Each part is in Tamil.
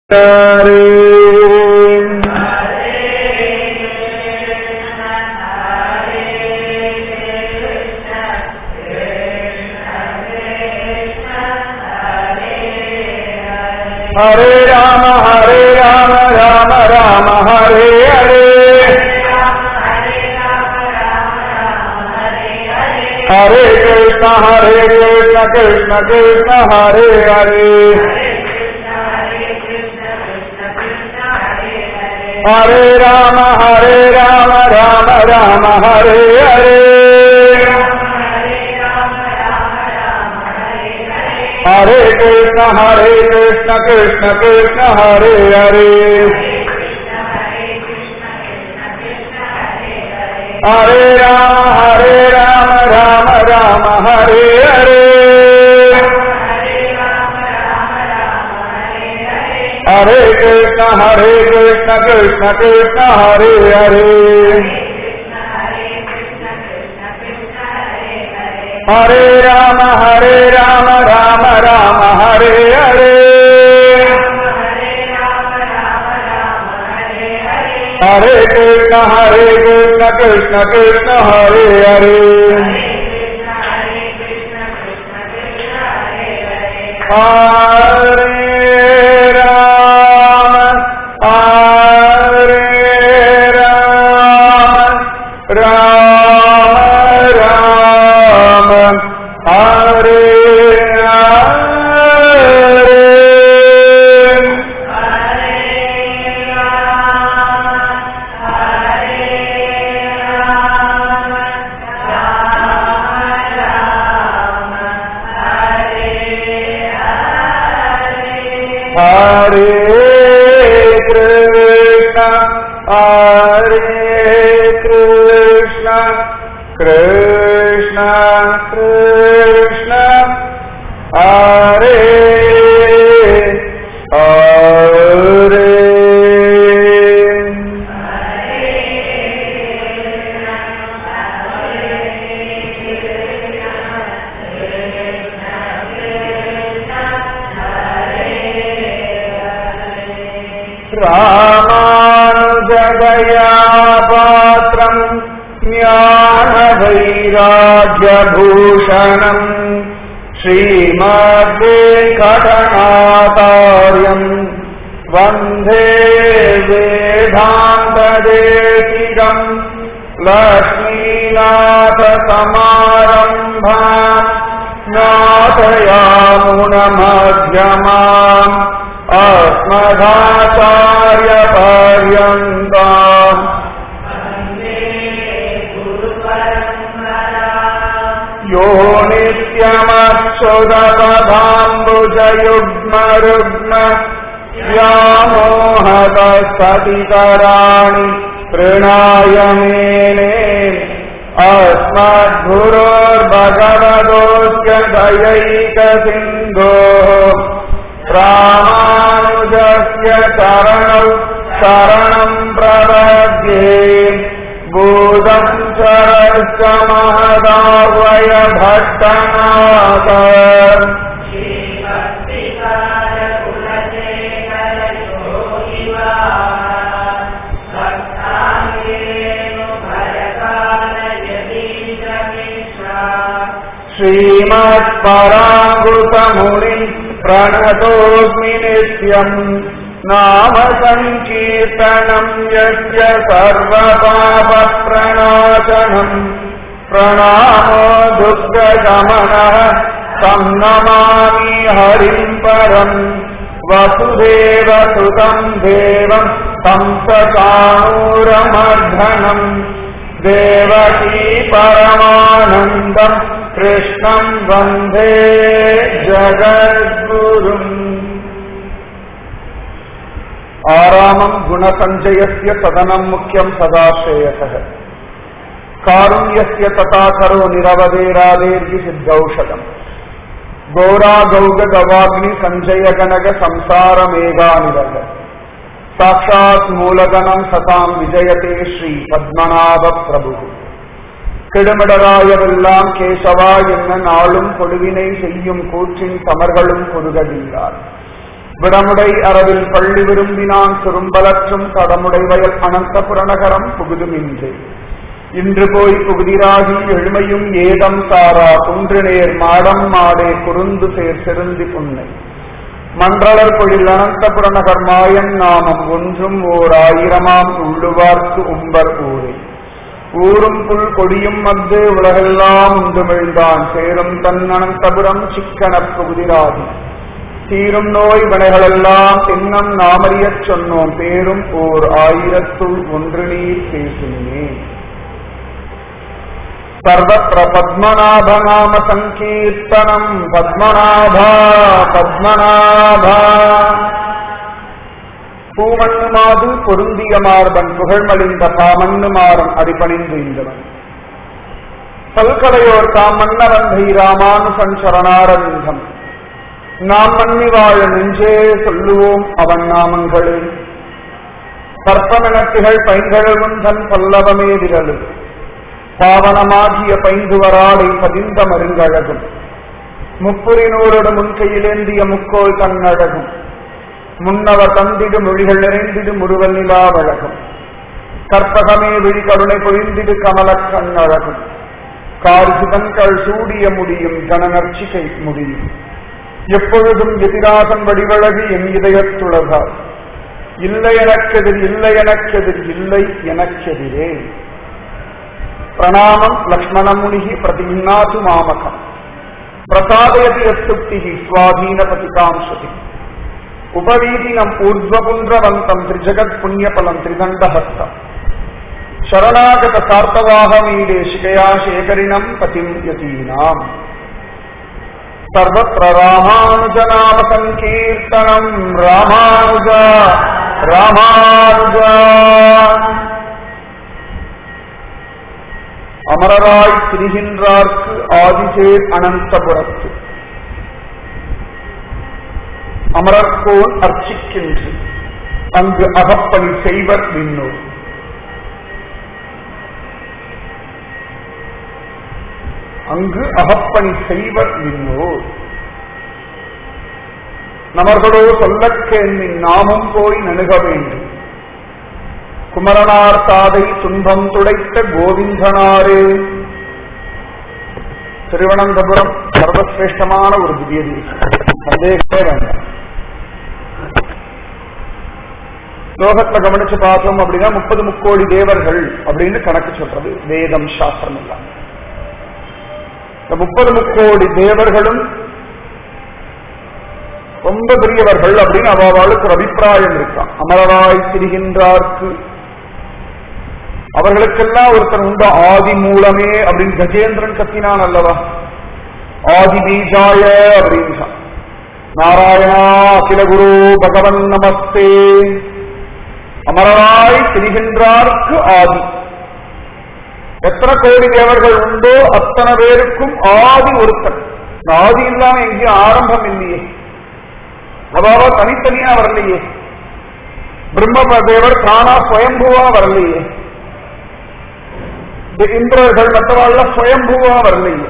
हरे राम राम राम हरे हरे हरे कृष्ण कृष्ण कृष्ण हरे हरे हरे राम राम राम हरे हरे हरे कृष्ण कृष्ण कृष्ण हरे हरे हरे राम राम हरे हरे हरे कृष्ण कृष्ण कृष्ण हरे हरे हरे राम राम राम हरे हरे हरे कृष्ण कृष्ण कृष्ण हरे हरे हरे राम राम राम हरे हरे कृष्ण कृष्ण कृष्ण हरे हरे रामानुजदया पात्रम् ज्ञानवैराग्यभूषणम् श्रीमद्वेङ्कटनाथार्यम् वन्दे वेदान्तदेशिकम् लक्ष्मीनाथसमारम्भाम् नाथयामुनमध्यमाम् अस्मदाचार्यपर्यन्ताम् यो नित्यमक्षुदपदाम्बुजयुग्मरुग्म व्यामोहतस्ततितराणि तृणाय मेने अस्मद्गुरोर्भगवतोऽस्य दयैकसिन्धोः रामानुजस्य चरणौ शरणं प्रपद्ये भूतं शरश्च महदावय भट्टनाथ श्रीमत्पराङ्कुशमुनिं प्रणतोऽस्मि नित्यम् नाम संकीर्तनं यस्य सर्वपापप्रणाशनम् प्रणामो दुःखशमनः तं नमामि हरिं परम् वसुदेवसुतं देवं तं सकाणूरमर्धनम् देवकी परमानन्दम् कृष्णं वन्दे जगद्गुरुम् आरामं गुणसञ्जयस्य सदनं मुख्यं सदाश्रेयसः कारुण्यस्य तथा करो निरवधेरादेर्हि सिद्धौषधम् गौरागौगवाग्नि संजय गणग संसारमेघानिवग साक्षात् मूलगणं सतां विजयते श्री पद्मनाभ प्रभु கிடுமிடராயவெல்லாம் கேசவா என்ன நாளும் கொடுவினை செய்யும் கூற்றின் சமர்களும் குறுகடிந்தார் விடமுடை அரவில் பள்ளி விரும்பினான் சுரும்பலற்றும் தடமுடை வயல் அனந்த புறநகரம் புகுதுமின்றே இன்று போய் புகுதிராகி எழுமையும் ஏதம் சாரா குன்று நேர் மாடம் மாடே குறுந்து சேர் செருந்தி புன்னை மன்றளர் பொழில் அனந்தபுர நகர் மாயன் நாமம் ஒன்றும் ஓர் ஆயிரமாம் உள்ளுவார்க்கு உம்பர் ஊரே ஊரும் புல் கொடியும் மத்து உலகெல்லாம் உண்டுமிழ்ந்தான் சேரும் தன் அனந்தபுரம் சிக்கனப் புகுதிராகி தீரும் நோய் வினைகளெல்லாம் இன்னம் நாமறியச் சொன்னோம் பேரும் ஓர் ஆயிரத்துள் ஒன்று நீர் பேசுமே சர்வத்ர பத்மநாப நாம சங்கீர்த்தனம் பத்மநாபா பத்மநாபா பூமண்ணு மாது பொருந்திய மார்பன் புகழ்மலிந்த பாமண்ணு மாறன் அடிபணிந்து இந்தவன் பல்கலையோர் தாம் மன்னவந்தை ராமானுசன் சரணாரவிந்தம் நாம் மன்னி வாழ நெஞ்சே சொல்லுவோம் அவன் நாமங்களே பற்பமெனத்திகள் பைங்கழவும் தன் பல்லவமே விரலு பாவனமாகிய பைந்துவராடை பதிந்த மருங்கழகும் முப்புரினோரோடு முன்கையிலேந்திய முக்கோள் தன்னழகும் முன்னவ தந்திடு மொழிகள் நிறைந்திடு முருவல் நிலாவழகும் கற்பகமே விழி கருணை பொழிந்திடு கமலக் கண்ணழகும் கார்சிதன்கள் சூடிய முடியும் கனநர்ச்சிகை முடியும் எப்பொழுதும் எதிராசன் வடிவழகு என் இதயத்துளகார் இல்லை எனக்கெதிர் இல்லை எனக்கெதிர் இல்லை எனக்கெதிரே பிரணாமம் லக்ஷ்மணமுனிகி பிரதிநாது மாமகம் பிரசாதயதி யஸ்துப்தி ஸ்வாதீனபதிகாம் ஸ்ருதி உபவீதினம் ஊர்த்வபுந்திரவந்தம் திரிஜகத் புண்ணியபலம் திரிதண்டஹஸ்தம் சரணாகத சார்த்தவாகமீடே சிகையா சேகரிணம் பதிம் யதீனாம் சர்வத்ர ராமானுஜநாம சங்கீர்த்தனம் ராமானுஜா ராமானுஜா அமரராய் திரிகின்றார்க்கு ஆதிசேர் அனந்தபுரத்து அமரர்கோன் அர்ச்சிக்கின்று அங்கு அகப்பணி செய்வர் விண்ணோர் அங்கு அகப்பணி செய்வர் விண்ணோர் நமர்களோ சொல்லக்கேன்மின் நாமும் போய் நணுக வேண்டும் குமரனார் தாதை துன்பம் துடைத்த கோவிந்தனாரே. திருவனந்தபுரம் சர்வசிரேஷ்டமான ஒரு திவ்ய தேசம், சந்தேகமே வேண்டாம். லோகத்தை கவனிச்சு பார்த்தோம் அப்படின்னா 30 முக்கோடி தேவர்கள் அப்படின்னு கணக்கு சொல்றது வேதம் சாஸ்திரம் எல்லாம். இந்த 30 முக்கோடி தேவர்களும் ரொம்ப பெரியவர்கள் அப்படின்னு அவளுக்கு ஒரு அபிப்பிராயம் இருக்கான். அமரராய் திரிகின்றார்க்கு அவர்களுக்கெல்லாம் ஒருத்தன் உண்டு ஆதி மூலமே அப்படின்னு கஜேந்திரன் கத்தினான் அல்லவா, ஆதி பீஜாய அப்படின்னு. நாராயணா அகில குரு பகவன் நமஸ்தே. அமரராய் திரிகின்றார்க்கு ஆதி. எத்தனை கோடி தேவர்கள் உண்டோ அத்தனை பேருக்கும் ஆதி ஒருத்தன். ஆதி இல்லாம எங்கேயும் ஆரம்பம் இல்லையே, அதாவது தனித்தனியா வரலையே. பிரம்ம தேவர் தானா சுயம்புவா வரலையே, இந்திரர்கள் மற்றவாழ்ல சுயம்புவா வரலையே.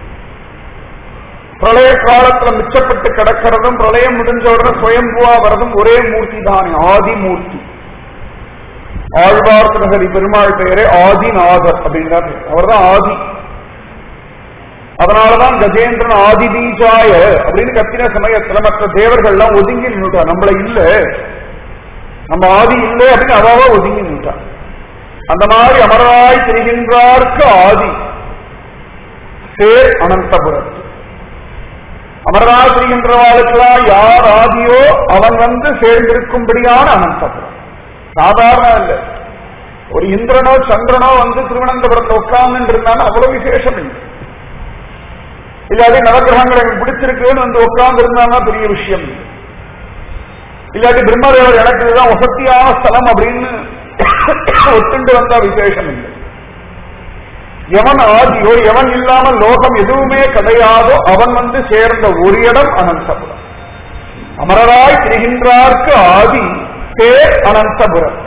பிரளய காலத்துல மிச்சப்பட்டு கிடக்கிறதும் பிரளயம் முடிஞ்ச உடனே சுயம்புவா வரதும் ஒரே மூர்த்தி தானே, ஆதி மூர்த்தி. ஆழ்வார் திருஹரி பெருமாள் பெயரே ஆதிநாதர் அப்படின்றார், அவர் தான் ஆதி. அதனாலதான் கஜேந்திரன் ஆதி பீஜாய அப்படின்னு கத்தின சமயத்துல மற்ற தேவர்கள்லாம் ஒதுங்கி நின்றுட்டார். நம்மள இல்ல, நம்ம ஆதி இல்லை அப்படின்னு அவாவா ஒதுங்கி நின்றுட்டார். அந்த மாதிரி அமராய் திரிகின்றார்க்கு ஆதி சேர் அனந்தபுரத்து. அமராய் திரிகின்றவாளுக்கெல்லாம் யார் ஆதியோ அவன் வந்து சேர்ந்திருக்கும்படியான அனந்தபுரம். சாதாரண இல்ல, ஒரு இந்திரனோ சந்திரனோ வந்து திருவனந்தபுரத்தில் உட்கார்ந்து இருந்தாலும் அவ்வளவு விசேஷம் இல்லை. இல்லாட்டி நவகிரகங்கள் எனக்கு பிடிச்சிருக்குன்னு வந்து உட்கார்ந்து இருந்தாங்கன்னா பெரிய விஷயம். இல்லாட்டி பிரம்மதேவர் எனக்கு இதுதான் வசதியான ஸ்தலம் அப்படின்னு ஒத்துண்டு வந்தா விசேஷம் இல்லை. எவன் ஆதியோ எவன் இல்லாமல் லோகம் எதுவுமே கிடையாதோ அவன் வந்து சேர்ந்த ஒரு இடம் அனந்தபுரம். அமரராய் திரிகின்றார்க்கு ஆதி சேர் அனந்தபுரம்.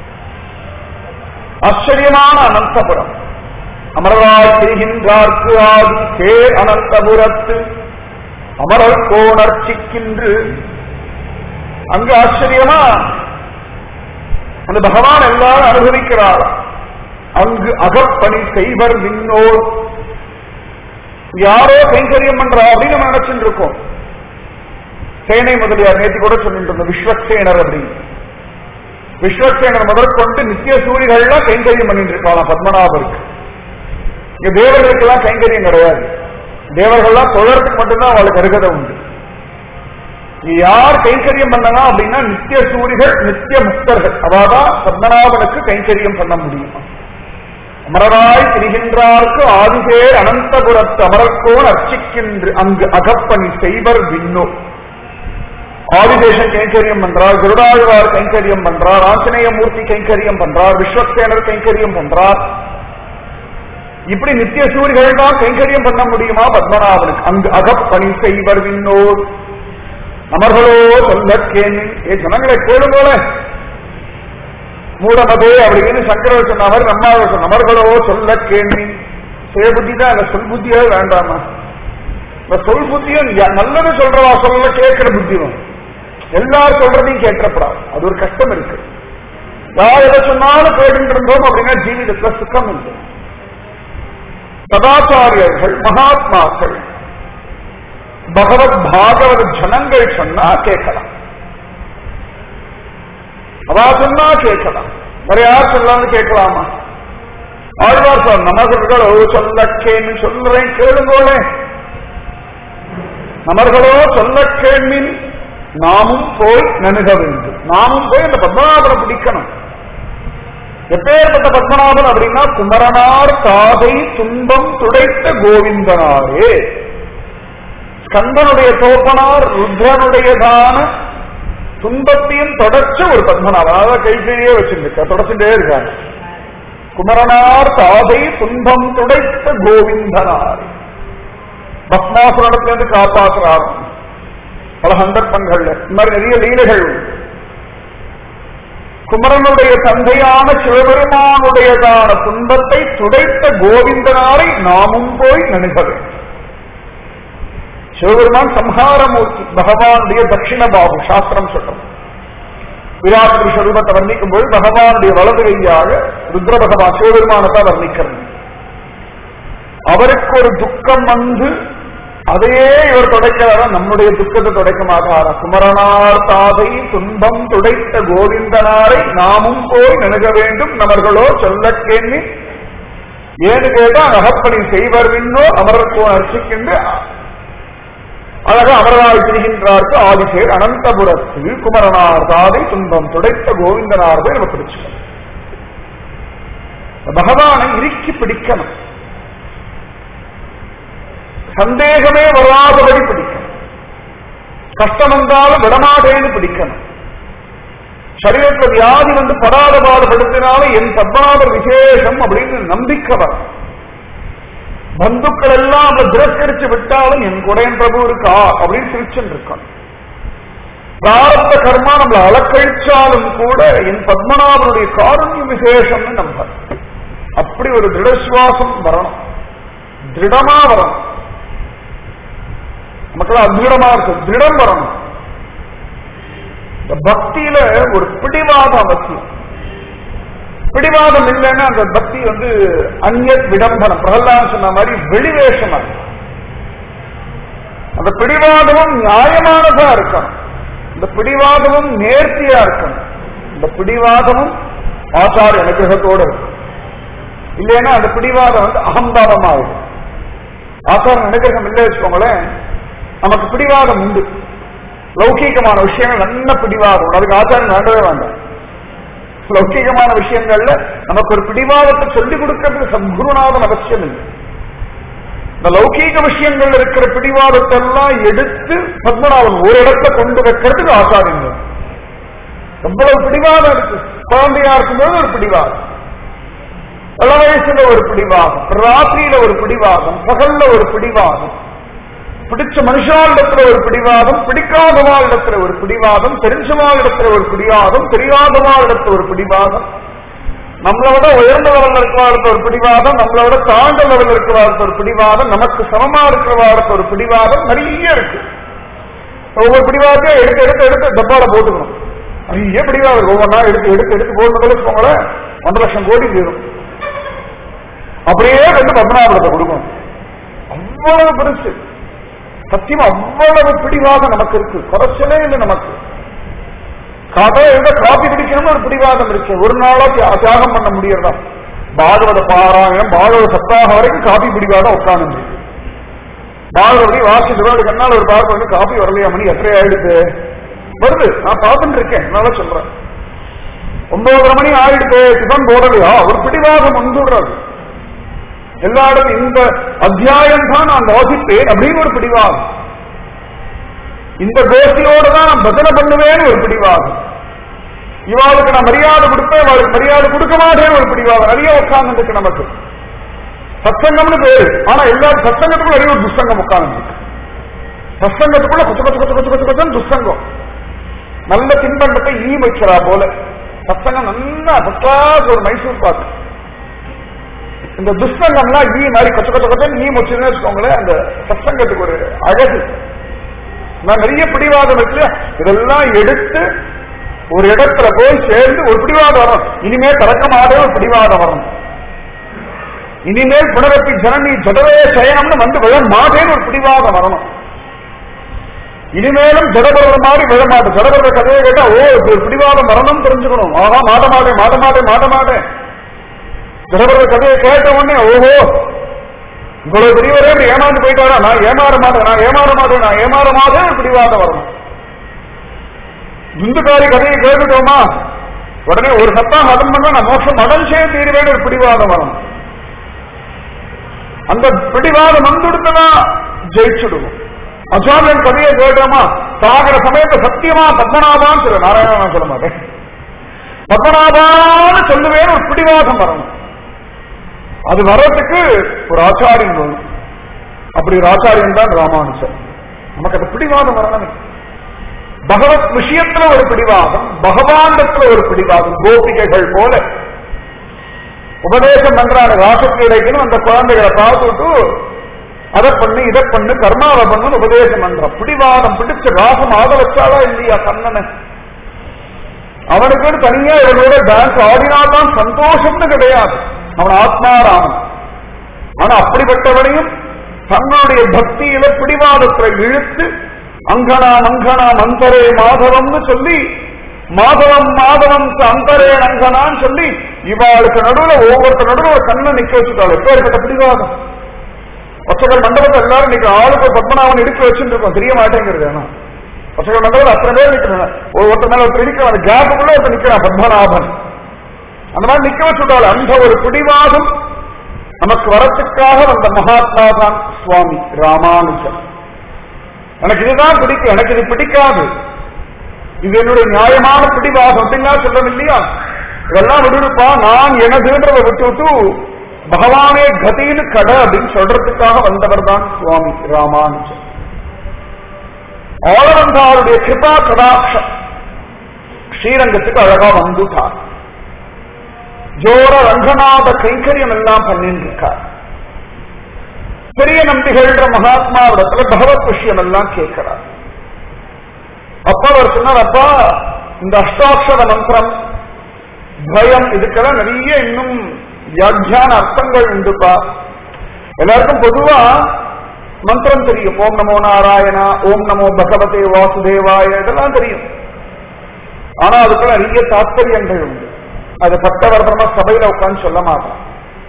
ஆச்சரியமான அனந்தபுரம். அமரராய் திரிகின்றார்க்கு ஆதி சேர் அனந்தபுரத்து அமரர் கோணர்ச்சிக்கின்று அங்கு ஆச்சரியமா அந்த பகவான் எல்லாரும் அனுபவிக்கிறார். அங்கு அகப்பணி செய்வர் விண்ணோர். யாரோ கைங்கரியம் பண்றா அப்படின்னு நம்ம நினைச்சுட்டு இருக்கோம். சேனை முதலியார் நேற்று கூட சொல்லிட்டு இருந்தோம், விஸ்வக்சேனர் அப்படின்னு. விஸ்வக்சேனர் முதற்கொண்டு நித்திய சூரிகள்லாம் கைங்கரியம் பண்ணிட்டு இருக்கலாம் பத்மநாபருக்கு. இங்க தேவர்களுக்கெல்லாம் கைங்கரியம் கிடையாது. தேவர்கள்லாம் தொழறதுக்கு மட்டும்தான் அவளுக்கு அருகதை உண்டு. யார் கைங்கரியம் பண்ணனா அப்படின்னா நித்திய சூரிகள், நித்திய முக்தர்கள். அவாதான் பத்மநாபனுக்கு கைங்கரியம் பண்ண முடியும். அமரராய் திரிகின்றார்க்கு ஆதிசேர் அனந்தபுரத்து அமரர்கோன் அர்ச்சிக்கின்ற அங்கு அகப்பணி செய்வர் விண்ணோ. ஆதிசேஷன் கைங்கரியம் பண்றார், குருடாழ்வார் கைங்கரியம் பண்றார், ஆஞ்சநேயமூர்த்தி கைங்கரியம் பண்றார், விஸ்வக்சேனர் கைங்கரியம் பண்றார். இப்படி நித்திய சூரிகள் தான் கைங்கரியம் பண்ண முடியுமா பத்மநாபனுக்கு? அங்கு அகப்பணி செய்வர் விண்ணோர். அமர்களோ சொல்ல கேள்வி, ஜனங்களை கேளும் போல மூடமதே அப்படின்னு சங்கரர் சொன்ன மாதிரி நம்மாவர் சொன்ன அமர்களோ சொல்ல கேள்வி. சுய புத்தி தான், அந்த சொல் புத்தியே வேண்டாமா? இந்த சொல் புத்தியும் நல்லது சொல்றவா சொல்ல கேட்கிற புத்தியும் எல்லாரும் சொல்றதையும் கேட்கப்படாது. அது ஒரு கஷ்டம் இருக்கு. யார் எதை சொன்னாலும் கேட்டு இருந்தோம் அப்படின்னா ஜீவிதத்துல சுத்தம் இல்லை. சதாச்சாரியர்கள், மகாத்மாக்கள், பகவத் பாகவத ஜனங்கள் சொன்னா கேட்கலாம். அவா சொன்னா கேட்கலாம். வேற யார் சொல்லான்னு கேட்கலாமா? ஆழ்வார் சார் நமர்களோ சொல்ல கேள்வி சொல்றேன் கேளுங்கோளே. நமர்களோ சொல்ல கேள்வின் நாமும் போய் நணுக வேண்டும். நாமும் போய் அந்த பத்மநாபனை பிடிக்கணும். எப்பேற்பட்ட பத்மநாபன் அப்படின்னா குமரனார் தாதை துன்பம் துடைத்த கோவிந்தனாரே. ஸ்கந்தனுடைய தோப்பனார் ருத்ரனுடையதான துன்பத்தையும் தொடர்ச்ச ஒரு பத்மநாபன். அதாவது கைகழியே வச்சிருக்க தொடச்சுட்டே இருக்காரு. குமரனார் தாதை துன்பம் துடைத்த கோவிந்தனார். பத்மாசுரத்திலிருந்து காப்பாற்றுறார். பல சந்தர்ப்பங்கள்ல இந்த மாதிரி நிறைய லீலைகள். குமரனுடைய தந்தையான சிவபெருமானுடையதான துன்பத்தை துடைத்த கோவிந்தனாரை நாமும் போய் நணுக வேண்டும். சிவபெருமான் சம்ஹாரமூர்த்தி, பகவானுடைய தட்சிண பாபு. சாஸ்திரம் சொல்றோம். விராட் புருஷ ரூபத்தை வர்ணிக்கும் போது பகவானுடைய வலது கையாக ருத்ர பகவான் சிவபெருமானத்தை வர்ணிக்கிறது. அவருக்கு ஒரு துக்கம் வந்து அதையே இவர் துடைக்கிறாரா? நம்முடைய துக்கத்தை துடைக்க மாட்டாரா? குமரனார் தாதை துன்பம் துடைத்த கோவிந்தனாரை நாமும் போய் நணுக வேண்டும். நமர்களோ சொல்ல கேள்வி ஏன்னு கேட்டா அகப்பணி செய்வர் விண்ணோ அமரர்கோ அர்ச்சிக்கின்ற அழக அமரராய் திரிகின்றார்க்கு ஆதிசேர் அனந்தபுரத்தில் குமரனார் தாதை துன்பம் துடைத்த கோவிந்தனார்தை நம்ம பிடிச்சுக்கணும். பகவானை இறுக்கி பிடிக்கணும். சந்தேகமே வராதபடி பிடிக்கணும். கஷ்டம் வந்தாலும் விடமாட்டேன்னு பிடிக்கணும். சரீரத்தில் வியாதி வந்து படாத பாடுபடுத்தினாலும் என் பத்மநாபர் விசேஷம் அப்படின்னு நம்பிக்கை வரும். பந்துக்கள் எல்லாம் அவளை திரஸ்கரிச்சு விட்டாலும் என் குடையன் பிரபு இருக்கா அப்படின்னு சிரிச்சுட்டு இருக்கான். பிராரப்த கர்மா நம்மளை அலக்கழிச்சாலும் கூட என் பத்மநாபனுடைய காருண்யம் விசேஷம்னு நம்ப. அப்படி ஒரு திருடசுவாசம் வரணும், திருடமா வரணும். நமக்கு அதிருடமா இருக்கு, திருடம் வரணும். இந்த பக்தியில ஒரு பிடிவாதம் அவசியம். பிடிவாதம் இல்லைன்னா அந்த பக்தி வந்து அந்நிய விடம்பனம். பிரகலாதன் சொன்ன மாதிரி வெளிவேஷமா இருக்கு. அந்த பிடிவாதமும் நியாயமானதா இருக்கணும். இந்த பிடிவாதமும் நேர்த்தியா இருக்கணும். இந்த பிடிவாதமும் ஆச்சார அனுகிரகத்தோடு இருக்கும். இல்லைன்னா அந்த பிடிவாதம் வந்து அகம்பாவமா இருக்கும். ஆச்சார அனுகிரகம் இல்லை வச்சுக்கோங்களேன், நமக்கு பிடிவாதம் உண்டு. லௌகீகமான விஷயங்கள் நல்ல பிடிவாதம், அதுக்கு ஆச்சாரம் வேண்டவே வேண்டாம். லௌகீகமான விஷயங்கள்ல நமக்கு ஒரு பிடிவாதத்தை சொல்லிக் கொடுக்கிறது சத்குருநாதன் அவசியம் இல்லை. இந்த லௌகீக விஷயங்கள் இருக்கிற பிடிவாதத்தை எல்லாம் எடுத்து பத்மநாபன் ஒரு இடத்துல கொண்டு வைக்கிறதுக்கு ஆச்சாரியங்கள். எவ்வளவு பிடிவாதம் இருக்கு. குழந்தையா இருக்கும்போது ஒரு பிடிவாதம், பல வயசுல ஒரு பிடிவாதம், ராத்திரியில ஒரு பிடிவாதம், பகல்ல ஒரு பிடிவாதம், பிடிச்ச மனுஷாளிடத்துல ஒரு பிடிவாதம், பிடிக்காதவாளிடத்துல ஒரு பிடிவாதம், தெரிஞ்சவாளிடத்துல ஒரு பிடிவாதம், தெரியாதவாளிடத்துல ஒரு பிடிவாதம், நம்மளை விட உயர்ந்த லெவலில் இருக்கிறவாளுக்கு ஒரு பிடிவாதம், நம்மளை விட தாழ்ந்த லெவலில் இருக்கிறவாளுக்கு ஒரு பிடிவாதம், நமக்கு சமமா இருக்கிறவாளுக்கு ஒரு பிடிவாதம், நிறைய இருக்கு. ஒவ்வொரு பிடிவாதத்தையும் எடுத்து எடுத்து எடுத்து டப்பால போட்டுக்கணும். நிறைய பிடிவாதம் ஒவ்வொன்றா எடுத்து எடுத்து எடுத்து போட்டு வச்சுக்கோங்களேன், 1 லட்சம் கோடி போயிடும். அப்படியே வந்து பத்மநாபத்தை கொடுக்கணும். அவ்வளவு பெருசு சத்தியம், அவ்வளவு பிடிவாதம் நமக்கு இருக்கு, குறைச்சலே இல்லை நமக்கு. கதை எங்க காப்பி பிடிக்கணும்னு ஒரு பிடிவாதம் இருக்கு. ஒரு நாளா தியாகம் பண்ண முடியறதா? பாகவத பாராயணம் பாகவத சப்தாக வரைக்கும் காப்பி பிடிவாதம் உட்கார்ந்து பாகவதி வாசிக்கிறோம். கண்ணால் ஒரு பார்க்க வந்து காப்பி வரலையா, மணி எட்டரை ஆயிடுது வருது, நான் பார்த்துட்டு இருக்கேன், என்னால சொல்றேன். 9:30 மணி ஆயிடுது, டிஃபன் போடலையா, ஒரு பிடிவாதம் வந்துடுறது. எல்லா இடமும் இந்த அத்தியாயம் தான் நான் வாசிப்பேன் அப்படின்னு ஒரு பிடிவாதம், இந்த கோஷ்டியோட தான் நான் பஜனை பண்ணுவேன்னு ஒரு பிடிவாதம், இவாளுக்கு நான் மரியாதை கொடுப்பேன் அவளுக்கு மரியாதை கொடுக்க மாட்டேன்னு ஒரு பிடிவாதம் நிறைய உட்கார்ந்து இருக்கு நமக்கு. சத்சங்கம்னு பேரு, ஆனா எல்லாரும் சத்சங்கத்துக்குள்ள நிறைய ஒரு துஷ்சங்கம் உட்கார்ந்து. சத்சங்கத்துக்குள்ள கொச்ச கொச்ச கொச்ச கொச்ச கொச்ச கொச்சன்னு துஷ்சங்கம், நல்ல தின்பண்டத்தை ஈ வைக்கிறா போல. சத்சங்கம் நல்லா ஒரு மைசூர் பாக்கு. இந்த துஷ்சங்கம்லாம் ஈ மாதிரி கொச்ச கொச்ச கொச்சன்னு ஈ வச்சுன்னு வச்சுக்கோங்களேன், அந்த சத்சங்கத்துக்கு ஒரு அழகு. நான் நிறைய பிடிவாதம் இருக்கு, இதெல்லாம் எடுத்து ஒரு இடத்துல போய் சேர்ந்து ஒரு பிடிவாதம் வரும். இனிமேல் தரக்கமாத ஒரு பிடிவாதம் வரும். இனிமேல் புனரப்பி ஜனனி ஜடவே சயனம்னு வந்து விழ மாட்டேன்னு ஒரு பிடிவாதம் வரணும். இனிமேலும் ஜடபரத மாதிரி விழமாட்டேன். ஜடபரத கதையை கேட்டா ஓ ஒரு பிடிவாதம் வரணும்னு தெரிஞ்சுக்கணும். ஆஹா மாட மாட்டேன் மாட மாட்டேன் மாட மாட்டேன். ஜடபரத கதையை கேட்ட உடனே ஓஹோ இவ்வளவு பெரியவரே ஏமாந்து போயிட்டாரா, நான் ஏமாற மாட்டேன் நான் ஏமாற மாட்டேன் நான் ஏமாற மாட்டேன் பிடிவாதம் வரணும். இந்துக்காரி கதையை கேட்டுட்டோமா உடனே ஒரு சத்தாக அதன் பண்ணா நான் மோட்சம் அடைஞ்சே தீர்வேன்னு ஒரு பிடிவாதம் வரணும். அந்த பிடிவாதம் வந்துடுத்துனா ஜெயிச்சுடுவோம். அசாமியன் கதையை கேட்டோமா சாகர சமயத்தை சத்தியமா பத்மநாபான்னு சொல்ல, நாராயண சொல்ல மாட்டேன், பத்மநாபான்னு சொல்லுவேன்னு ஒரு பிடிவாதம் வரணும். அது வர்றதுக்கு ஒரு ஆச்சாரியன் வேணும். அப்படி ஒரு ஆச்சாரியன் தான் ராமானுஜர். நமக்கு அந்த பிடிவாதம் வரணும். பகவத் விஷயத்துல ஒரு பிடிவாதம், பகவானிடத்துல ஒரு பிடிவாதம். கோபிகைகள் போல உபதேசம் பண்றாங்க ராசக்கிடைக்குன்னு அந்த குழந்தைகளை பார்த்துட்டு அதை பண்ணு இதை பண்ணு கர்மாவை பண்ணு உபதேசம் பண்றான். பிடிவாதம் பிடிச்ச ராசம் ஆக வச்சாலா இல்லையா கண்ணனை? அவனுக்கு தனியா இவர்களோட டான்ஸ் ஆடினால்தான் சந்தோஷம்னு கிடையாது, அவன் ஆத்மாராமன். ஆனா அப்படிப்பட்டவனையும் தன்னுடைய பக்தியில பிடிவாதத்தை இழுத்து அங்கனா மங்கனா மந்தரே மாதவம்னு சொல்லி மாதவம் மாதவம் அந்தரே அங்கனான்னு சொல்லி இவாளுக்கு நடுவுல ஒவ்வொருத்தர் நடுவில் ஒரு கண்ணை நிக்க வச்சுட்டாள். எப்பேற்பட்ட பிடிவாதம்! பச்சைகள் மண்டபத்தை எல்லாரும் இன்னைக்கு ஆளுக்கு பத்மநாபன் இடுக்க வச்சுட்டு இருக்கோம், தெரிய மாட்டேங்கிறது. ஆனா பச்சைகள் மண்டபத்தில் அத்தனை பேர் நிற்கிறாங்க, ஒருத்தர் மேல ஒருத்தர் நிற்கிறான், அந்த கேப்புக்குள்ள ஒருத்தர் நிற்கிறான் பத்மநாபன். அந்த மாதிரி நிக்க வச்சுட்டாள். அந்த ஒரு பிடிவாதம் நமக்கு வரத்துக்காக வந்த மகாத்மா தான் சுவாமி ராமானுஜர். எனக்கு இதுதான் பிடிக்கும், எனக்கு இது பிடிக்காது, இது என்னுடைய நியாயமான பிடிவாதம் அப்படின்னா சொல்லணும் இல்லையா? இதெல்லாம் விடுப்பா, நான் எனதுன்றதை விட்டு பகவானே கதின்னு கடை அப்படின்னு சொல்றதுக்காக வந்தவர் தான் சுவாமி ராமானுஜர். ஆளவந்தாருடைய கிருபா கடாட்சம் ஸ்ரீரங்கத்துக்கு அழகா வந்துட்டார். ஜோர ரங்கநாத கைங்கரியம் எல்லாம் பண்ணிட்டு இருக்கார். பெரிய நம்பிகள்ன்ற மகாத்மாவிடத்துல பகவத் விஷயம் எல்லாம் கேட்கிறார். அப்பா அவர் சொன்னார், அப்பா இந்த அஷ்டாட்சர மந்திரம் பயம் இதுக்கெல்லாம் நிறைய இன்னும் வியாக்கியான அர்த்தங்கள் உண்டுப்பா. எல்லாருக்கும் பொதுவா மந்திரம் தெரியும், ஓம் நமோ நாராயணா, ஓம் நமோ பகவதே வாசுதேவாய, இதெல்லாம் தெரியும். ஆனா அதுக்குள்ள நிறைய தாத்பரியங்கள் உண்டு. அது பட்டவர்தமா சபையில உட்காந்து சொல்ல மாட்டான்.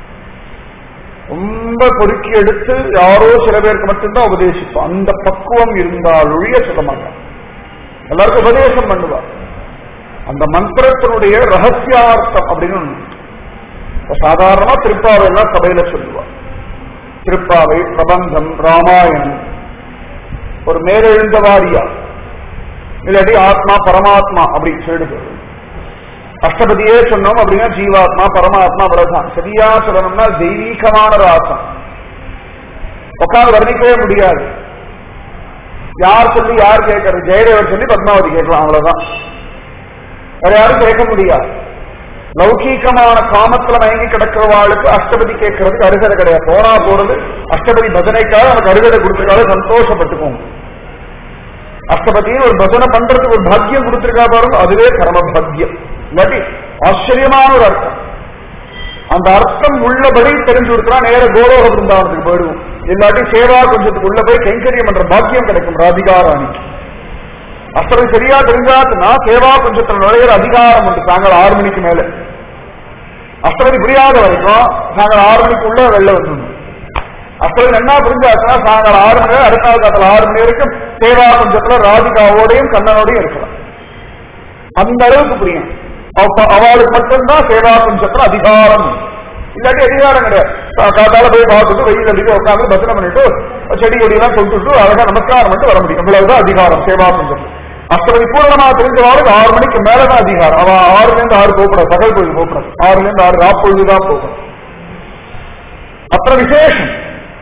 ரொம்ப பொறுக்கி எடுத்து யாரோ சில பேருக்கு மட்டும்தான் உபதேசிப்போம். அந்த பக்குவம் இருந்தால் ஒழிய சொல்ல மாட்டான். எல்லாருக்கும் உபதேசம் பண்ணுவார். அந்த மந்திரத்தினுடைய ரகசியார்த்தம் அப்படின்னு சாதாரணமா திருப்பாவை எல்லாம் சபையில சொல்லுவார். திருப்பாவை, பிரபந்தம், ராமாயணம், ஒரு மேலெழுந்த வாரியா, இல்லாட்டி ஆத்மா பரமாத்மா அப்படி சொல்லிடுது. அஷ்டபதியே சொன்னோம் அப்படின்னா ஜீவாத்மா பரமாத்மா அவ்வளவுதான். சரியா சொல்லணும்னா தெய்வீகமான ராசம் உட்காந்து வர்ணிக்கவே முடியாது. யார் சொல்லி யார் கேட்கறது? ஜெயதேவர் சொல்லி பத்மாவதி கேட்கலாம், அவ்வளவுதான். வேற யாரும் கேட்க முடியாது. லௌகீகமான காமத்துல மயங்கி கிடக்கிறவாளுக்கு அஷ்டபதி கேட்கறதுக்கு அருகதை கிடையாது. போனா போறது அஷ்டபதி பஜனைக்காக நமக்கு அருகதை கொடுத்துருக்காரு, சந்தோஷப்பட்டுக்கோங்க. அஷ்டபதினு ஒரு பஜனை பண்றதுக்கு ஒரு பாக்கியம் கொடுத்திருக்கா பாருங்க, அதுவே கர்ம பாக்கியம். இல்லாட்டி ஆச்சரியமான ஒரு அர்த்தம். அந்த அர்த்தம் உள்ளபடி தெரிஞ்சு கொடுத்தா நேர கோலோக பிருந்தாவனத்துக்கு போயிடுவோம். இல்லாட்டி சேவா கொஞ்சத்துக்கு உள்ள போய் கைங்கரியம் பண்ற பாக்கியம் கிடைக்கும் ராதிகாராணிக்கு. அஷ்டபதி சரியா தெரிஞ்சாச்சுன்னா சேவா கொஞ்சத்துல நுழையிற அதிகாரம் உண்டு. சாயங்காலம் 6 மணிக்கு மேல அஷ்டபதி புரியாத வரைக்கும் சாயங்காலம் 6 மணிக்குள்ள வெளில வந்து அஷ்டபதி என்ன புரிஞ்சாச்சுன்னா சாயங்காலம் 6 மணி நேரம், அடுத்த நாள் காலத்துல 6 மணி வரைக்கும் சேவா கொஞ்சத்துல ராதிகாவோடையும் கண்ணனோடையும் இருக்கலாம். அந்த அளவுக்கு புரியும். அவளுக்கு மட்டும்தான் சேவா கொஞ்சத்துல அதிகாரம். இல்லாட்டி அதிகாரம் கிடையாது. காத்தால போய் பார்த்துட்டு வெயில் அடிக்க உட்காந்து பஜனை பண்ணிட்டு செடி கொடியெல்லாம் தொட்டுட்டு அழகா நமஸ்காரம் பண்ணிட்டு வர முடியும். இவ்வளவுதான் அதிகாரம் சேவா கொஞ்சம். அஷ்டபதி பூரணமா தெரிஞ்சவாளுக்கு 6 மணிக்கு மேலதான் அதிகாரம். அவன் 6ல இருந்து 6 போகக்கூடாது, பகல் பொழுது போகக்கூடாது. 6ல இருந்து 6 ராப்பொழுதுதான் போகும். அப்புறம் விசேஷம்.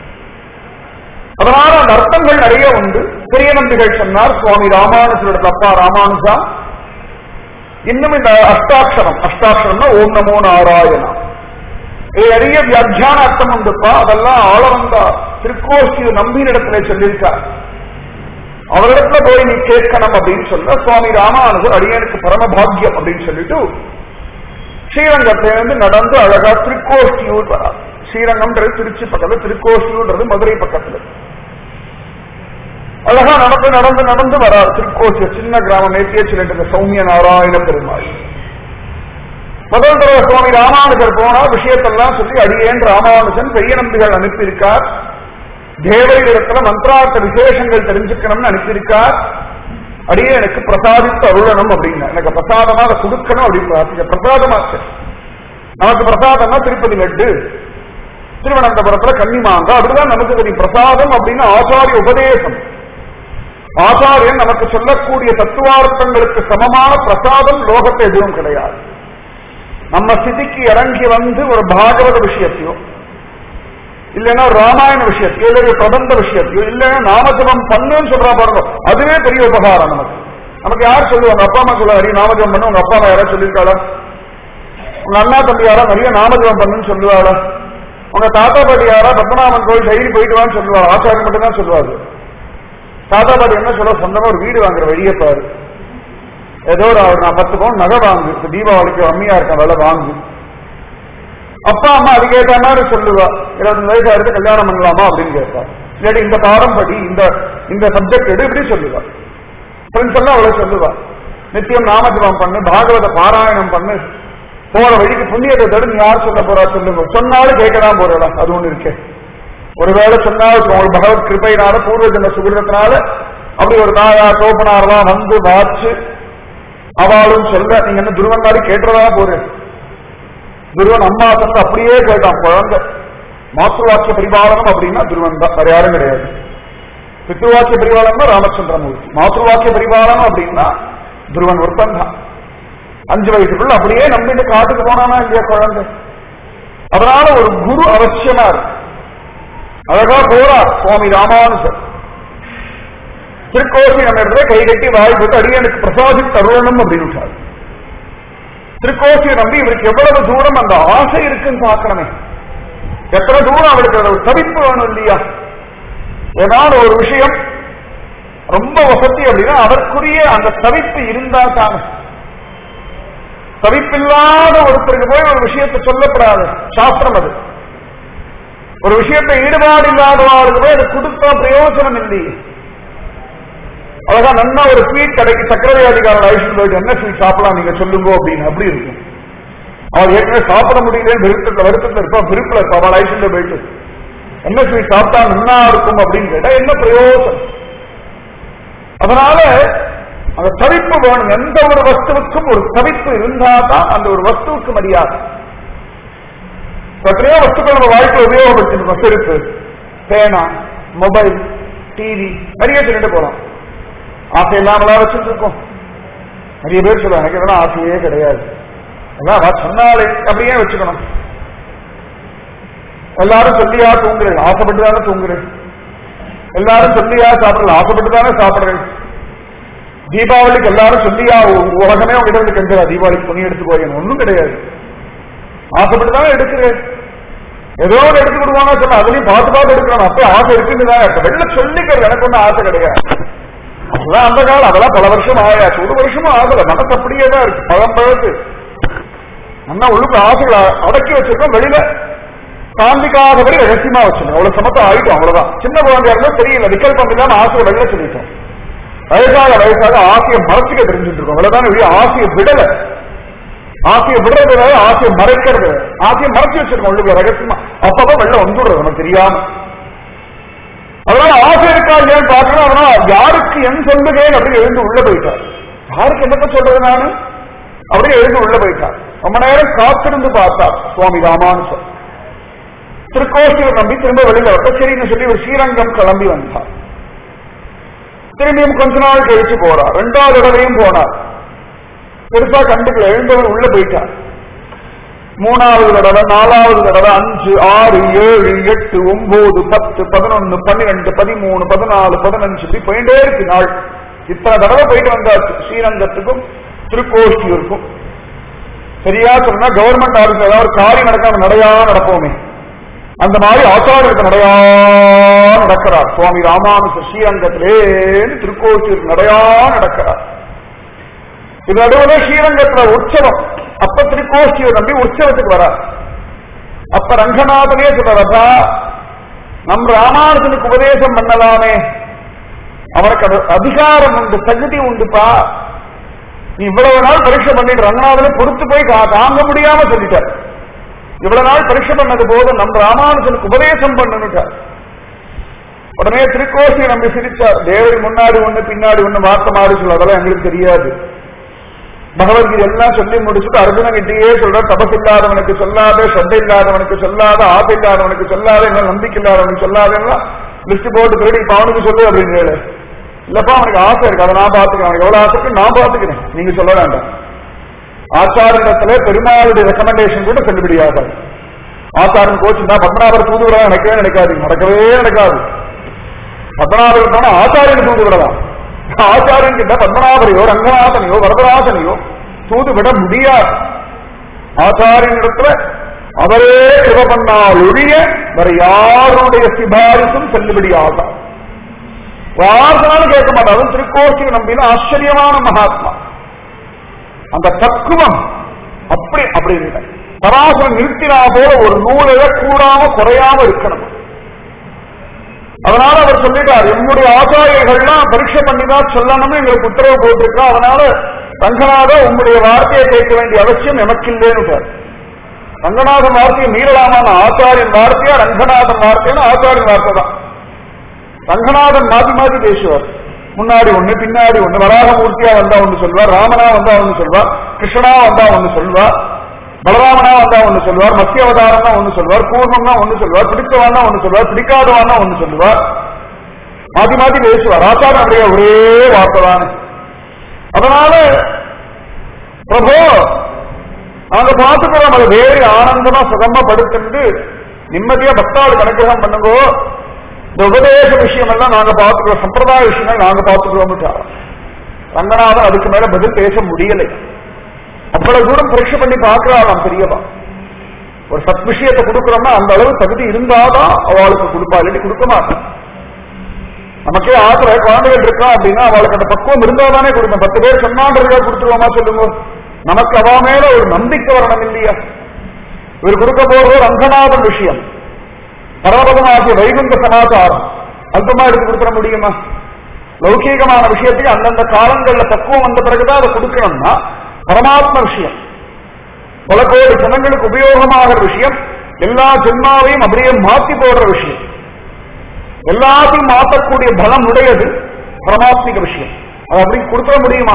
அதனால அந்த அர்த்தங்கள் நிறைய உண்டு. பெரிய நம்பிகள் சொன்னார் சுவாமி ராமானுஜரோட தப்பா ராமானுஜா. இன்னும் இந்த அஷ்டாட்சரம்னா ஓம் நமோ நாராயணா, நிறைய வியாக்கியான அர்த்தம் உண்டுப்பா. அதெல்லாம் ஆளவந்தா திருக்கோஷ்டிய நம்பினிடத்துல சொல்லியிருக்கார். அவரிடத்துல போய் நீ கேட்கணும் அப்படின்னு சொல்ல சுவாமி ராமானுஜர் அடியனுக்கு பரமபாகியம் அப்படின்னு சொல்லிட்டு ஸ்ரீரங்கத்திலிருந்து நடந்து அழகா திருக்கோஷ்டியூர் வரார். ஸ்ரீரங்கம்ன்றது திருச்சி பக்கத்துல, திருக்கோஷ்டியூர்ன்றது மதுரை பக்கத்துல. அழகா நடந்து நடந்து நடந்து வரார் திருக்கோஷ்டிய. சின்ன கிராமம், நேற்றியே சொல்லிட்டு சௌமிய நாராயண பெருமாள். முதல் தடவை சுவாமி ராமானுஜர் போனா விஷயத்தெல்லாம் சொல்லி அடியேன் ராமானுஜன் பெரிய நம்பிகள் அனுப்பியிருக்கார். தேவரிடத்துல மந்திரார்த்த விசேஷங்கள் தெரிஞ்சுக்கணும்னு அனுப்பியிருக்கார். அடியே எனக்கு பிரசாதித்து அருளணும் அப்படின்னு, எனக்கு பிரசாதமா அதை கொடுக்கணும் அப்படின்னு பிரசாதமாச்சு. நமக்கு பிரசாதம்னா திருப்பதி லட்டு, திருவனந்தபுரத்துல கன்னிமாங்க, அப்படிதான் நமக்கு தெரியும். பிரசாதம் அப்படின்னு ஆச்சாரிய உபதேசம். ஆச்சாரியன் நமக்கு சொல்லக்கூடிய தத்துவார்த்தங்களுக்கு சமமான பிரசாதம் லோகத்தை எதுவும் கிடையாது. நம்ம ஸ்திதிக்கு இறங்கி வந்து ஒரு பாகவத விஷயத்தையோ இல்லைன்னா ராமாயண விஷயத்தையோ இல்லை பிரபந்த விஷயத்தையோ இல்லைன்னா நாமஜபம் பண்ணுன்னு சொல்றா பாருங்க, அதுவே பெரிய உபகாரம் நமக்கு. நமக்கு யார் சொல்லுவாங்க? அப்பா அம்மா சொல்லுவாரு நாமஜபம் பண்ணு. உங்க அப்பா அம்மா யாராவது சொல்லியிருக்காளா? உங்க அண்ணா தம்பி யாரா நிறைய நாமஜபம் பண்ணுன்னு சொல்லுவாளா? உங்க தாத்தா பாட்டி யாரா பத்மநாபன் கோயில் டெய்லி போயிட்டு வான்னு சொல்லுவாரு? ஆச்சாரம் மட்டும் தான் சொல்லுவாரு. தாத்தா பாட்டி என்ன சொல்ல, சொந்தமா ஒரு வீடு வாங்குற வழியை பாரு, ஏதோ ஒரு நான் 10 பவுன் நகை வாங்கு, தீபாவளிக்கு அம்மியா இருக்க வேலை வாங்கு. அப்பா அம்மா அது கேட்ட மாதிரி சொல்லுவா, 25 வயசு ஆயிரத்து கல்யாணம் பண்ணலாமா அப்படின்னு கேட்பா. இல்லாட்டி இந்த பாடம் படி, இந்த சப்ஜெக்ட் எடு இப்படி சொல்லுவா. ஃப்ரெண்ட்ஸ் எல்லாம் அவ்வளவு சொல்லுவா. நித்தியம் நாமஜபம் பண்ணு, பாகவத பாராயணம் பண்ணு, போற வழிக்கு புண்ணியத்தை தடு. நீ யார் சொல்ல போறா சொல்லுங்க. சொன்னாலும் கேட்கதான் போறா, அது ஒண்ணு இருக்கே. ஒருவேளை சொன்னால் உங்களுக்கு பகவத் கிருப்பையினால பூர்வ ஜென்ம சுகிருதத்தினால அப்படி ஒரு தாயார் தோப்பனாரா வந்து வாச்சு அவளும் சொல்ல, நீங்க என்ன துருவன் மாதிரி கேட்டுறதா போறேன். துருவன் அம்மா தந்து அப்படியே கேட்டான். குழந்தை மாத்ருவாக்கிய பரிபாலனம் அப்படின்னா துருவன் தான், வேற யாரும் கிடையாது. பித்ருவாக்கிய பரிபாலனம் தான் ராமச்சந்திரமூர்த்தி. மாத்ருவாக்கிய பரிபாலனம் அப்படின்னா துருவன் ஒருத்தன் தான். 5 வயசுக்குள்ள அப்படியே நம்பிட்டு காட்டுக்கு போனானா இல்லையா குழந்தை. அதனால ஒரு குரு அவசியமா இருக்கு. அழகா போறார் சுவாமி ராமானுஜர். திருக்கோசி நம்ம இடத்துல கை கட்டி வாய் போட்டு அடியனுக்கு பிரசாதி தருணம் அப்படின்னு. திருக்கோசியை நம்பி இவருக்கு எவ்வளவு தூரம் அந்த ஆசை இருக்குன்னு பார்க்கணுமே. எத்தனை தூரம் அவருக்கு ஒரு தவிப்பு வேணும் இல்லையா? ஏதாவது ஒரு விஷயம் ரொம்ப வசதி அப்படின்னா அதற்குரிய அந்த தவிப்பு இருந்தா தானே. தவிப்பில்லாத ஒருத்தருக்கு போய் ஒரு விஷயத்தை சொல்லப்படாது, சாஸ்திரம் அது. ஒரு விஷயத்தை ஈடுபாடு இல்லாதவாளுக்கு போய் அதை கொடுத்தா பிரயோஜனம் இல்லையே. அழகா நன்னா ஒரு ஸ்வீட் கடைக்கு சக்கரவர்த்தி அதிகாரோட ஐஸ்வர்யம் போயிட்டு என்ன ஸ்வீட் சாப்பிடலாம் நீங்க சொல்லுங்க அப்படின்னு அப்படி இருக்கும். அவள் ஏற்கனவே சாப்பிட முடியல வருத்தத்தில் இருப்பா, விருப்பம் இருப்பா. அவள் ஐஸ்வர்யம் போயிட்டு என்ன ஸ்வீட் சாப்பிட்டா நன்னா இருக்கும் அப்படின்னு கேட்டா என்ன பிரயோஜனம்? அதனால அந்த தவிப்பு வேணும். எந்த ஒரு வஸ்துவுக்கும் ஒரு தவிப்பு இருந்தாதான் அந்த ஒரு வஸ்துவுக்கு மரியாதை. எத்தனையோ வஸ்துக்கள் நம்ம வாழ்க்கை உபயோகப்படுத்திருக்கோம். செருப்பு, பேனா, மொபைல், டிவி நிறைய சொல்லிட்டு போறோம். ஆசை இல்லாமலா வச்சுட்டு இருக்கோம். நிறைய பேர் சொல்லுவாங்க எனக்கு இதெல்லாம் ஆசையே கிடையாது. அதான் சொன்னாலே அப்படியே வச்சுக்கணும். எல்லாரும் சொல்லியா தூங்குறேன், ஆசைப்பட்டுதானே தூங்குறேன். எல்லாரும் சொல்லியா சாப்பிடல, ஆசைப்பட்டுதானே சாப்பிடுறேன். தீபாவளிக்கு எல்லாரும் சொல்லியா உலகமே உங்ககிட்ட இருந்து கெஞ்சா தீபாவளிக்கு துணி எடுத்து போய் ஒன்னும் கிடையாது. ஆசைப்பட்டுதானே எடுக்கிறேன். ஏதோ ஒன்று எடுத்து கொடுவாங்க சொன்னா அதுலயும் பார்த்து பார்த்து எடுக்கணும். அப்ப ஆசை இருக்குன்னு வெளில சொல்லிக்கிறது. எனக்கு ஒன்னும் ஆசை கிடையாது. அதெல்லாம் அந்த காலம், அதெல்லாம் பல வருஷம் ஆயாச்சு. ஒரு வருஷமும் ஆகல, மனசு அப்படியே தான் இருக்கு. பழம்பழத்து அண்ணா உள்ளுக்கு ஆசைகளை அடக்கி வச்சிருக்கோம், வெளியில காந்திக்காதபடி ரகசியமா வச்சிருக்கோம். அவ்வளவு சமத்தம் ஆயிட்டோம், அவ்வளவுதான். சின்ன குழந்தையா இருந்தா தெரியல, விக்கல்பம் இல்லாம ஆசையை வெளில சொல்லிட்டோம். வயசாக ஆசையை மறைச்சிக்க தெரிஞ்சுட்டு இருக்கோம், அவ்வளவுதான். ஆசையை விடல, ஆசையை விடுறது, ஆசையை மறைக்கிறது, ஆசையை மறைச்சு வச்சிருக்கோம் உள்ளுக்கு ரகசியமா. அப்பதான் வெளில வந்துடுறது நமக்கு தெரியாம. அதனால ஆசை இருக்கா இல்லையான்னு பார்க்கணும். அதனால யாருக்கு என் சொல்லுகேன் அப்படின்னு எழுந்து உள்ள போயிட்டார். யாருக்கு என்னத்த சொல்றது நானு அப்படியே எழுந்து உள்ள போயிட்டார். ரொம்ப நேரம் காத்திருந்து பார்த்தார் சுவாமி ராமானுஜர். திருக்கோஷ்டியூர் நம்பி திரும்ப வெளியில வரட்ட சரின்னு சொல்லி ஒரு ஸ்ரீரங்கம் கிளம்பி வந்தார். திரும்பியும் கொஞ்ச நாள் கழிச்சு போறார். 2வது தடவையும் போனார். பெருசா கண்டுக்கல, எழுந்தவர் உள்ள போயிட்டார். 3வது தடவை, 4வது தடவை, 5, 6, 7, 8, 9, 10, 11, 12, 13, 14, 15 இப்படி போயிட்டே இருக்கு நாள். இத்தனை தடவை போயிட்டு வந்தாச்சு ஸ்ரீரங்கத்துக்கும் திருக்கோஷ்டியூருக்கும். சரியா சொன்னா கவர்மெண்ட் ஆபீஸ்ல ஏதாவது ஒரு காரியம் நடக்காம நடையா நடப்போமே, அந்த மாதிரி ஆச்சாரத்துக்கு நடையா நடக்கிறார் சுவாமி ராமானுஜர். ஸ்ரீரங்கத்திலேன்னு திருக்கோஷ்டியூருக்கு நடையா நடக்கிறார். இது நடுவுல ஸ்ரீரங்கத்துல உற்சவம். அப்ப திருக்கோஷ்டியூர் நம்பி உற்சவத்துக்கு வர. அப்ப ரங்கநாதனே சொல்றதா, நம் ராமானுஜனுக்கு உபதேசம் பண்ணலாமே, அவனுக்கு அது அதிகாரம் உண்டு, தகுதி உண்டுப்பா. நீ இவ்வளவு நாள் பரீட்சை பண்ணிட்டு ரங்கநாதனை பொறுத்து போய் தாங்க முடியாம சொல்லிட்டார். இவ்வளவு நாள் பரீட்சை பண்ணது போது நம் ராமானுஜனுக்கு உபதேசம் பண்ணுட்டார். உடனே திருக்கோஷ்டியை நம்பி சிரிச்சார். தேவரி முன்னாடி ஒண்ணு பின்னாடி ஒண்ணு வார்த்தை மாறி சொல்ல, அதெல்லாம் எங்களுக்கு தெரியாது. பகவத்கீதை எல்லாம் சொல்லி முடிச்சுட்டு அர்ஜுனன் கிட்டேயே சொல்ற, தபஸ் இல்லாதவனுக்கு சொல்லாத, ஸ்ரத்தை இல்லாதவனுக்கு சொல்லாத, ஆசை இல்லாதவனுக்கு சொல்லாத, என்ன நம்பிக்கை இல்லாதவனுக்கு சொல்லாத, லிஸ்ட் போட்டு திருடி இப்ப அவனுக்கு சொல்லு அப்படின்னு. இல்லப்பா அவனுக்கு ஆசை இருக்கு, அதை நான் பாத்துக்கிறேன், அவனுக்கு எவ்வளவு ஆசை இருக்கு நான் பாத்துக்கிறேன், நீங்க சொல்ல வேண்டாம். ஆச்சாரத்துல பெருமாளுடைய ரெக்கமெண்டேஷன் கூட செல்லுபடியாக. ஆச்சாரன் கோச்சுன்னா பத்மநாபர் தூதுவிட நினைக்கவே நினைக்காது, நடக்கவே நடக்காது. பத்மநாபர் போனா ஆச்சாரியன் தூதுவிடலாம். ஆச்சாரியன் கிட்ட பத்மநாபரையோ ரங்கநாதனையோ வரதராசனையோ தூது விட முடியாது. ஆச்சாரியனிடத்துல அவரே கிருப பண்ணால் ஒழிய வேற யாருடைய சிபாரிசும் செல்லுபடியாக. யாருனாலும் கேட்க மாட்டாலும் திருக்கோஷ்டியை நம்பின ஆச்சரியமான மகாத்மா. அந்த தத்துவம் அப்படி அப்படி இல்லை. பராசரம் நிறுத்தினா போல ஒரு நூலைய கூடாம குறையாம இருக்கணும். அதனால அவர் சொல்லிட்டார், என்னுடைய ஆச்சாரியர்கள்லாம் பரீட்சை பண்ணிதான் சொல்லணும்னு எங்களுக்கு உத்தரவு போட்டிருக்கா. அதனால ரங்கநாத உங்களுடைய வார்த்தையை கேட்க வேண்டிய அவசியம் எமக்கு இல்லைன்னு. ரங்கநாதன் வார்த்தையை மீறலாமான ஆச்சாரியன் வார்த்தையா ரங்கநாதன் வார்த்தைன்னு ஆச்சாரியன் வார்த்தை தான். ரங்கநாதன் மாத்தி மாத்தி பேசுவார். முன்னாடி ஒண்ணு பின்னாடி ஒண்ணு, வராகமூர்த்தியா வந்தா ஒண்ணு சொல்வார், ராமனா வந்தா ஒண்ணு சொல்வார், கிருஷ்ணனா வந்தா ஒண்ணு சொல்வார், பலராமனா வந்தா ஒண்ணு சொல்வார், மத்திய அவதாரம்னா ஒண்ணு சொல்வார், கூர்மம்னா ஒண்ணு சொல்வார், பிடித்தவானா ஒண்ணு சொல்வார், பிடிக்காதவானா ஒண்ணு சொல்லுவார். மாத்தி மாத்தி பேசுவார். ஆச்சாரம் அப்படியே ஒரே வார்த்தை தான். அதனால பிரபு நாங்க பார்த்துக்கிறோம், அதை வேறு ஆனந்தமா சுகமா படுத்துட்டு நிம்மதியா பக்தாளுக்கு அனுகிரகம் பண்ணுங்கோ. இந்த உபதேச விஷயம் எல்லாம் நாங்க பார்த்துக்கிறோம், சம்பிரதாய விஷயங்கள் நாங்க பார்த்துக்கிறோம். ரங்கநாதன் அதுக்கு மேல பதில் பேச முடியலை. அவ்வளவு தூரம் பரீட்சை பண்ணி பார்க்கிறாளாம் பெரியவா. ஒரு சத் விஷயத்தை கொடுக்கிறோம்னா அந்த அளவு தகுதி இருந்தாதான் அவளுக்கு கொடுப்பா, இல்லாட்டி கொடுக்க மாட்டான். நமக்கே ஆத்திர குழந்தைகள் இருக்கா அப்படின்னா அவளுக்கு அந்த பக்குவம் இருந்தாதானே கொடுக்கும். 10 பேர் சொன்னான்றதுக்காக கொடுத்துருவோமா சொல்லுங்க? நமக்கு அவ மேல ஒரு நம்பிக்கை வரணும் இல்லையா? இவர் கொடுக்க போறது ரங்கநாதன் விஷயம், பரமபதமாகிய வைகுந்த சமாச்சாரம். அல்பமா எடுத்து கொடுத்துட முடியுமா? லௌகீகமான விஷயத்துக்கு அந்தந்த காலங்கள்ல பக்குவம் வந்த பிறகுதான் அதை கொடுக்கணும்னா பரமாத்ம விஷயம், பல கோடி ஜனங்களுக்கு உபயோகமாகிற விஷயம், எல்லா ஜென்மாவையும் அப்படியே மாற்றி போடுற விஷயம், எல்லாத்தையும் மாற்றக்கூடிய பலம் உடையது பரமாத்மிக விஷயம். அது அப்படி கொடுக்க முடியுமா?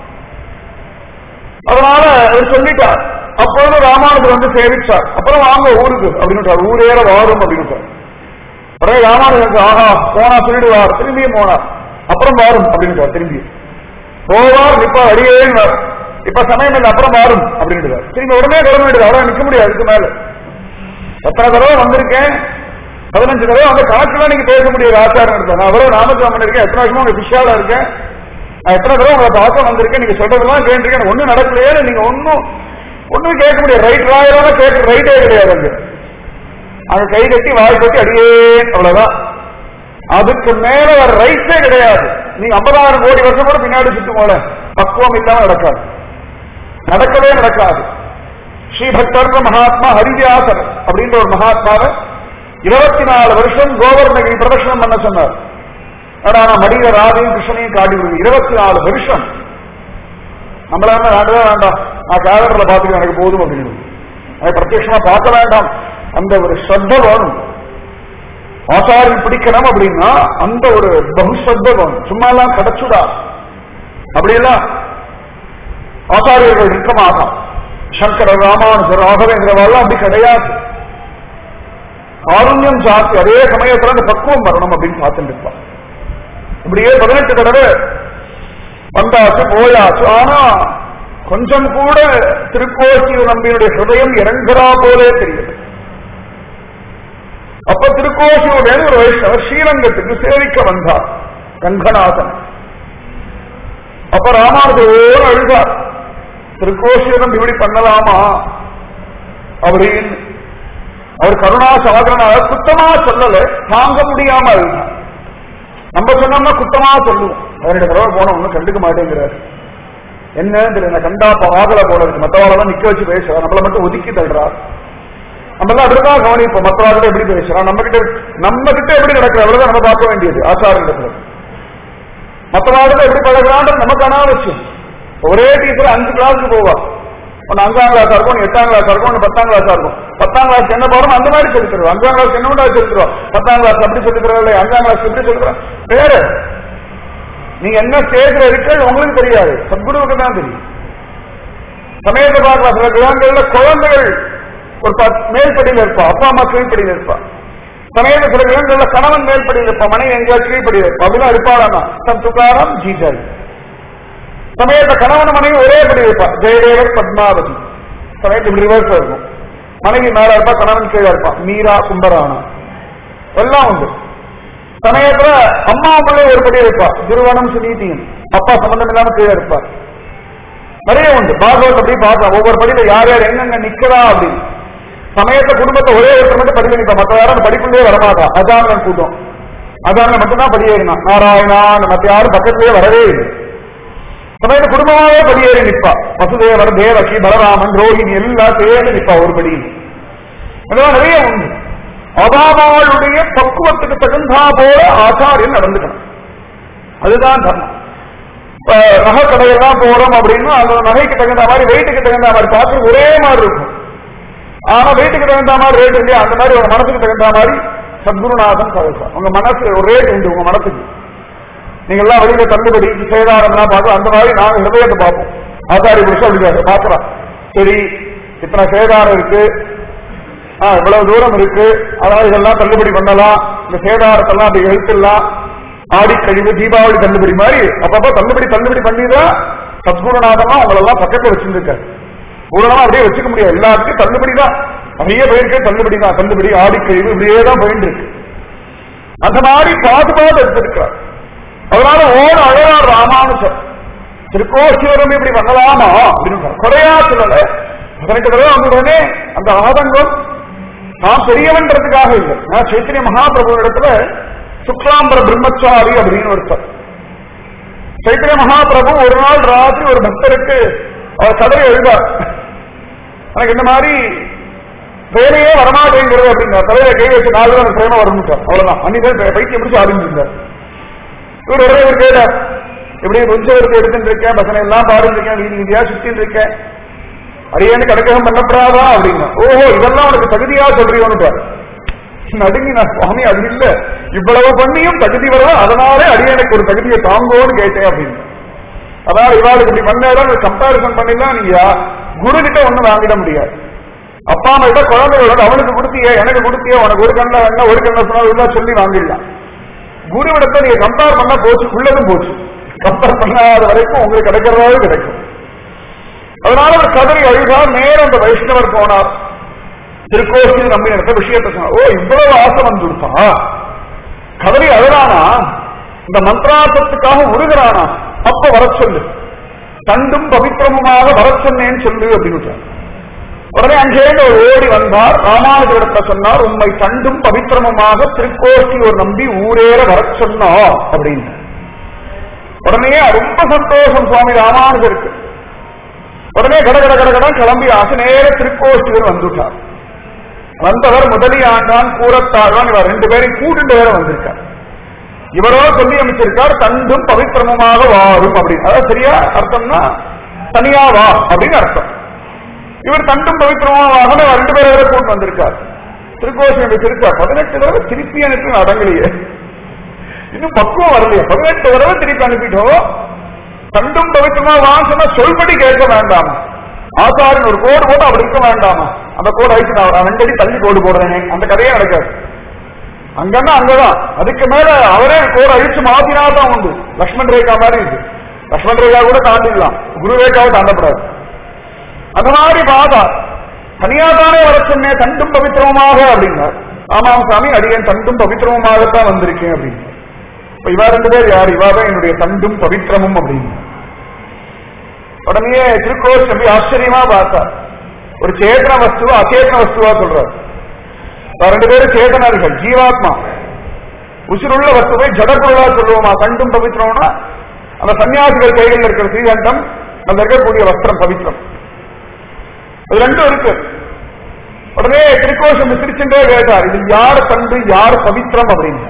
அதனால அவர் சொல்லிட்டார். அப்போது ராமானுஜர் வந்து சேவிச்சார். அப்புறம் வாங்க ஊருக்கு அப்படின்னு, ஊரேற வாரும் அப்படின்னு. உடனே ராமானுஜருக்கு ஆஹா போனா சொல்லிடுவார், திரும்பியும் போனார். அப்புறம் வாரும் அப்படின்னு திரும்பி போவார். நிப்பா அடியேன்னு இப்ப சமயம் இல்லை, அப்புறம் மாறும் அப்படின்னு திரும்பி உடனே கிளம்பிடுது. அவ்வளவு நிக்க முடியாது. அதுக்கு மேல எத்தனை தடவை வந்திருக்கேன், 15 தடவை அந்த கணக்குலாம் நீங்க பேச முடியாது. ஆச்சாரம் இருக்கேன், நான் அவ்வளவு நாமஜம் பண்ணிருக்கேன், எத்தனை வருஷமா உங்க பிஷாலா இருக்கேன், நான் எத்தனை தடவை உங்களை பார்க்க வந்திருக்கேன், நீங்க சொல்றதெல்லாம் கேட்டிருக்கேன், ஒன்னும் நடக்கலையே, நீங்க ஒன்னும் கேட்க முடியாது. ரைட் ராயரான கேட்க ரைட்டே கிடையாது. அங்க கை கட்டி வாய் கட்டி அடியே, அவ்வளவுதான். அதுக்கு மேல ஒரு ரைட்டே கிடையாது. நீங்க 50,000 கோடி வருஷம் கூட பின்னாடி சுத்துமோல பக்குவம் இல்லாம நடக்காது, நடக்கவே நடக்காது. ஸ்ரீபக்தர் மகாத்மா ஹரிவியாசர் அப்படின்ற ஒரு மகாத்மாவை 24 வருஷம் கோவர்ணகிரி பிரதட்சணம் பண்ண சொன்னார். ஆனா மடியில ராதையும் கிருஷ்ணனையும் காட்டி விடுது 24 வருஷம். நம்மளால வேண்டதான் வேண்டாம், நான் கேலண்டர்ல பார்த்துக்க எனக்கு போதும் அப்படின்னு அதை பிரத்யட்சமா பார்க்க வேண்டாம். அந்த ஒரு ஸ்ரத்த வேணும். ஆச்சாரியம் பிடிக்கணும் அப்படின்னா அந்த ஒரு பகுஸ்ரத்த வேணும். சும்மா எல்லாம் கிடைச்சுடா அப்படியெல்லாம் ஆச்சாரியர்கள் இருக்க மாட்டான். சங்கர ராமானுஜர் ராகவேந்திரவாள் அப்படி கிடையாது. காருண்யம் ஜாஸ்தி, அதே சமயத்துல அந்த பக்குவம் வரணும் அப்படின்னு பார்த்துட்டு இருப்பான். இப்படியே 18 தடவை வந்தாச்சு போயாச்சு. ஆனா கொஞ்சம் கூட திருக்கோசியூர் நம்பியுடைய ஹிருதயம் இறங்குறா போலே தெரியுது. அப்ப திருக்கோசியூர் ஒரு வைஷ்ணவர் ஸ்ரீரங்கத்துக்கு சேவிக்க வந்தார் ரங்கநாதன். அப்ப ராமானுஜரோடு அழுதார், திருக்கோசியூரம் இப்படி பண்ணலாமா அப்படின்னு. அவர் கருணா சாகரனாக குத்தமா சொல்லல, தாங்க முடியாம அழுதார். நம்ம சொன்னோம்னா குத்தமா சொல்லுவோம், அவருடைய தடவை போன ஒன்னும் கண்டுக்க மாட்டேங்கிறாரு. என்ன தெரியல, கண்டா ஆகல போல இருக்கு, மற்றவாளெல்லாம் நிக்க வச்சு பேசுறா, நம்மள மட்டும் ஒதுக்கி தள்ளுறார். நம்ம எல்லாம் அப்படிதான் கவனிப்போம், மற்றவாள்கிட்ட எப்படி பேசுறான், நம்ம கிட்ட எப்படி நடக்கிற அவ்வளவுதான் நம்ம பார்க்க வேண்டியது. ஆச்சாரத்துல மற்றவாள்கிட்ட எப்படி பழகிறான் நமக்கு அனாவசியம். ஒரே டீச்சர் 5 கிளாஸுக்கு போவா, ஒன்னு 5ஆம் கிளாஸா இருக்கும், 8ஆம் கிளாஸா இருக்கும், ஒன்னு 10ஆம் கிளாஸா இருக்கும். 10ஆம் கிளாஸ் என்ன பாடம் அந்த மாதிரி சொல்லி தருவோம், 5ஆம் கிளாஸ் என்ன சொல்லி தருவோம், 10ஆம் கிளாஸ் அப்படி சொல்லி தரவில்லை, 5ஆம் கிளாஸ் எப்படி சொல்லி தரோம். வேறு நீங்க என்ன ஸ்டேஜ்ல இருக்கு உங்களுக்கு தெரியாது, சத்குருவுக்கு தான் தெரியும். சமயத்தை பார்க்கலாம், சில கிரகங்கள்ல குழந்தைகள் ஒரு மேல்படியில் இருப்பா, அப்பா அம்மா கீழ்படியில் இருப்பா. சமயத்தை சில கிரகங்கள்ல கணவன் மேல்படியில் இருப்பா, மனைவி எங்கேயாவது கீழ்படியில் இருப்பா. அப்படிலாம் இருப்பாளா சம் துகாரம் ஜீஜாரி. சமயத்தை கணவன் மனைவி ஒரே படி இருப்பா, ஜெயதேவர் பத்மாவதி. சமயத்து இப்படி ரிவர்ஸ் இருக்கும், மனைவி மேல இருப்பா, கணவன் கீழே இருப்பா, மீரா கும்பரானா எல்லாம் உண்டு. சமயத்துல அம்மா பிள்ளை ஒரு படி இருப்பா, திருவனம் சுனீதியும், அப்பா சம்பந்தம் இல்லாம கீழே இருப்பார். நிறைய உண்டு. பாகவத் அப்படி பார்க்கலாம், ஒவ்வொரு படியில யார் யார் எங்கெங்க நிக்கிறா அப்படின்னு. சமயத்தை குடும்பத்தை ஒரே ஒருத்தர் மட்டும் படிக்க நிற்பா, மற்ற யாரும் படிப்புள்ளே வரமாட்டா. அஜானன் கூட்டம், அஜானன் மட்டும்தான் படியேறினா, நாராயணா மற்ற யாரும் பக்கத்திலேயே வரவே இல்லை. சமயத்து குடும்பமாவே படியேறி நிற்பா, வசுதேவர் தேவகி பலராமன் ரோஹிணி எல்லாம் சேர்ந்து நிற்பா ஒரு படியில். அதெல்லாம் நிறைய உண்டு. அபாபாளுடைய பக்குவத்துக்கு தகுந்தா போல ஆச்சாரியன் நடந்துக்கணும், அதுதான் தர்மம். இப்ப நகை கடையெல்லாம் போறோம் அப்படின்னா அந்த நகைக்கு தகுந்த மாதிரி வெயிட்டுக்கு தகுந்த மாதிரி பார்த்து ஒரே மாதிரி இருக்கும். ஆனா வெயிட்டுக்கு தகுந்த மாதிரி ரேட் இல்லையா, அந்த மாதிரி உங்க மனசுக்கு தகுந்த மாதிரி சத்குருநாதன் கவசம். உங்க மனசு ஒரு ரேட் உண்டு, உங்க மனசுக்கு. நீங்க எல்லாம் வெளியில தள்ளுபடி சேதாரம்லாம் பார்க்கணும், அந்த மாதிரி நாங்க ஹிருதயத்தை பார்ப்போம். ஆச்சாரி புருஷன் அப்படி பார்க்கலாம். சரி இத்தனை சேதாரம் இருக்கு, இவ்வளவு தூரம் இருக்கு, அதாவது இதெல்லாம் தள்ளுபடி பண்ணலாம், இந்த சேதாரத்தெல்லாம் அப்படி எழுத்துலாம், ஆடி கழிவு தீபாவளி தள்ளுபடி மாதிரி அப்பப்ப தள்ளுபடி பண்ணிதான் சத்குருநாதமா உங்களெல்லாம் பக்கத்துல வச்சிருக்காரு. பூரணமா அப்படியே வச்சுக்க முடியாது, எல்லாத்துக்கும் தள்ளுபடி தான். நிறைய பேருக்கு தள்ளுபடி தான், தள்ளுபடி ஆடி கழிவு இப்படியே தான் போயிட்டு இருக்கு. அந்த மாதிரி பார்த்து எடுத்திருக்கிறார். அதனால ஓட அழகார் ராமானுஜர் திருக்கோசிவரம் இப்படி பண்ணலாமா அப்படின்னு குறையா சொல்லல. 18 தடவை வந்துடனே அந்த ஆதங்கம் நான் பெரியவன்றதுக்காக இல்லை. நான் சைத்தன்ய மகாபிரபு இடத்துல சுக்லாம்பர பிரம்மச்சாரி அப்படின்னு ஒருத்தர். சைத்தன்ய மகாபிரபு ஒரு நாள் ராத்திரி ஒரு பக்தருக்கு அவர் கதையை எழுதார், எனக்கு இந்த மாதிரி பிரேமையே வரமாட்டேங்கிறது அப்படின்னா தலையில கை வச்சு 4 அந்த பிரேம வரணுட்டார். அவ்வளவுதான், அன்னிதான் பைத்தியம் முடிச்சு ஆரம்பிச்சிருந்தார். இவர் ஒரே ஒரு கேட்டார், எப்படி புஞ்சவருக்கு எடுத்துட்டு இருக்கேன், பசனை எல்லாம் பாடிட்டு இருக்கேன், வீதி வீதியா சுத்தின்னு இருக்கேன், அடியேனுக்கு அடக்கம் பண்ணப்படாதா அப்படின்னா. ஓஹோ இதெல்லாம் உனக்கு தகுதியா சொல்றீங்கன்னு நடுங்கி நான் சுவாமி அது இல்ல, இவ்வளவு பண்ணியும் தகுதி வர, அதனாலே அடியேனுக்கு ஒரு தகுதியை தாங்கோன்னு கேட்டேன் அப்படின்னு. அதாவது இவாளுக்கு இப்படி பண்ணாதான் கம்பேரிசன் பண்ணிலாம் நீங்க குரு கிட்ட ஒண்ணும் வாங்கிட முடியாது. அப்பா அம்மா கிட்ட குழந்தைகளோட அவனுக்கு கொடுத்தியே எனக்கு கொடுத்தியே, உனக்கு ஒரு கண்ண என்ன ஒரு கண்ண சொன்னா சொல்லி வாங்கிடலாம். குருவிடத்தை நீங்க கம்பேர் பண்ணா போச்சு, உள்ளதும் போச்சு. கம்பேர் பண்ணாத வரைக்கும் உங்களுக்கு கிடைக்கிறதாவது கிடைக்கும். அதனால ஒரு கதறி அழுதார். நேரம் அந்த வைஷ்ணவர் போனார், திருக்கோசியில் நம்பி நடத்த விஷயத்தை சொன்னார். ஓ இவ்வளவு ஆசை வந்து கொடுத்தா, கதறி அழுதானா, இந்த மந்திராசத்துக்காக உருகிறானா, அப்ப வர சொல்லு, தண்டும் பவித்திரமுமாக வர சொன்னேன்னு சொல்லு அப்படின்னு. உடனே அங்கேருந்து ஒரு ஓடி வந்தார், ராமானுஜரிடத்துல சொன்னார், உண்மை தண்டும் பவித்திரமுமாக திருக்கோசியூர் நம்பி ஊரேற வர சொன்னா அப்படின்னு. உடனே ரொம்ப சந்தோஷம் சுவாமி ராமானுஜருக்கு. உடனே கடகடன் கிளம்பி ஆசை நேர திருக்கோஷ்டியூர் வந்துட்டார். வந்தவர் முதலியாண்டான் கூறத்தாழ்வான் இவர் ரெண்டு பேரையும் கூட்டு வேற வந்திருக்கார். இவரோ சொல்லி அமைச்சிருக்கார் தண்டும் பவித்திரமுமாக வாரும் அப்படின்னு. அதாவது சரியா அர்த்தம்னா தனியா வா அப்படின்னு அர்த்தம். இவர் தண்டும் பவித்திரமாக ரெண்டு பேரை வேற கூட்டு வந்திருக்கார். திருக்கோஷம் வச்சிருக்கார். 18 தடவை திருப்பி அனுப்பி அடங்கலையே, இன்னும் பக்குவம் வரலையே. 18 தடவை திருப்பி அனுப்பிட்டோம். தண்டும் பவித்திரமா வாசன சொல்படி கேட்க வேண்டாம். ஆசாரின் ஒரு கோடு போட்டு அப்படி இருக்க வேண்டாமா? அந்த கோடு அழிச்சு நான் 2 அடி தள்ளி கோடு போடுறேனே, அந்த கதையே நடக்காது. அங்கன்னா அங்கதான். அதுக்கு மேல அவரே கோடு அழிச்சு மாத்தினாதான் உண்டு. லக்ஷ்மண் ரேகா மாதிரி இருக்கு. லக்ஷ்மண் ரேகா கூட தாண்டிடலாம், குரு ரேகாவை தாண்டப்படாது. அந்த மாதிரி பாதா தனியா தானே வர சொன்னேன் தண்டும் பவித்திரமாக அப்படின்னார். ஆமாம் சாமி, அடியேன் தண்டும் பவித்திரமாகத்தான் வந்திருக்கேன் அப்படின்னு. இப்ப இவா 2 பேர் யார்? இவாதான் என்னுடைய தண்டும் பவித்திரமும் அப்படின்னு. உடனே திருக்கோஷ் அப்படி ஆச்சரியமா பார்த்தா ஒரு சேதன வஸ்துவா அச்சேதன வஸ்துவா சொல்றார். 2 பேரும் சேதனர்கள், ஜீவாத்மா. உசிருள்ள வஸ்துவை ஜடப்பொருளா சொல்லுவோமா? தண்டும் பவித்திரம்னா அந்த சன்னியாசிகள் கைகளில் இருக்கிற ஸ்ரீகண்டம், அந்த இருக்கக்கூடிய வஸ்திரம் பவித்திரம். அது 2 இருக்கு. உடனே திருக்கோஷம் சிரிச்சுட்டே கேட்டார், இது யார் தண்டு யார் பவித்திரம் அப்படின்னு.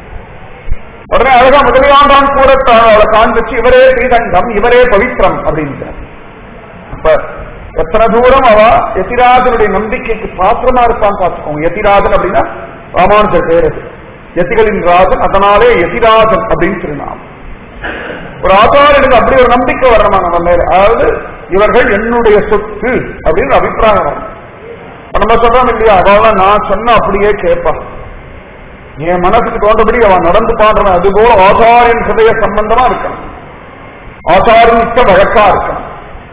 உடனே அழகா முதலியாண்டான் கூட அவளை காண்பிச்சு இவரே ஸ்ரீகண்டம் இவரே பவித்திரம் அப்படின்றார். அப்ப எத்தனை தூரம் அவ யதிராஜனுடைய நம்பிக்கைக்கு பாத்திரமா இருப்பான்னு பார்த்துக்கோங்க. யதிராஜன் அப்படின்னா ராமானுஜர் பேரு, யதிகளின் ராஜன், அதனாலே யதிராஜன் அப்படின்னு திருநாமம். ஒரு ஆச்சாரியனுக்கு அப்படி ஒரு நம்பிக்கை வரணுமா நம்ம மேல? அதாவது இவர்கள் என்னுடைய சொத்து அப்படின்னு அபிப்பிராயம் வரும். நம்ம சொல்றோம் இல்லையா, அவெல்லாம் நான் சொன்ன அப்படியே கேட்பான், என் மனசுக்கு தோன்றபடி அவன் நடந்து பாடுறான். அதுபோல ஆச்சாரியன் ஹிருதய சம்பந்தமா இருக்கணும், ஆச்சாரியனுக்கு வழக்கா இருக்கணும்.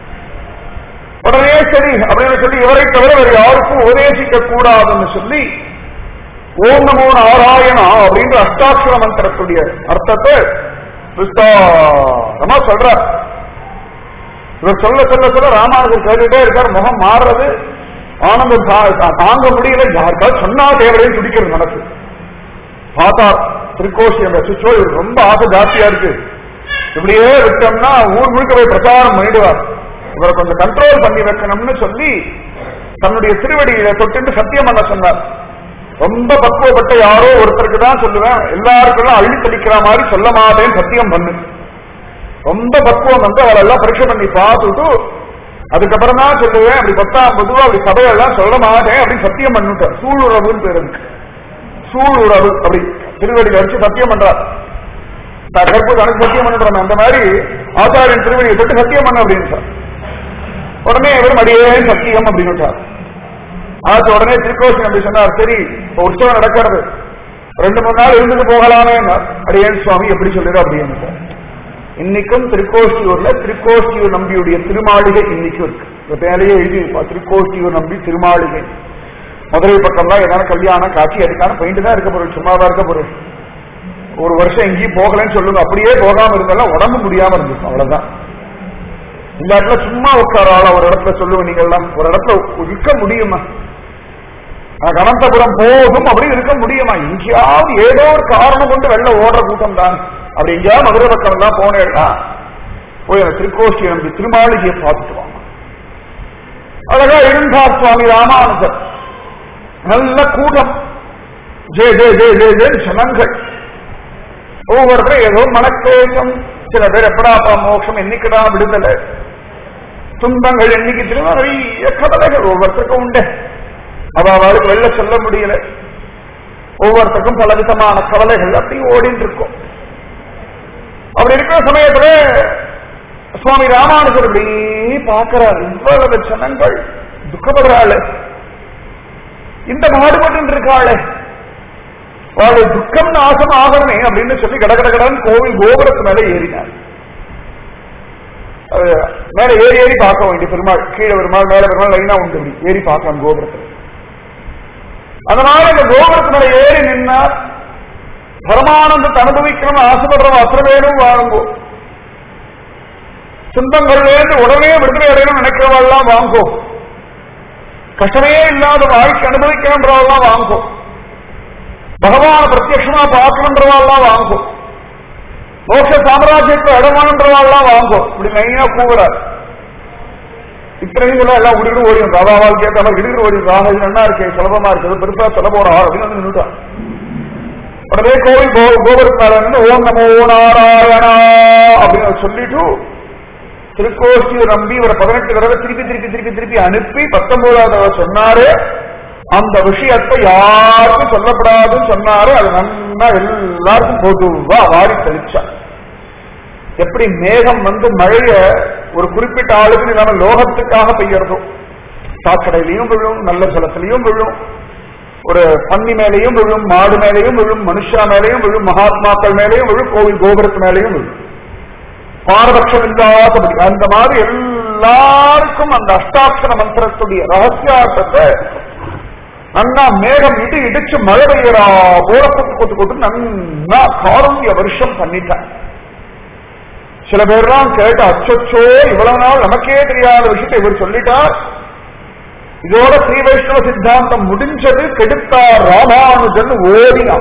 உடனே சரி அப்படின்னு சொல்லி இவரை தவிர வேறு யாருக்கும் உபதேசிக்க கூடாதுன்னு சொல்லி ஓம் நமோ நாராயணா அப்படின்ற அஷ்டாட்சர மந்திரத்துடைய அர்த்தத்தை விஸ்தாரமா சொல்றார். இவர் சொல்ல சொல்ல சொல்ல ராமானுஜர் கேட்டுட்டே இருக்கார். முகம் மாறுறது, ஆனந்தம் தாங்க முடியல. யாருக்காவது சொன்னா தேவையை துடிக்கிறது மனசு. பார்த்தா திருக்கோஷி அந்த சுச்சோ இவர் ரொம்ப ஆசை ஜாஸ்தியா இருக்கு, இப்படியே விட்டோம்னா ஊர் முழுக்க போய் பிரச்சாரம் பண்ணிடுவார், இவரை கொஞ்சம் கண்ட்ரோல் பண்ணி வைக்கணும்னு சொல்லி தன்னுடைய திருவடியில தொட்டு சத்தியம் பண்ண சொன்னார். ரொம்ப பக்குவப்பட்ட யாரோ ஒருத்தருக்கு தான் சொல்லுவேன், எல்லாருக்கும் அள்ளி தெளிக்கிற மாதிரி சொல்ல மாட்டேன்னு சத்தியம் பண்ணு. ரொம்ப பக்குவம் வந்து அவளெல்லாம் பரீட்சை பண்ணி பார்த்துட்டு அதுக்கப்புறம் தான் சொல்லுவேன், அப்படி 10 அப்படி சபையெல்லாம் சொல்ல மாட்டேன் அப்படின்னு சத்தியம் பண்ணிட்டார். சூளுறவுன்னு பேரு, சூளுறவு அப்படி திருவடியில வச்சு சத்தியம் பண்றார். கற்பூர் அனுப்பி சத்தியம் பண்ணுறோம், அந்த மாதிரி ஆச்சாரியன் திருவடியை தொட்டு சத்தியம் பண்ண அப்படின்னு சார். உடனே இவர் மடியே சத்தியம் அப்படின்னு ஆச்சு. உடனே திருக்கோஷன் அப்படி சொன்னார், சரி இப்ப உற்சவம் நடக்கிறது, 2-3 நாள் இருந்துட்டு போகலாமே. அடியேன் சுவாமி எப்படி சொல்லுது அப்படின்னு. இன்னைக்கும் திருக்கோஷ்டியூர்ல திருக்கோஷ்டியூர் நம்பியுடைய திருமாளிகை இன்னைக்கும் இருக்கு. பேரையே எழுதி திருக்கோஷ்டியூர் நம்பி திருமாளிகை. மதுரை பக்கம் தான் ஏதாவது கல்யாணம் காட்சி அதுக்கான போயிட்டு தான் இருக்க பொருள், சும்மாவா இருக்க பொருள். ஒரு வருஷம் எங்கேயும் போகலன்னு சொல்லுங்க, அப்படியே போகாம இருந்தாலும் உடம்பு முடியாம இருந்துச்சு, அவ்வளவுதான். இந்த இடத்துல சும்மா உட்காராளா ஒரு இடத்துல சொல்லுவேன், நீங்க எல்லாம் ஒரு இடத்துல இருக்க முடியுமா? அனந்தபுரம் போதும் அப்படி இருக்க முடியுமா? எங்கேயாவது ஏதோ ஒரு காரணம் கொண்டு வெளில ஓடுற கூட்டம் தான். அப்படி எங்கேயாவது மதுரை பக்கம் தான் போனேன்னா போய் அந்த திருக்கோஷ்டி நம்பி திருமாளிகையை பார்த்துட்டு வாங்க. அழகா இருந்தார் சுவாமி ராமானுஜர். நல்ல கூட்டம், ஜெய ஜெய ஜெய ஜெய ஜெய சனங்கள். ஒவ்வொருத்தரும் ஏதோ மனக்கேசம், சில பேர் எப்படாப்பா மோட்சம், என்னைக்குடா விடுதலை, துன்பங்கள் என்னைக்கு திரும்ப நிறைய கவலைகள் ஒவ்வொருத்தருக்கும் உண்டு. அவளுக்கு வெளில சொல்ல முடியல. ஒவ்வொருத்தருக்கும் பல விதமான கவலைகள் அப்படி ஓடிட்டு இருக்கும். அப்படி இருக்கிற சமயத்துல சுவாமி ராமானுஜர் அப்படி பார்க்கிறார், இவ்வளவு ஜனங்கள் துக்கப்படுறாள், இந்த பாடுபட்டு இருக்காளே, அவளை துக்கம் நாசம் ஆகணுமே அப்படின்னு சொல்லி கடகடகடன் கோவில் கோபுரத்து மேல ஏறினார். மேல ஏறி ஏறி பார்க்க வேண்டிய பெருமாள், கீழே பெருமாள் மேல பெருமாள் லைனா உண்டு, ஏறி பார்க்கலாம் கோபுரத்தில். அதனால இந்த கோபுரத்து மேல ஏறி நின்னார். பரமானந்தத்தை அனுபவிக்கணும்னு ஆசைப்படுறவங்க அத்தனை பேரும் வாங்கோ, துன்பங்கள்லேருந்து உடனே விடுதலை அடையணும்னு நினைக்கிறவெல்லாம் வாங்கோ, கஷ்டமே இல்லாத வாழ்க்கை அனுபவிக்கணுன்றவெல்லாம் வாங்கோ, பகவான பிரத்யட்சமா பார்க்கணுன்றவெல்லாம் வாங்கும். மோட்ச சாம்ராஜ்யத்தை இடமானன்றவாள்லாம் வாங்கும் இப்படி மெயினா கூவுறார். இத்தனையும் எல்லாம் விடுகிற ஓடியும் ராதாவால் கேட்ட மாதிரி விடுகிற ஓடியும் ராக இது நல்லா இருக்கு, சுலபமா இருக்குது, பெருசா சொல்ல போறா அப்படின்னு வந்து நின்றுட்டான். உடனே கோவில் கோபுரத்தால ஓம் நமோ நாராயணா அப்படின்னு சொல்லிட்டு திருக்கோஷ்டியை நம்பி ஒரு 18 தடவை திருப்பி அனுப்பி 19வது தடவை சொன்னாரு. அந்த விஷயத்தை யாருக்கும் சொல்லப்படாதுன்னு சொன்னாரு. அது நல்லா எல்லாருக்கும் பொதுவா வாரி தெளிச்சா. எப்படி மேகம் வந்து மழைய ஒரு குறிப்பிட்ட ஆளுக்கு இல்லாம லோகத்துக்காக பெய்யறதும், சாக்கடையிலையும் விழும், நல்ல ஜலத்திலையும் விழும், ஒரு பன்னி மேலையும் விழும், மாடு மேலையும் விழும், மனுஷா மேலையும் விழும், மகாத்மாக்கள் மேலையும் விழும், கோவில் கோபுரத்து மேலையும் விழும், பாரபட்சம் இல்லாதபடி. அந்த மாதிரி எல்லாருக்கும் அந்த அஷ்டாட்சர மந்திரத்துடைய ரகசியாட்டத்தை நன்னா மேகம் இடிச்சு மழை பெய்யறா போல கொட்டு நன்னா காரண்ய வருஷம் பண்ணிட்டான். சில பேர்லாம் கேட்ட அச்சோ இவ்வளவு நாள் நமக்கே தெரியாத விஷயத்தை இவர் சொல்லிட்டார், இதோட ஸ்ரீ வைஷ்ணவ சித்தாந்தம் முடிஞ்சது, கெடுத்தார் ராமானுஜன் ஓடினான்.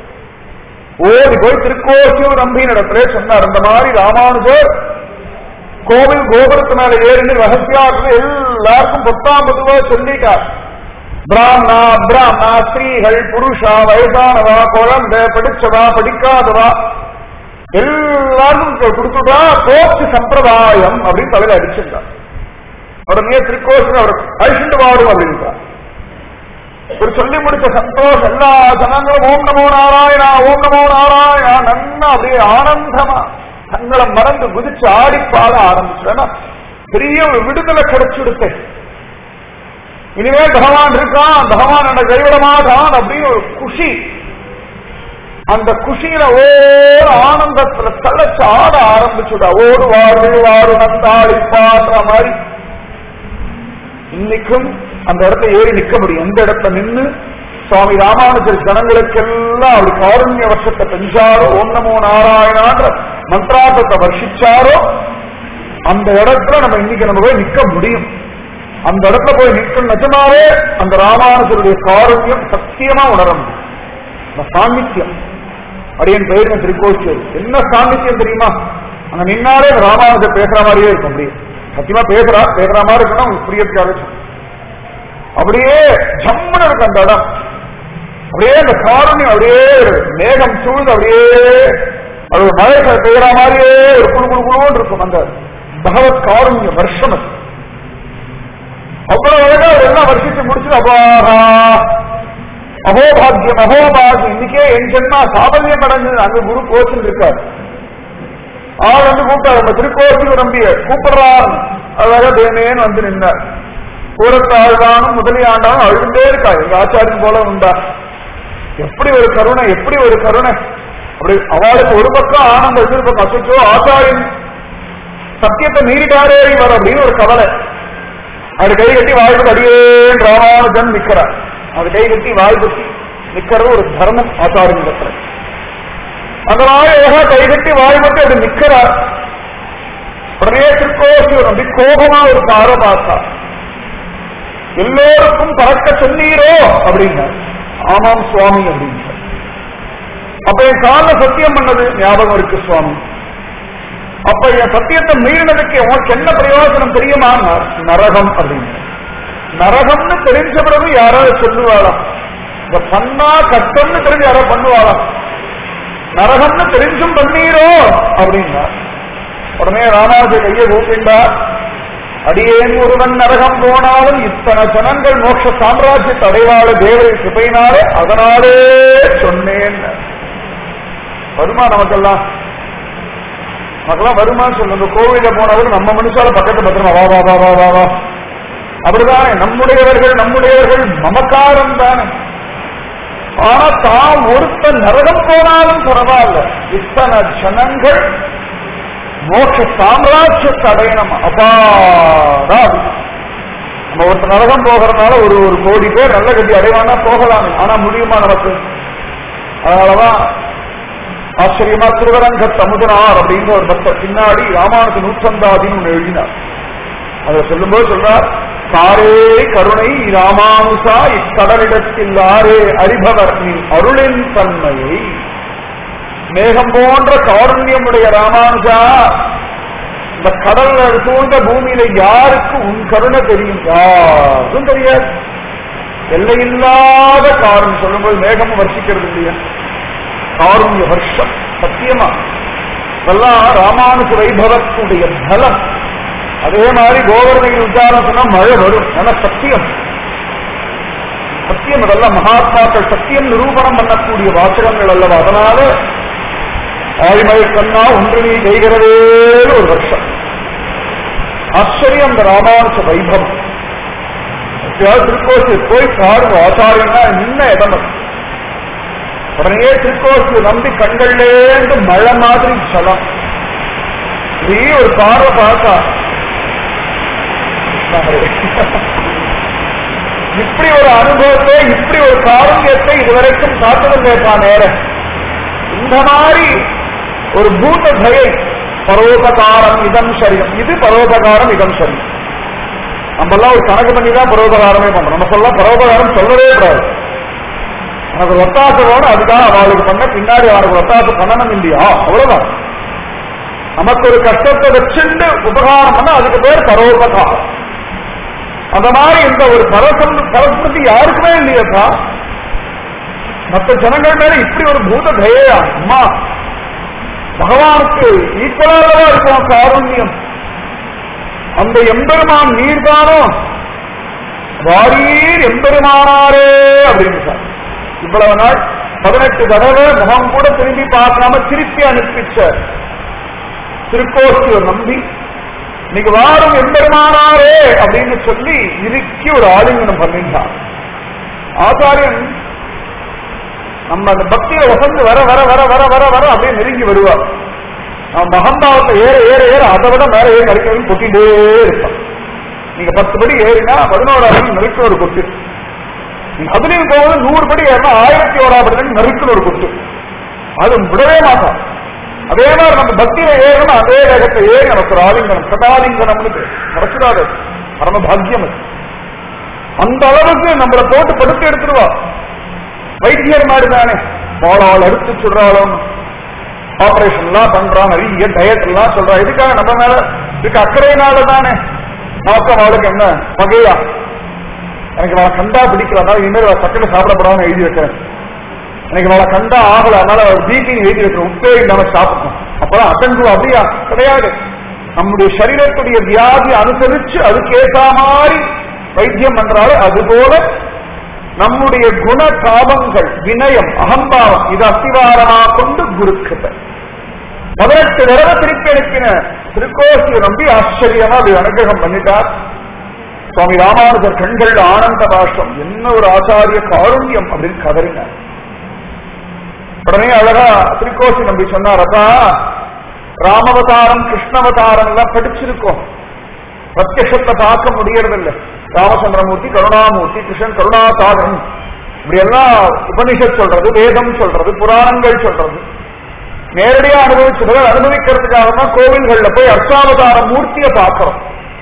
ஓடி போய் திருக்கோசியூர் நம்பின இடத்துல சொன்னார். அந்த மாதிரி ராமானுஜர் கோவில் கோபுரத்து மேல ஏறி ரகசியாட்டு எல்லாருக்கும் 10 சொல்லிட்டார். பிராமணா பிராமணா, ஸ்திரீகள், புருஷா, வயசானவா, குழந்தை, படிச்சவா, படிக்காதவா எல்லாருக்கும் கொடுத்துட்டா கோச்சு சம்பிரதாயம் அப்படின்னு தலையில அடிச்சிருந்தார். உடனே திருக்கோஷம் அவர் அழிச்சுட்டு வாடும் அப்படின்றார். ஒரு சொல்லி முடிச்ச சந்தோஷம் எல்லா ஜனங்களும் ஓம் நமோ நாராயணா ஓம் நமோ நாராயணா நன்னா அப்படியே ஆனந்தமா தங்களை மறந்து குதிச்சு ஆடி பாட ஆரம்பிச்சு. பெரிய ஒரு விடுதலை கிடைச்சுடுத்து. இனிமேல் பகவான் இருக்கான், பகவான் என்ன கைவிட மாட்டான் அப்படின்னு ஒரு குஷி. அந்த குஷியில ஓர் ஆனந்தத்துல தளச்சு ஆட ஆரம்பிச்சுடா. ஓடு வாரு வாரு நந்தாளி பாடுற மாதிரி இன்னைக்கும் அந்த இடத்துல ஏறி நிக்க முடியும். எந்த இடத்துல நின்று சுவாமி ராமானுஜர் ஜனங்களுக்கெல்லாம் அப்படி காருண்ய வருஷத்தை பெஞ்சாரோ, ஓம் நமோ நாராயணான்ற மந்திரார்த்தத்தை வர்ஷிச்சாரோ, அந்த இடத்துல நம்ம இன்னைக்கு நம்ம போய் நிக்க முடியும். அந்த இடத்துல போய் நிற்கும் நிஜமாவே அந்த ராமானுஜருடைய காருண்யம் சத்தியமா உணர முடியும். சாநித்தியம் அடியன் பெயர் திருக்கோஷ்டியூர். என்ன சாநித்தியம் தெரியுமா? அங்க நின்னாலே ராமானுஜர் பேசுற மாதிரியே இருக்கும். அப்படியே சத்தியமா பேசுற மாதிரி இருக்குன்னா உங்களுக்கு புரியறதுக்காக அப்படியே ஜம்முன்னு இருக்கு அந்த இடம். அப்படியே அந்த காரணியம் அப்படியே மேகம் சூழ்ந்து அப்படியே அது மழை பெய்யற மாதிரியே ஒரு குழு குழு குழுன்னு இருக்கும். அந்த பகவத் காரண்ய வருஷம் அவ்வளவு அழகா எல்லாம் வருஷத்தை முடிச்சுட்டு அபாரா அகோபாகியம் அகோபாகியம். இன்னைக்கே என் ஜென்மா சாபல்யம் அடைஞ்சது. அங்க குரு கோச்சில் இருக்காரு. ஆள் வந்து கூப்பிட்டாரு, நம்ம திருக்கோசில் நம்பிய கூப்பிடுறான். அழகா தேனேன்னு வந்து நின்றார். கூரத்து ஆழ்வானும் முதலியாண்டாலும் அழுந்தே இருக்கா. எங்க ஆச்சாரியம் போல உண்டா? எப்படி ஒரு கருணை, எப்படி ஒரு கருணை. அப்படி அவளுக்கு ஒரு பக்கம் ஆனந்தம், எதிர் பக்கம் அச்சோ ஆச்சாரியன் சத்தியத்தை மீறிட்டாரே இவர் அப்படின்னு ஒரு கவலை. அது கை கட்டி வாழ்க்கை அடியேன் ராமானுஜன் நிக்கிறார். அது கை கட்டி வாழ்க்கை நிக்கிறது ஒரு தர்மம் ஆச்சாரியன். அந்த மாதிரி கை கட்டி வாழ்க்கை அப்படி நிக்கிறார். உடனே திருக்கோசியூர் நம்பி கோபமா ஒரு பார பார்த்தா, எல்லோருக்கும் பறக்க சொன்னீரோ அப்படின்னா. ஆமாம் சுவாமி அப்படின்னு. அப்ப என் கால சத்தியம் பண்ணது ஞாபகம் இருக்கு சுவாமி. அப்ப என் சத்தியத்தை மீறினதுக்கு உனக்கு என்ன பிரயோஜனம் தெரியுமா? நரகம் அப்படின்னு. நரகம்னு தெரிஞ்ச பிறகு யாராவது சொல்லுவாளாம்? இந்த பண்ணா கஷ்டம்னு தெரிஞ்சு யாராவது பண்ணுவாளாம்? நரகம்னு தெரிஞ்சும் பண்ணீரோ அப்படின்னா. உடனே ராமானுஜர் கையை கூப்பிட்டார். அடியேன் ஒருவன் நரகம் போனாலும் இத்தனை ஜனங்கள் மோட்ச சாம்ராஜ்யத்தை அடைவாள தேவரை கிருபையினாலே அதனாலே சொன்னேன். வருமா நமக்கெல்லாம்? நமக்கெல்லாம் வருமானு சொல்லுங்க. கோவில போனவர் நம்ம மனுஷால பக்கத்து பத்திரமா வா வா வா வா வா வா அப்படிதானே. நம்முடையவர்கள் மமக்காரம் தானே. ஆனா தான் ஒருத்த நரகம் போனாலும் பரவாயில்ல, இத்தனை ஜனங்கள் மோட்ச சாம்ராஜ்யத்தை அடையணும். அப்பாடா. நம்ம ஒருத்த நரகம் போகிறதுனால ஒரு கோடி பேர் நல்ல கட்டி அடைவானா போகலாம். ஆனா முடியுமா நமக்கு? அதனாலதான் ஆச்சரியமா திருவரங்க தமுதனார் அப்படின்ற ஒரு பக்தர் பின்னாடி ராமானுஜ நூற்றந்தாதின்னு ஒண்ணு எழுதினார். அதை சொல்லும்போது சொல்றார், காரே கருணை ராமானுசா இக்கடலிடத்தில் ஆரே அறிபவர் நீ அருளின் தன்மையை. மேகம் போன்ற காருண்யமுடைய ராமானுஜா, இந்த கடல்ல சூழ்ந்த பூமியில யாருக்கு உன் கருணை தெரியும்? யாருக்கும் தெரியாது. எல்லையில்லாத காரணம் சொல்லும்போது மேகம் வர்ஷிக்கிறது இல்லையா? காருண்ய வருஷம் சத்தியமா இதெல்லாம் ராமானுஜ வைபவத்துடைய பலம். அதே மாதிரி கோவர்தனையில் உச்சாரம் சொன்னா மழை வரும். ஆனா சத்தியம் சத்தியம் இதெல்லாம் மகாத்மாக்கள் சத்தியம் நிரூபணம் பண்ணக்கூடிய வாசகங்கள் அல்லவா. அதனால ஆழிமழை கண்ணா ஒன்று நீ செய்கிறதே ஒரு வருஷம். ஆச்சரியம் இந்த ராமானுஜ வைபவம். திருக்கோசில் போய் பாருங்க, ஆச்சாரியன்னா நின்ன இடம். உடனே திருக்கோசில் நம்பி கண்கள்லேருந்து மழை மாதிரி ஜலம். நீ ஒரு பார்வை பார்த்தா இப்படி ஒரு அனுபவத்தை, இப்படி ஒரு காரண்யத்தை இதுவரைக்கும் காத்ததில்லைப்பா நேரம். இந்த மாதிரி ஒரு பூத தயை. பரோபகாரம் இதம் சரீரம், இது பரோபகாரம் இதம் சரீரம். நம்மெல்லாம் ஒரு கணக்கு பண்ணி தான் பரோபகாரமே பண்றோம். நம்ம சொல்ல பரோபகாரம் சொல்லவே கூடாது. எனக்கு ஒத்தாசை வேணும், அதுக்காக அவளுக்கு பண்ண, பின்னாடி அவருக்கு ஒத்தாசை பண்ணணும் இல்லையா, அவ்வளவுதான். நமக்கு ஒரு கஷ்டத்தை வச்சுட்டு உபகாரம் பண்ண அதுக்கு பேர் பரோபகாரம். அந்த மாதிரி இந்த ஒரு பரஸ்பதி யாருக்குமே இல்லையப்பா. மற்ற ஜனங்கள் மேல இப்படி ஒரு பூத தயா அம்மா பகவானுக்கு ஈக்குவலாக இருக்கும் காருண்யம். அந்த எம்பெருமான் நீர்தானோ வாரீர் எம்பெருமானாரே அப்படின்னு சார். இவ்வளவு நாள் 18 தடவை முகம் கூட திரும்பி பார்க்காம திருப்பி அனுப்பிச்ச திருக்கோசியூர் நம்பி இன்னைக்கு வாரம் எம்பெருமானாரே அப்படின்னு சொல்லி இறுக்கி ஒரு ஆலிங்கனம் பண்ணிட்டான். ஆச்சாரியன் நம்ம அந்த பக்தியில வசந்து வர வர வர வர வர வர அப்படியே நெருங்கி வருவார். அவன் மகம்பாவத்தை ஏற ஏற ஏற அதை விட மேல ஏறி நறுக்கணும் கொட்டிட்டே இருப்பான். நீங்க 10 படி ஏறினா 11ஆவது நறுக்கு ஒரு கொட்டு. நீங்க அதுலயும் போகும்போது 100 படி ஏறினா 1001 நறுக்குன்னு ஒரு கொட்டு. அது விடவே மாட்டான். அதே மாதிரி நம்ம பக்தியில ஏறணும், அதே வேகத்தை ஏறி நமக்கு ஒரு ஆலிங்கனம் சதாலிங்கனம்னு நடக்கிறாரு. பரம பாக்கியம். அந்த அளவுக்கு நம்மளை போட்டு படுத்து எடுத்துருவா. வைத்தியர் மாதிரி தானே பாலால் அறுத்து சொல்றாலும் ஆபரேஷன் எல்லாம் பண்றான், நிறைய டயட் எல்லாம் சொல்றான். இதுக்காக நம்ம மேல இதுக்கு அக்கறையினால தானே. நமக்கு அவளுக்கு என்ன பகையா, எனக்கு அவளை கண்டா பிடிக்கல, இனிமேல் சக்கரை சாப்பிடப்படாம எழுதி வைக்கிறேன். எனக்கு அவளை கண்டா ஆகல, அதனால பிபி எழுதி வைக்கிறேன், உப்பே இல்லாம சாப்பிடணும். அப்பதான் அட்டன்றுவா. அப்படியா கிடையாது. நம்முடைய சரீரத்துடைய வியாதி அனுசரிச்சு அதுக்கேற்ற மாதிரி வைத்தியம் பண்றாலும் அதுபோல நம்முடைய குண தாபங்கள், வினயம், அகம்பாவம் இது அஸ்திவாரமா கொண்டு குருக்கிட்ட 18 தடவை திருப்பி அனுப்பின திருக்கோசியை நம்பி ஆச்சரியமா அது அனுகிரகம் பண்ணிட்டார். சுவாமி ராமானுஜர் கண்கள் ஆனந்த பாஷ்பம். என்ன ஒரு ஆச்சாரிய காருண்யம் அப்படின்னு கதறினார். உடனே அழகா திருக்கோசி நம்பி சொன்னாரப்பா, ராமவதாரம் கிருஷ்ணவதாரம் எல்லாம் படிச்சிருக்கோம், பிரத்யத்தை பார்க்க முடியறதில்லை. ராமச்சந்திரமூர்த்தி, கருணாமூர்த்தி, கிருஷ்ணன் கருணாசாகரன், இப்படி எல்லாம் உபனிஷத் சொல்றது, வேதம் சொல்றது, புராணங்கள் சொல்றது. நேரடியா அனுபவிச்சவர்கள் அனுபவிக்கிறதுக்காக தான் கோவில்கள்ல போய் அர்ச்சாவதார மூர்த்தியை பார்க்கிறோம்.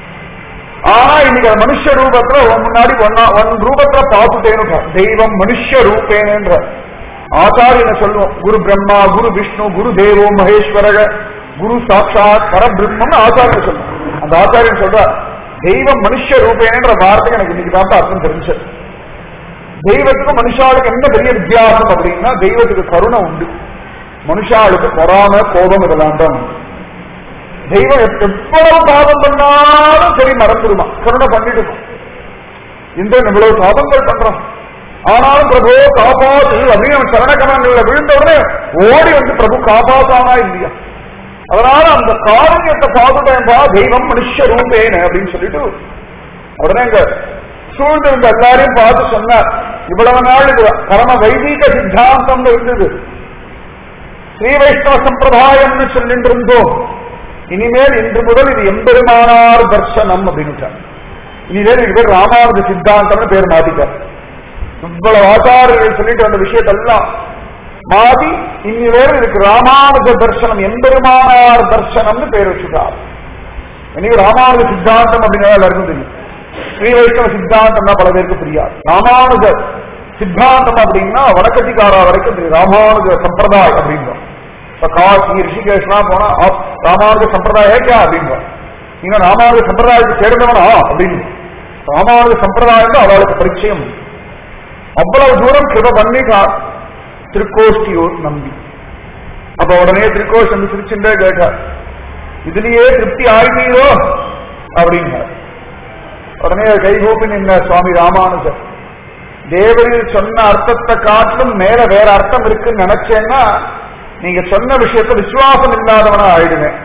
ஆனா இன்னைக்கு மனுஷ ரூபத்துல முன்னாடி ஒன் ரூபத்துல பார்த்துட்டேன்னு தெய்வம் மனுஷ ரூபேன்ற ஆச்சாரியனை சொல்லுவோம். குரு பிரம்மா, குரு விஷ்ணு, குரு தேவோ மகேஸ்வரக, குரு சாட்சாத் பரபிரம்மன் ஆச்சாரியன் சொல்லுவோம். அந்த ஆச்சாரியன் சொல்றார், தெய்வம் மனுஷ ரூபேன்ற வார்த்தைக்கு எனக்கு இன்னைக்கு தான் அர்த்தம் தெரிஞ்சது. தெய்வத்துக்கும் மனுஷாளுக்கு என்ன பெரிய வித்தியாசம் அப்படின்னா, தெய்வத்துக்கு கருணை உண்டு, மனுஷாளுக்கு பொறாம கோபம் இதெல்லாம் தான். தெய்வம் எவ்வளவு பாவம் பண்ணாலும் சரி மறந்துடுமா, கருணை பண்ணிடுமா. இந்திரன் இவ்வளவு பாவங்கள் பண்றான், ஆனாலும் பிரபு காப்பாத்து அப்படின்னு சரணகமங்கள்ல விழுந்த உடனே ஓடி வந்து பிரபு காப்பாத்தானா இல்லையா. அதனால அந்த காரண்யத்தை பார்த்துட்டேன்பா, தெய்வம் மனுஷ ரூபேன அப்படின்னு சொல்லிட்டு உடனே அங்க சூழ்ந்திருந்த எல்லாரையும் பார்த்து சொன்னார். இவ்வளவு நாள் இது பரம வைதீக சித்தாந்தம் இருந்தது, ஸ்ரீ வைஷ்ணவ சம்பிரதாயம்னு சொல்லிட்டு இருந்தோம். இனிமேல் இன்று முதல் இது எம்பெருமானார் தர்சனம் அப்படின்னுட்டார். இனிமேல் இது பேர் ராமானுஜ சித்தாந்தம்னு பேர் மாத்திட்டார். இவ்வளவு ஆச்சாரியர்கள் சொல்லிட்டு அந்த விஷயத்தெல்லாம் மாதி இனிமேல் இதுக்கு ராமானுஜ தர்சனம், எம்பெருமானார் தர்சனம்னு பேர் வச்சுட்டார். இன்னைக்கு ராமானுஜ சித்தாந்தம் அப்படின்னா எல்லாருக்கும் தெரியும். ஸ்ரீ வைஷ்ணவ சித்தாந்தம்னா பல பேருக்கு புரியாது. ராமானுஜ சித்தாந்தம் அப்படின்னா வடக்கத்திக்காரா வரைக்கும் தெரியும். ராமானுஜ சம்பிரதாயம் அப்படின்னா இப்ப காசி ரிஷிகேஷ்லாம் போனா ராமானுஜ சம்பிரதாயம் கே அப்படின்பா. நீங்க ராமானுஜ சம்பிரதாயத்தை சேர்ந்தவனா அப்படின்னு. ராமானுஜ சம்பிரதாயம் தான் அவளுக்கு பரிச்சயம். அவ்வளவு தூரம் கிருப பண்ணிட்டா திருக்கோஷ்டியூர் நம்பி. அப்ப உடனே திருக்கோஷ் வந்து சிரிச்சுட்டே கேட்டார், இதுலயே திருப்தி ஆயிட்டீரோ அப்படின்னார். உடனே கைகூப்பி நின்ற சுவாமி ராமானுஜர், தேவரில் சொன்ன அர்த்தத்தை காட்டிலும் மேல வேற அர்த்தம் இருக்குன்னு நினைச்சேன்னா நீங்க சொன்ன விஷயத்த விசுவாசம் இல்லாதவனா ஆயிடுவேன்.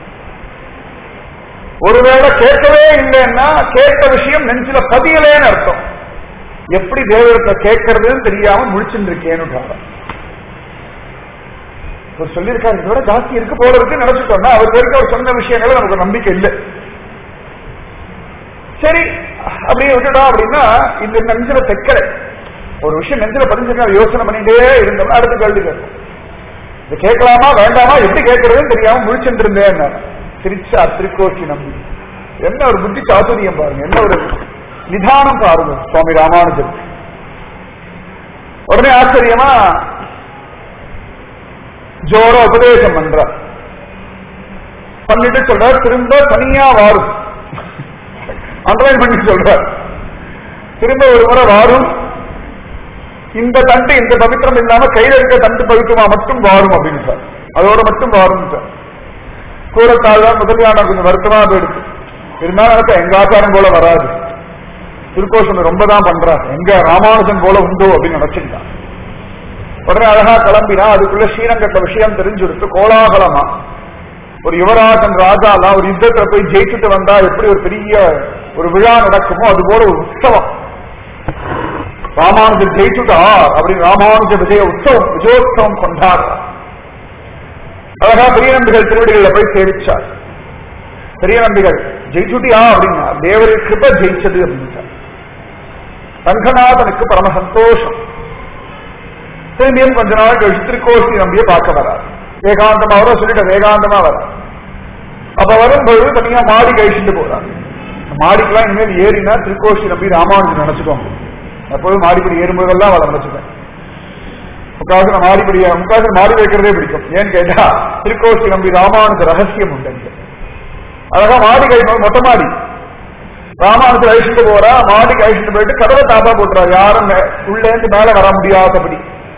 ஒருவேளை கேட்கவே இல்லைன்னா கேட்ட விஷயம் நெஞ்சில பதியலேன்னு அர்த்தம். எப்படி தேவரத்தை கேட்கறதுன்னு தெரியாம முழிச்சுட்டு இருக்கேன்னு சொல்லியிருக்காரு. இதோட ஜாஸ்தி இருக்கு போல இருக்கு நினைச்சுட்டோம்னா அவர் வரைக்கும் அவர் சொன்ன விஷயங்கள நமக்கு நம்பிக்கை இல்லை. சரி அப்படியே விட்டுட்டோம் அப்படின்னா இந்த நெஞ்சில தைக்கிற ஒரு விஷயம் நெஞ்சில பதிஞ்சிருக்க யோசனை பண்ணிட்டே இருந்தோம்னா அடுத்த கேள்வி கேட்கும், இது கேட்கலாமா வேண்டாமா எப்படி கேட்கறதுன்னு தெரியாம முழிச்சுட்டு இருந்தேன். திருச்சா திருக்கோஷி நம்பி என்ன ஒரு புத்தி சாதுரியம் பாருங்க, என்ன ஒரு நிதானம் பாருங்க சுவாமி ராமானுஜர். உடனே ஆச்சரியமா ஜோர உபதேசம் பண்றார். பண்ணிட்டு சொல்றார், திரும்ப தனியா வாரும் அண்டர்லைன் பண்ணி சொல்றார், திரும்ப ஒரு முறை வாரும், இந்த தண்டு இந்த பவித்திரம் இல்லாம கையில இருக்க தண்டு பவித்திரமா மட்டும் வாரும் அப்படின்னு சார். அதோட மட்டும் வாரும் சார். கூறத்தால் தான் முதலியான கொஞ்சம் வருத்தமா போயிடுச்சு. இருந்தாலும் எனக்கு எங்க ஆச்சாரம் போல வராது, திருக்கோஷம் ரொம்ப தான் பண்றாரு, எங்க ராமானுஜன் போல உண்டோ அப்படின்னு நினைச்சிருக்கான். உடனே அழகா கிளம்பினா அதுக்குள்ள ஸ்ரீரங்கத்த விஷயம் தெரிஞ்சுடுத்து கோலாகலமா ஒரு யுவராஜன் ராஜாலாம் ஒரு யுத்தத்துல போய் ஜெயிச்சுட்டு வந்தா எப்படி ஒரு பெரிய ஒரு விழா நடக்குமோ அது போல ஒரு உற்சவம். ராமானுஜர் ஜெயிச்சுட்டா அப்படின்னு ராமானுஜ விஜய உற்சவம் விஜயோத்சவம் கொண்டாடுற. அழகா பெரிய நம்பிகள் திருவடிகளை போய் சேவிச்சார். பெரிய நம்பிகள் ஜெயிச்சுட்டியா அப்படின்னா தேவரின் கிருப ஜெயிச்சது அப்படின்ட்டார். ரங்கநாதனுக்கு பரம சந்தோஷம். திரும்பியும் கொஞ்ச நாள் கழிச்சு திருக்கோஷ்டி நம்பியை பார்க்க வராது. ஏகாந்தமா வர சொல்லிட்டு ஏகாந்தமா வர. அப்ப வரும்போது தனியா மாடி கழிச்சுட்டு போறாங்க. மாடிக்கெல்லாம் இனிமேல் ஏறினா திருக்கோஷ்டி நம்பி ராமானுஜன் நினைச்சுக்கோங்க. எப்போதும் மாடிப்படி ஏறும்போதெல்லாம் அவளை நினைச்சுப்பேன். முக்காசு மாடி வைக்கிறதே பிடிக்கும். ஏன்னு கேட்டா திருக்கோஷ்டி நம்பி ராமானுஜ ரகசியம் உண்டு. அழகா மாடி கழிக்கும், மொட்டை மாடி ராமானுஜர் அழிச்சுட்டு போறா. மாடிக்கு அழிச்சுட்டு போயிட்டு கதவை தாப்பா போட்டுறாரு, யாரும் உள்ளே இருந்து மேல வர முடியாதபடி.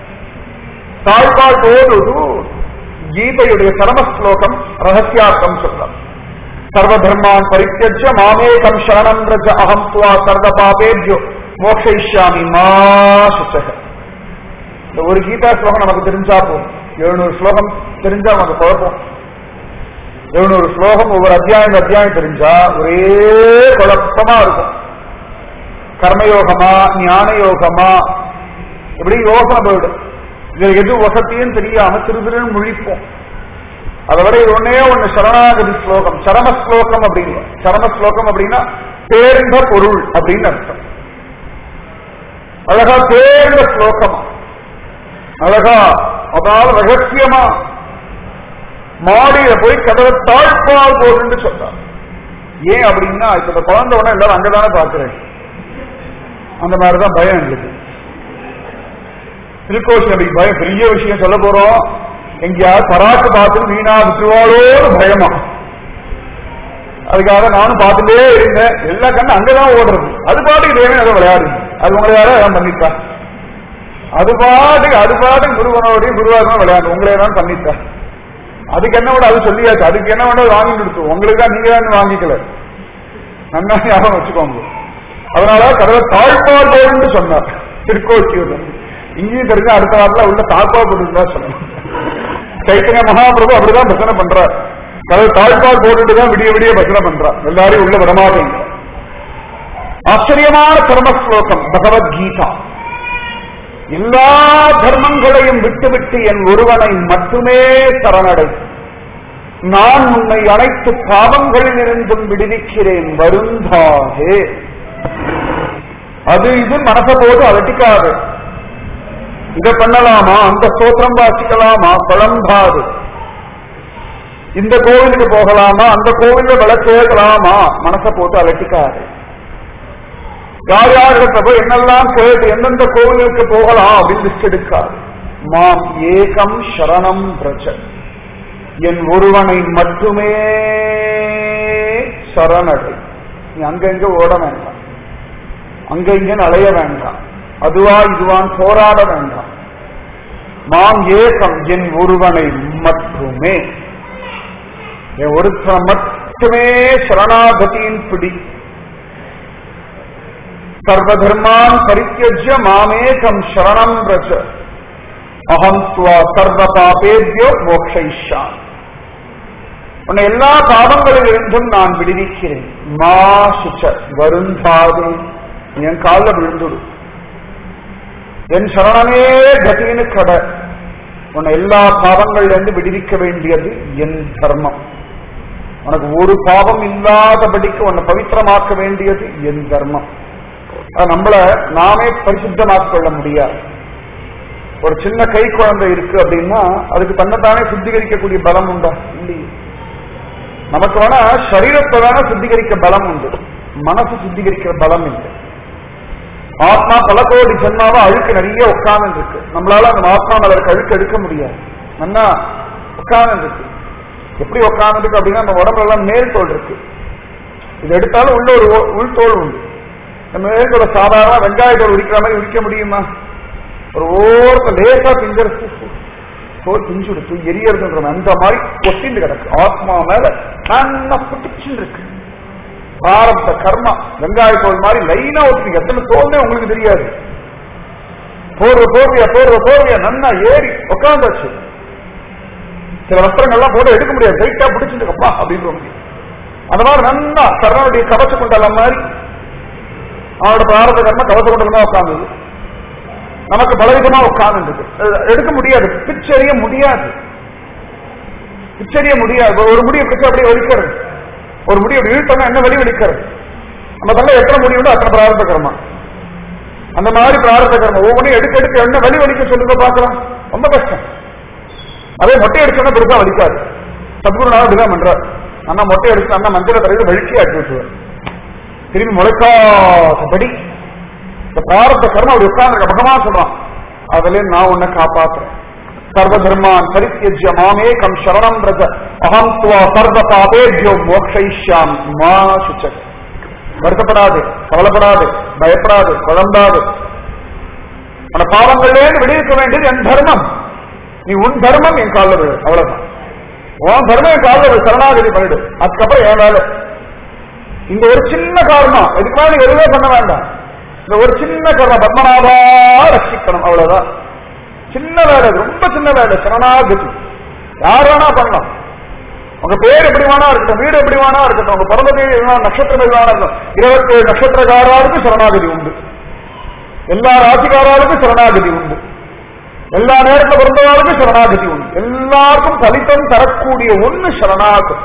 தாழ்பால் போது கீதையுடைய சரமஸ்லோகம் ரகசியார்த்தம் சொல்றார். சர்வ தர்மான் பரித்யஜ்ய மாமேகம் சரணம் ரஜ அஹம் துவா சர்வ பாபேப்யோ மோக்ஷயிஷ்யாமி மா சுச்சக. இந்த ஒரு கீதா ஸ்லோகம் நமக்கு தெரிஞ்சா போதும். 700 ஸ்லோகம் தெரிஞ்சா நமக்கு குழப்பம். 700 ஸ்லோகம் ஒவ்வொரு அத்தியாயம் தெரிஞ்சா ஒரே குழப்பமா இருக்கும். கர்மயோகமா ஞான யோகமா இப்படி யோசனை போயிடும். இதுல எது வசத்தியும் தெரியாம திருதிரும் முழிப்போம். அதை விட இது ஒன்னே ஒண்ணு சரணாகதி ஸ்லோகம், சரமஸ்லோகம் அப்படிங்க. சரமஸ்லோகம் அப்படின்னா தேர்ந்த பொருள் அப்படின்னு அர்த்தம். அழகா தேர்ந்த ஸ்லோகமா, அழகா அதாவது ரகசியமா மாடியில போய் கதவை தாழ்பால் போடுன்னு சொல்றாங்க. ஏன் அப்படின்னா இப்ப இந்த குழந்தை உடனே எல்லாரும் அங்கதானே பாக்குறேன், அந்த மாதிரிதான் பயம் எங்களுக்கு. திருக்கோஷி அப்படி பயம், பெரிய விஷயம் சொல்ல போறோம், எங்கேயாவது பராக்கு பார்த்து வீணா விட்டுருவாளோடு பயமா. அதுக்காக நானும் பார்த்துட்டே இருந்தேன். எல்லா கண்ணு அங்கதான் ஓடுறது. அது பாட்டுக்கு தேவையான அதை விளையாடு, அது உங்களை யாரும் அதான் பண்ணிட்டா. அது பாட்டுக்கு குருவனோடையும் குருவாரனும் விளையாடு, உங்களே தான் பண்ணிட்டா. அதுக்கு என்ன விட அது சொல்லியாச்சு, அதுக்கு என்ன வேண்டாம் வாங்கி கொடுத்து, உங்களுக்கு தான் நீங்க தான் வாங்கிக்கல, நல்லா ஞாபகம் வச்சுக்கோங்க. அதனால கதவை தாழ்பால் போடுன்னு சொன்னார் திருக்கோஷ்டி. இங்கேயும் தெரிஞ்ச அடுத்த வாரத்தில் உள்ள தாழ்பா போட்டு தான் சொல்லணும். சைத்தன்ய மகாபிரபு அப்படிதான் பசனை பண்றார். கதவை தாழ்பால் போட்டுட்டுதான் விடிய விடிய பசனை பண்றார். எல்லாரையும் உள்ள விடமாட்டேங்க. ஆச்சரியமான கர்மஸ்லோகம் பகவத்கீதா. எல்லா தர்மங்களையும் விட்டுவிட்டு என் ஒருவனை மட்டுமே சரணடை, நான் உன்னை அனைத்து பாவங்களில் இருந்தும் விடுவிக்கிறேன் வருந்தாதே. அது இது மனச போது அலட்டிக்காது. இதை பண்ணலாமா, அந்த ஸ்தோத்திரம் வாசிக்கலாமா, குழம்பாது. இந்த கோவிலுக்கு போகலாமா, அந்த கோவில விளக்கேற்கலாமா, மனச போட்டு அலட்டிக்காது. யார் யாரிடத்த போய் என்னெல்லாம் கேட்டு எந்தெந்த கோவிலுக்கு போகலாம் அப்படின்னு லிஸ்ட் எடுக்காது. மாம் ஏகம் சரணம் பிரஜ, என் ஒருவனை மட்டுமே சரணடை. நீ அங்கங்க ஓட வேண்டாம், அங்கங்க அலைய வேண்டாம், அதுவா இதுவான் போராட வேண்டாம். மாம் ஏகம் என் ஒருவனை மட்டுமே, என் ஒருத்தனை மட்டுமே சரணாகதியின் பிடி. சர்வதர்மான் பரித்யஜ்ய மாமேகம் சரணம் ரஜ அஹம் ஸ்வா சர்வ பாபேத்யோ மோக்ஷயிஷ்யாமி. உன்னை எல்லா பாவங்களில் இருந்தும் நான் விடுவிக்கிறேன். மா சுச்ச வருந்தாதே, என் காலில் விழுந்துடு, என் சரணமே கதின்னு கட. உன்னை எல்லா பாவங்களிலிருந்து விடுவிக்க வேண்டியது என் தர்மம். உனக்கு ஒரு பாவம் இல்லாதபடிக்கு உன்னை பவித்திரமாக்க வேண்டியது என் தர்மம். நம்மள நாமே பரிசுத்தமாக்கிக் கொள்ள முடியாது. ஒரு சின்ன கை குழந்தை இருக்கு அப்படின்னா அதுக்கு தன்னைத்தானே சுத்திகரிக்கக்கூடிய பலம் உண்டா? இல்லையே. நமக்கு வேணா சரீரத்தை வேணா சுத்திகரிக்க பலம் உண்டு, மனசு சுத்திகரிக்கிற பலம் இல்லை. ஆத்மா பல கோடி ஜென்மாவா அழுக்கு நிறைய உட்கார்ந்து இருக்கு. நம்மளால அந்த ஆத்மா மலருக்கு அழுக்கு எடுக்க முடியாது. நல்லா உட்கார்ந்து இருக்கு. எப்படி உட்கார்ந்து இருக்கு அப்படின்னா நம்ம உடம்புல எல்லாம் மேல் தோல் இருக்கு. இது எடுத்தாலும் உள்ள ஒரு உள்தோல் உண்டு. நம்ம மேலோட சாதாரண வெங்காயத்தோடு உரிக்கிற மாதிரி உரிக்க முடியுமா? ஒரு ஓரத்தை லேசா பிஞ்சு தோல் பிஞ்சு எடுத்து எரியறதுன்ற அந்த மாதிரி கொட்டிந்து கிடக்கு. ஆத்மா மேல நல்லா பிடிச்சுன்னு இருக்கு. பாரத கர்மா வெங்காயத்தோல் மாதிரி லைனா ஒட்டி எத்தனை தோல்னே உங்களுக்கு தெரியாது. போர்வையா நன்னா ஏறி உட்காந்தாச்சு. சில வஸ்திரங்கள்லாம் போட எடுக்க முடியாது, டைட்டா பிடிச்சிருக்கப்பா அப்படின்ற முடியும். அந்த மாதிரி நன்னா கர்ணனுடைய கவச்ச கொண்டால மாதிரி அவனோட பிராரத கர்ம கவச கொண்டா உட்கார்ந்தது. நமக்கு பலவிதமா உட்கார்ந்து எடுக்க முடியாது, பிச்சரிய முடியாது, பிச்சரிய முடியாது. ஒரு முடியை பிடிச்சு அப்படியே வலிக்கிறது, ஒரு முடியை இழுத்தோம்னா என்ன வலி வலிக்கிறது. நம்ம தள்ள எத்தனை முடியும் அத்தனை பிராரத கர்மா. அந்த மாதிரி பிராரத கர்மா ஒவ்வொன்றையும் எடுக்க எடுக்க என்ன வலி வலிக்க சொல்லுங்க பார்க்கலாம். ரொம்ப கஷ்டம். அதே மொட்டை அடிச்சோன்னா பெருசா வலிக்காது. சத்குருநாதன் அப்படிதான் பண்றார். அண்ணா மொட்டை அடிச்சு அண்ணா மஞ்சளை தலையில வலிக்கி ஆக்கி வச்சுவார். திரும்பி முளைக்காதபடி இந்த பிராரத்த கர்மம் அப்படி உட்கார்ந்து பகவான் சொல்றான், அதுல நான் உன்னை காப்பாத்துறேன். சர்வ தர்மான் பரித்யஜ்ய மாமேகம் சரணம் ரஜ அஹம் த்வா சர்வ பாபேப்யோ மோக்ஷயிஷ்யாமி மா சுச்ச. வருத்தப்படாது, கவலைப்படாது, பயப்படாது, குழம்பாது. அந்த பாவங்கள்லேருந்து விடுவிக்க வேண்டியது என் தர்மம். நீ உன் தர்மம் என் காலில் விடு, அவ்வளவுதான். உன் தர்மம் என் காலில் விடு, சரணாகதி பண்ணிடு. அதுக்கப்புறம் என் வேலை. இந்த ஒரு சின்ன காரணம், இதுக்கு மேல எதுவே பண்ண வேண்டாம். இந்த ஒரு சின்ன காரணம் பத்மநாபா ரட்சிக்கணும், அவ்வளவுதான். சின்ன வேலை, ரொம்ப சின்ன வேலை, சரணாகதி. யார் வேணா பண்ணலாம். உங்க பேர் எப்படி வேணா இருக்கட்டும், வீடு எப்படி வேணா இருக்கட்டும், உங்க பிறந்த தேதி நட்சத்திரம் எது வேணா இருக்கட்டும். 27 நட்சத்திரக்காரர்களுக்கும் சரணாகதி உண்டு, எல்லா ராசிக்காரர்களுக்கும் சரணாகதி உண்டு, எல்லா நேரத்தில் பிறந்தவாளுக்கும் சரணாகதி உண்டு. எல்லாருக்கும் பலித்தம் தரக்கூடிய ஒண்ணு சரணாகதி.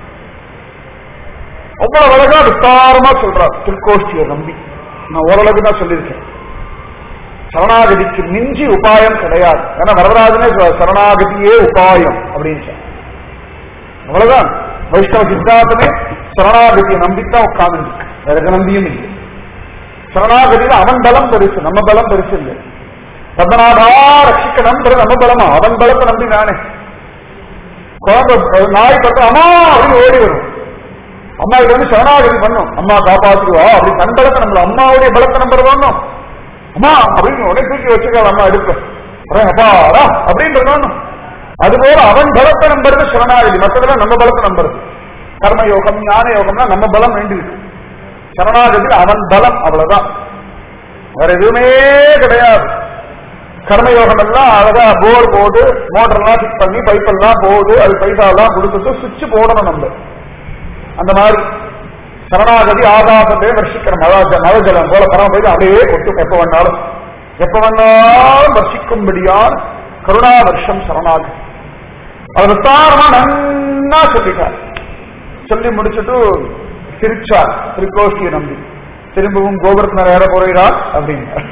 அவ்வளவு அழகா விஸ்தாரமா சொல்றார் திருக்கோஷ்டியை நம்பி. நான் ஓரளவுக்கு தான் சொல்லியிருக்கேன். சரணாகதிக்கு மிஞ்சி உபாயம் கிடையாது. ஏன்னா வரதராஜனே சரணாகதியே உபாயம் அப்படின்னு சொன்ன. அவ்வளவுதான். வைஷ்ணவ சித்தாந்தமே சரணாகதியை நம்பித்தான் உட்கார்ந்து இருக்கு, வேற எந்த நம்பியும் இல்லை. சரணாகதியில அவன் பலம் பெருசு, நம்ம பலம் பெருசு இல்லை. பத்மநாபா ரட்சிக்கணும்ன்றது நம்ம பலமா? அவன் பலத்தை நம்பி நானே. குழந்தை நாய் பத்த அம்மா அப்படின்னு ஓடி வரும். அம்மா இது வந்து சரணாகதி பண்ணும், அம்மா காப்பாற்றுவா அப்படி தன் பலத்தை நம்மள அம்மாவுடைய பலத்தை நம்பர் வரணும். அம்மா அப்படின்னு உடனே தூக்கி வச்சுக்க அம்மா எடுப்ப அப்பாடா அப்படின்றது. அதுபோல அவன் பலத்தை நம்புறது சரணாகதி, மற்றதெல்லாம் நம்ம பலத்தை நம்புறது. கர்மயோகம் ஞான யோகம்னா நம்ம பலம் வேண்டியிருக்கு. சரணாகதியில் அவன் பலம், அவ்வளவுதான், வேற எதுவுமே கிடையாது. கர்மயோகம் எல்லாம் அழகா போர் போது மோட்டர்லாம் ஃபிக்ஸ் பண்ணி பைப்பெல்லாம் போகுது, அது பைசாலாம் கொடுத்துட்டு சுவிட்ச் போடணும் நம்ம. அந்த மாதிரி சரணாகதி ஆகாசத்தையே வர்ஷிக்கணும். மழஜலம் போல பரம போய் அப்படியே கொட்டு எப்ப வேணாலும் வர்ஷிக்கும்படியால் கருணா வருஷம் சரணாகதி. அவர் விஸ்தாரமா நன்னா சொல்லிட்டார். சொல்லி முடிச்சுட்டு சிரிச்சார் திருக்கோஷ்டியை நம்பி. திரும்பவும் கோபுரத்தினர் ஏற போகிறார் அப்படின்னார்.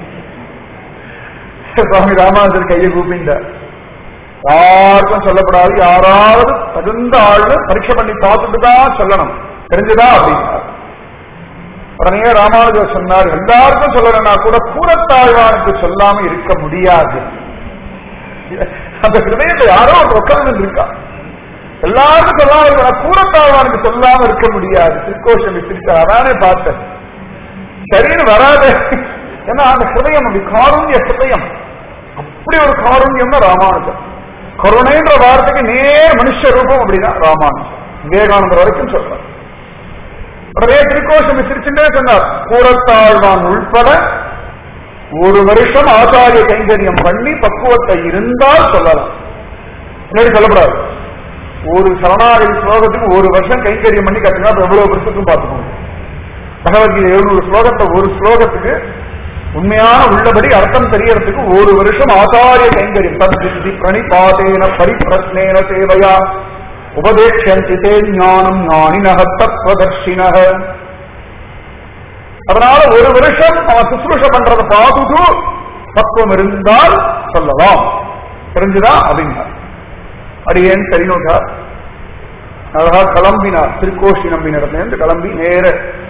சுவாமி ராமானுஜர் கையை கூப்பிட்டார். யாருக்கும் சொல்லப்படாது, யாராவது தகுந்த ஆளு பரீட்சை பண்ணி பார்த்துட்டு தான் சொல்லணும், தெரிஞ்சுதா அப்படின்னார். உடனே ராமானுஜர் சொன்னார், எல்லாருக்கும் சொல்லணும்னா கூட கூறத்தாழ்வானுக்கு சொல்லாம இருக்க முடியாது. அந்த ஹிருதயத்தை யாரோ ஒரு உட்கார்ந்து இருக்கா, எல்லாருக்கும் சொல்லாம இருக்க கூறத்தாழ்வானுக்கு சொல்லாம இருக்க முடியாது. திருக்கோஷம் விசிரிச்சார். அதானே பார்த்தேன். சரின்னு வராது. ஏன்னா அந்த ஹிருதயம் அப்படி காருண்ய ஹிருதயம், அப்படி ஒரு காருண்யம் தான் ராமானுஜம். கருணைன்ற வார்த்தைக்கு நேர் மனுஷ ரூபம் அப்படின்னா ராமானுஜம். விவேகானந்தர் வரைக்கும் சொல்றார். உடனே திருக்கோஷம் விசிரிச்சுட்டே சொன்னார், கூறத்தாழ்வான் உள்பட ஒரு வருஷம் ஆச்சாரிய கைங்கரியம் பண்ணி பக்குவத்தை இருந்தால் சொல்லலாம். முன்னாடி சொல்லப்படாது. ஒரு சரணாகதி ஸ்லோகத்துக்கு ஒரு வருஷம் கைங்கரியம் பண்ணி கத்துனா எவ்வளவு வருஷத்துக்கும் பார்த்துக்கணும். பகவத்கீதை 700 ஸ்லோகத்தை ஒரு ஸ்லோகத்துக்கு உண்மையான உள்ளபடி அர்த்தம் தெரியறதுக்கு ஒரு வருஷம் ஆச்சாரிய கைங்கரியம். தத்விதி பிரணிபாதேன பரிப்ரஸ்னேன சேவையா உபதேக்ஷந்தி தே ஞானம் ஞானினஹ தத்வதர்ஷினஹ. அதனால ஒரு வருஷம் அவன் சுசுரூஷ பண்றதை பார்த்துட்டு பக்குவம் இருந்தால் சொல்லலாம். தெரிஞ்சுதா அப்படின்னா அடியேன் சரி நோட்டார். அழகா கிளம்பினார். திருக்கோஷி நம்பினிடத்திலிருந்து கிளம்பி நேர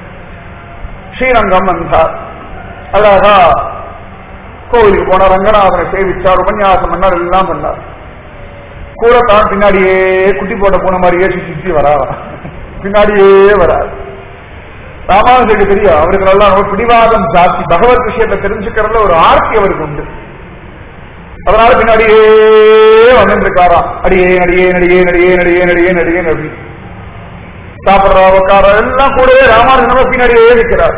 ஸ்ரீரங்கம் வந்தார். அழகா கோவிலுக்கு போன ரங்கநாதனை சேவிச்சார், உபன்யாசம் பண்ணார், எல்லாம் பண்ணார். கூடத்தான் பின்னாடியே குட்டி போட்ட பூனை மாதிரியே சுற்றி வராரா, பின்னாடியே வராது. ராமானுஜருக்கு தெரியும், அவருக்கு நல்லா பிடிவாதம் ஜாஸ்தி. பகவத் விஷயத்தை தெரிஞ்சுக்கிறதுல ஒரு ஆர்த்தி அவருக்கு உண்டு. அதனால பின்னாடியே வந்து இருக்காராம். அடியே நடிகே நடிகே நடிகே நடிகே நடிகே நடிகே நடி சாப்பிட்றா உட்கார எல்லாம் கூடவே ராமானுஜன் பின்னாடியே இருக்கிறார்.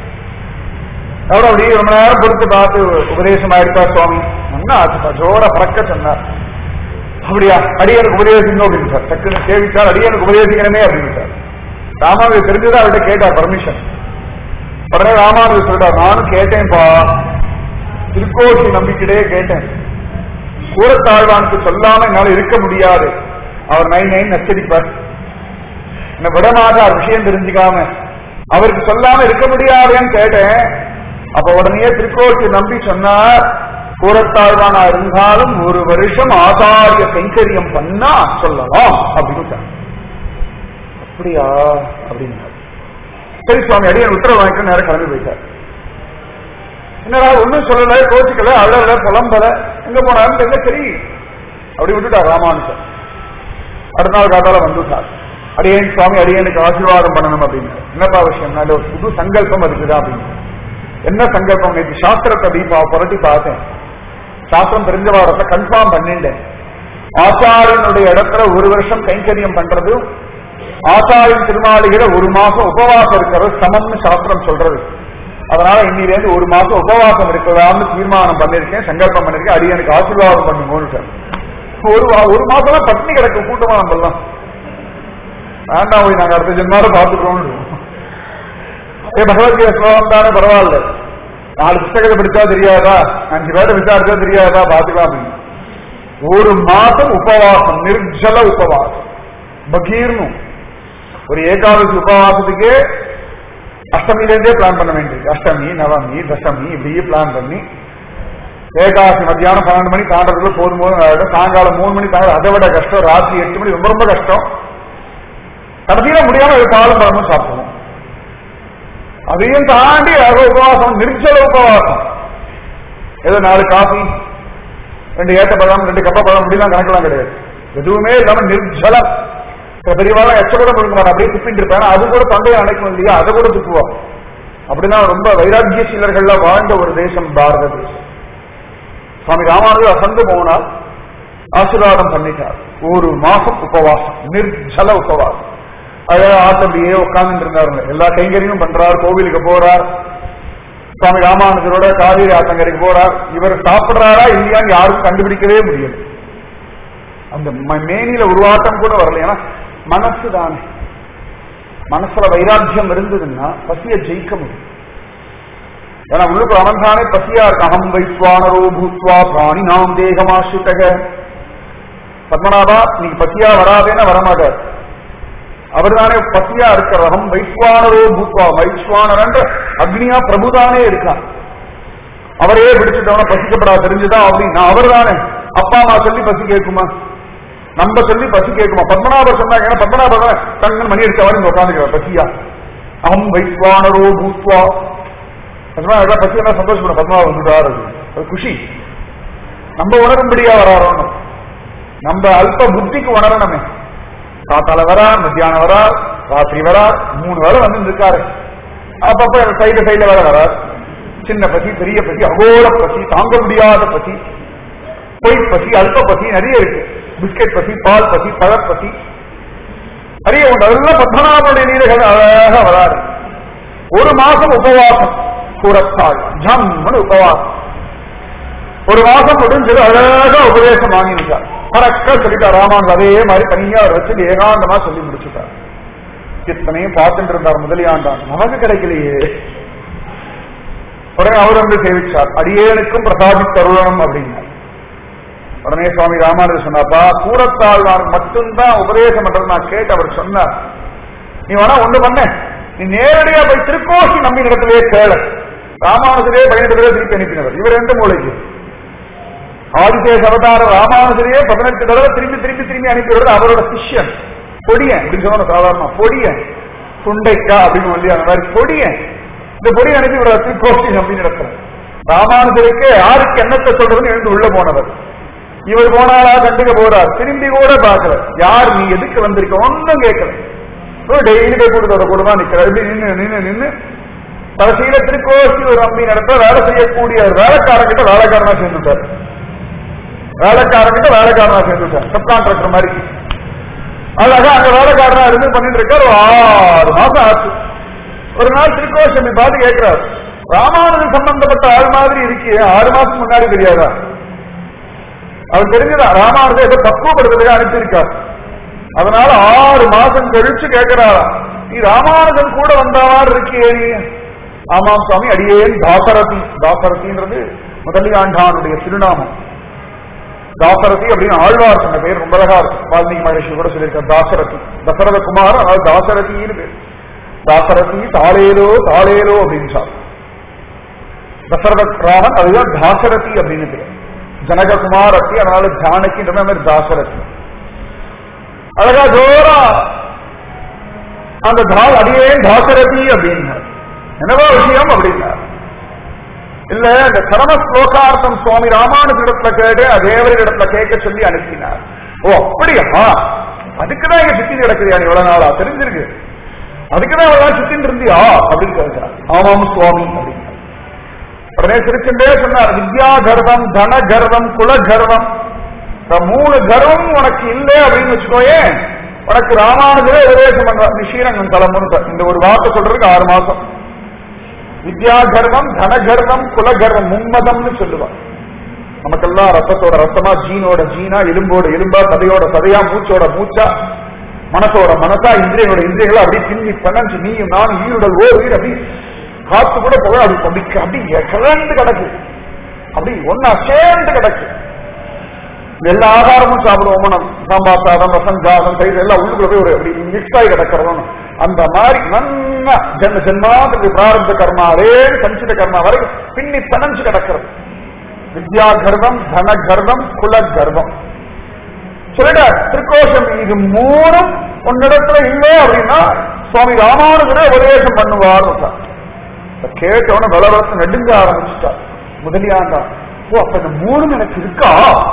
அவர் அப்படி ரொம்ப நேரம் பொறுத்து பார்த்து உபதேசம் ஆயிருக்கா சுவாமி என்ன ஆச்சுப்பா, ஜோர பறக்க சொன்னார். அப்படியா, அடியனுக்கு உபதேசிங்க அப்படின்னு சார். டக்குன்னு சேவிச்சார், அடியனுக்கு உபதேசிக்கணுமே அப்படின்னு சார். ராமானுஜர் தெரிஞ்சுதான் அவர்கிட்ட கேட்டார் பர்மிஷன். உடனே ராமானுஜர் சொல்லிட்டார், நானும் கேட்டேன்ப்பா, திருக்கோஷி நம்பிக்கிட்டே கேட்டேன். கூறத்தாழ்வானுக்கு சொல்லாம என்னால இருக்க முடியாது. அவர் 9 நச்சரிப்பார், என்ன விடமாட்டார் விஷயம் தெரிஞ்சுக்காம. அவருக்கு சொல்லாம இருக்க முடியாதுன்னு கேட்டேன். அப்ப உடனே திருக்கோஷி நம்பி சொன்னார், கூறத்தாழ்வானா இருந்தாலும் ஒரு வருஷம் ஆச்சாரிய கைங்கரியம் பண்ணா சொல்லலாம் அப்படின்னு. அப்படியா அப்படின்னா சரி சுவாமி, அடியன் உத்தரவு வாங்கிக்க நேரம் கிளம்பி போயிட்டார். என்னடா ஒன்னும் சொல்லல, கோச்சிக்கல, அழல, புலம்பல, எங்க போனாலும் எங்க சரி அப்படி விட்டுட்டார் ராமானுஜர். அடுத்த நாள் காத்தால வந்துட்டார். அடியேன் சுவாமி, அடியனுக்கு ஆசீர்வாதம் பண்ணணும் அப்படின்னு. என்னப்பா விஷயம், ஒரு புது சங்கல்பம் இருக்குதா அப்படின்னு. என்ன சங்கல்பம்? நேற்று சாஸ்திரத்தை தீபா புரட்டி பார்த்தேன். சாஸ்திரம் தெரிஞ்ச வாரத்தை கன்ஃபார்ம் பண்ணிட்டேன். ஆச்சாரியனுடைய இடத்துல ஒரு வருஷம் கைங்கரியம் பண்றது, ஆச்சாரியன் திருமாளிகளை ஒரு மாசம் உபவாசம் இருக்கிறது சமம்னு சாஸ்திரம் சொல்றது. அதனால இன்னிலேருந்து ஒரு மாசம் உபவாசம் இருக்கிறதான்னு தீர்மானம் பண்ணிருக்கேன், சங்கல்பம் பண்ணிருக்கேன். அடியனுக்கு ஆசீர்வாதம் பண்ணுங்க. ஒரு மாசம் பட்னி கிடக்கு கூட்டமா நம்மலாம். வேண்டாம் போய் நாங்க அடுத்த ஜென்மாவை பார்த்துக்கிறோம். பகவத்கீதை ஸ்லோகம் தானே பரவாயில்ல, 4 புத்தகத்தை படிச்சா தெரியாதா, 5 பேரை விசாரிச்சா தெரியாதா, பாத்துக்கலாம் அப்படின்னு. ஒரு மாசம் உபவாசம், நிர்ஜல உபவாசம், பகீர்னு. ஒரு ஏகாதசி உபவாசத்துக்கே அஷ்டமிலேருந்தே பிளான் பண்ண வேண்டியது. அஷ்டமி, நவமி, தசமி இப்படியே பிளான் பண்ணி ஏகாதசி மத்தியானம் 12 மணி தாண்டதுக்குள்ள போதும் ஆயிடும். சாயங்காலம் 3 மணி தாண்டது அதை விட கஷ்டம். ராத்திரி 8 மணி ரொம்ப ரொம்ப கஷ்டம். கடைசியில முடியாம ஒரு பாலும் பழமும் சாப்பிடுவோம். அதையும் தாண்டி உபவாசம், நிர்ஜல உபவாசம். ஏதோ 4 காஃபி, 2 ஏத்த பழம், 2 கப்ப பழம் அப்படிலாம் கணக்கெல்லாம் கிடையாது. எதுவுமே இல்லாம நிர்ஜலம். பெரியவாள் எச்சக்கூடம் கொடுக்க மாட்டா, அப்படியே துப்பிட்டு இருப்பேன். அது கூட தொண்டையை அடைக்கும் இல்லையா, அதை கூட துப்புவோம். அப்படின்னா ரொம்ப வைராக்கிய சீலர்கள்ல வாழ்ந்த ஒரு தேசம் பாரத தேசம். சுவாமி ராமானுஜர் அசந்து போனால் ஆசீர்வாதம் பண்ணிட்டார். ஒரு மாசம் உபவாசம், நிர்ஜல உபவாசம். அதாவது ஆத்தம்பியே உட்கார்ந்து இருந்தாருங்க. எல்லா கைங்கரியும் பண்றார், கோவிலுக்கு போறார். சுவாமி ராமானுஜரோட காவேரி ஆத்தங்கரைக்கு போறார். இவர் சாப்பிடுறாரா இல்லையான்னு யாருக்கும் கண்டுபிடிக்கவே முடியல. அந்த மேனியில உருவாட்டம் கூட வரல. ஏன்னா மனசு தானே, மனசுல வைராக்கியம் இருந்ததுன்னா பசிய ஜெயிக்க முடியும். ஏன்னா உள்ளுக்கு அவன் தானே பசியா இருக்கு. அகம் வைஸ்வானரோ பூத்வா பிராணி நாம் தேகமாசுத்தக. பத்மநாபா நீங்க பசியா வராதேன்னா வரமாட்டார். அவர் தானே பசியா இருக்கிற. அகம் வைஸ்வானரோ பூத்வா, வைஸ்வானரன்ற அக்னியா பிரபுதானே இருக்கான். அவரே பிடிச்சிட்டவன பசிக்கப்படா தெரிஞ்சுதா அப்படின்னா அவர் தானே. அப்பா அம்மா சொல்லி பசி கேட்குமா, நம்ம சொல்லி பசி கேட்குமா? பத்மநாபர் சொன்னாங்க. ஏன்னா பத்மநாபர் தங்கன் மணி அடிச்சவாறு உட்காந்துக்கிறார் பசியா. அகம் வைஸ்வானரோ பூத்வா. பத்மநாபர் பசி என்ன சந்தோஷப்படும், பத்மநாபர் வந்துட்டாரு, அது குஷி. நம்ம உணரும்படியா வராரோன்னு, நம்ம அல்ப புத்திக்கு உணரணுமே. காத்தால வரார், மத்தியானம் வரார், ராத்திரி வரார், 3 வேளை வந்து இருக்காரு. அப்பப்ப சைடுல வேற வரார். சின்ன பசி, பெரிய பசி, அகோர பசி, தாங்க முடியாத பசி, பொய் பசி, அல்ப பசி நிறைய இருக்கு. பிஸ்கெட் பசி, பால் பசி, பழப்பசி நிறைய உண்டு. அதெல்லாம் பத்மநாபனுடைய லீலைகள் அழகா வராது. 1 மாசம் உபவாசம், கூறத்தாள் ஜம்னு உபவாசம். 1 மாசம் முடிஞ்சது, அழகா உபதேசம் வாங்கிட்டார். கரெக்டா சொல்லிட்டார் ராமான். அதே மாதிரி தனியா வச்சு ஏகாந்தமா சொல்லி முடிச்சுட்டார். இத்தனையும் பார்த்துட்டு இருந்தார் முதலியாண்டான். நமக்கு கிடைக்கலையே. உடனே அவர் வந்து சேவிச்சார். அடியேனுக்கும் பிரசாதி தருணம் அப்படின்னார். உடனே சுவாமி ராமானுஜர் சொன்னாப்பா, கூறத்தாழ்வார் மட்டும்தான் உபதேசம் பண்றது நான் கேட்டு அவர் சொன்னார். நீ வேணா ஒண்ணு பண்ண, நீ நேரடியா போய் திருக்கோஷி நம்பி இடத்திலேயே கேளு. ராமானுஜரே 18 பேரை திருப்பி அனுப்பினவர். இவர் எந்த மூளைக்கு? ஆதிசேஷ அவதார ராமானுஜரையே 18 தடவை திரும்பி அனுப்பிடுறது அவரோட சிஷ்யன் பொடியன் அப்படின்னு சொன்ன சாதாரண பொடியன் சுண்டைக்கா அப்படின்னு சொல்லி அந்த மாதிரி பொடியன். இந்த பொடியை அனுப்பி விட திருக்கோஷ்டி நம்பி நடத்துற ராமானுஜருக்கே யாருக்கு என்னத்தை சொல்றதுன்னு எழுந்து உள்ள போனவர். இவர் போனாலா கண்டுக்க போறார், திரும்பி கூட பார்க்கல. யார் நீ எதுக்கு வந்திருக்க ஒன்னும் கேட்கல. டெய்லி போய் கூட்டத்தோட கூடமா நிக்கிற நின்று கடைசியில திருக்கோஷ்டி ஒரு நம்பி நடத்த வேலை செய்யக்கூடிய வேலைக்காரங்கிட்ட வேலைக்காரனா சேர்ந்துட்டார். சப் கான்ட்ராக்டர் மாதிரி அழகா அங்க வேலைக்காரனா இருந்து பண்ணிட்டு இருக்காரு. 6 மாசம் ஆச்சு. ஒரு நாள் திருக்கோஷமி பார்த்து கேட்கிறார், ராமானுஜன் சம்பந்தப்பட்ட ஆள் மாதிரி இருக்கியே, 6 மாசம் முன்னாடி தெரியாதா? அவர் தெரிஞ்சதா ராமானுஜன் ஏதோ பக்குவப்படுறதுக்கு அனுப்பியிருக்கார். அதனால 6 மாசம் கழிச்சு கேட்கிறாரா, நீ ராமானுஜன் கூட வந்தவாறு இருக்கியே? ஆமாம் சுவாமி, அடியேன் தாசரதி. தாசரதின்றது முதலியாண்டானுடைய திருநாமம். தாசரதி அப்படின்னு ஆழ்வார் சொன்ன பேர் ரொம்ப அழகா இருக்கும். வால்மீகி மகரிஷி கூட சொல்லியிருக்கார் தாசரதி. தசரத குமார், அதாவது தாசரதின்னு பேர். தாசரதி தாளேலோ தாளேலோ அப்படின்னு சொல். தசரத ராமன், அதுதான் தாசரதி அப்படின்னு பேர். ஜனககுமார் அப்படி, அதனால ஜானகின்ற மாதிரி தாசரதி. அழகா ஜோரா அந்த அடியே தாசரதி அப்படின்னா என்னவோ விஷயம் அப்படின்னா இல்ல, இந்த சரம ஸ்லோகார்த்தம் சுவாமி ராமானுஜரிடத்துல கேட்டு தேவரிடத்துல கேட்க சொல்லி அனுப்பினார். ஓ அப்படியா, அதுக்குதான் இங்க சுத்தி கிடக்குறியா நீ இவ்வளவு நாளா? தெரிஞ்சிருக்கு, அதுக்குதான் இவ்வளவு சுத்தின்னு இருந்தியா அப்படின்னு கேட்கிறார். ஆமாம் சுவாமி அப்படின்னு. உடனே சிரிச்சுட்டே சொன்னார், வித்யா கர்வம், தன கர்வம், குல கர்வம், 3 கர்வம் உனக்கு இல்லை அப்படின்னு வச்சுக்கோயே, உனக்கு ராமானுஜரே உபதேசம் பண்றார். நீ ஸ்ரீரங்கம் கிளம்புன்னு இந்த ஒரு வார்த்தை சொல்றதுக்கு 6 மாசம். வித்யா கர்வம், தன கர்வம், குல கர்வம், மும்மதம்னு சொல்லுவான். நமக்கெல்லாம் ரத்தத்தோட ரத்தமா, ஜீனோட ஜீனா, எலும்போட எலும்பா, சதையோட சதையா, மூச்சோட மூச்சா, மனசோட மனசா, இந்திரியனோட இந்திரியங்களா அப்படி பின்னி பணஞ்சு நீயும் நானும் ஈருடல் ஓர் உயிர் அப்படி காத்து கூட போக அப்படி கலந்து கிடக்கு, அப்படி ஒன்னா சேர்ந்து கிடக்கு. எல்லா ஆகாரமும் சாப்பிடுவோம் நம்ம, சாம்பார் சாதம், ரசம், ஜாதம், தயிர் எல்லாம் உள்ளுக்குள்ள போய் ஒரு அப்படி மிக்ஸ் ஆகி கிடக்கிறோம். அந்த மாதிரி நல்லா ஜென்மாந்திரி பிராரப்த கர்மா சஞ்சித கர்மா வரைக்கும் பின்னி தனஞ்சு கிடக்கிறது. வித்யா கர்வம், தன கர்வம், குல கர்வம். சொல்லிட திருக்கோஷம், இது 3 உன்னிடத்துல இல்லை அப்படின்னா சுவாமி ராமானுஜரே உபதேசம் பண்ணுவார். கேட்டவன பலவரத்தை நெடுங்க ஆரம்பிச்சுட்டார் முதலியாண்டா. ஓ அப்ப இந்த 3 எனக்கு இருக்கா?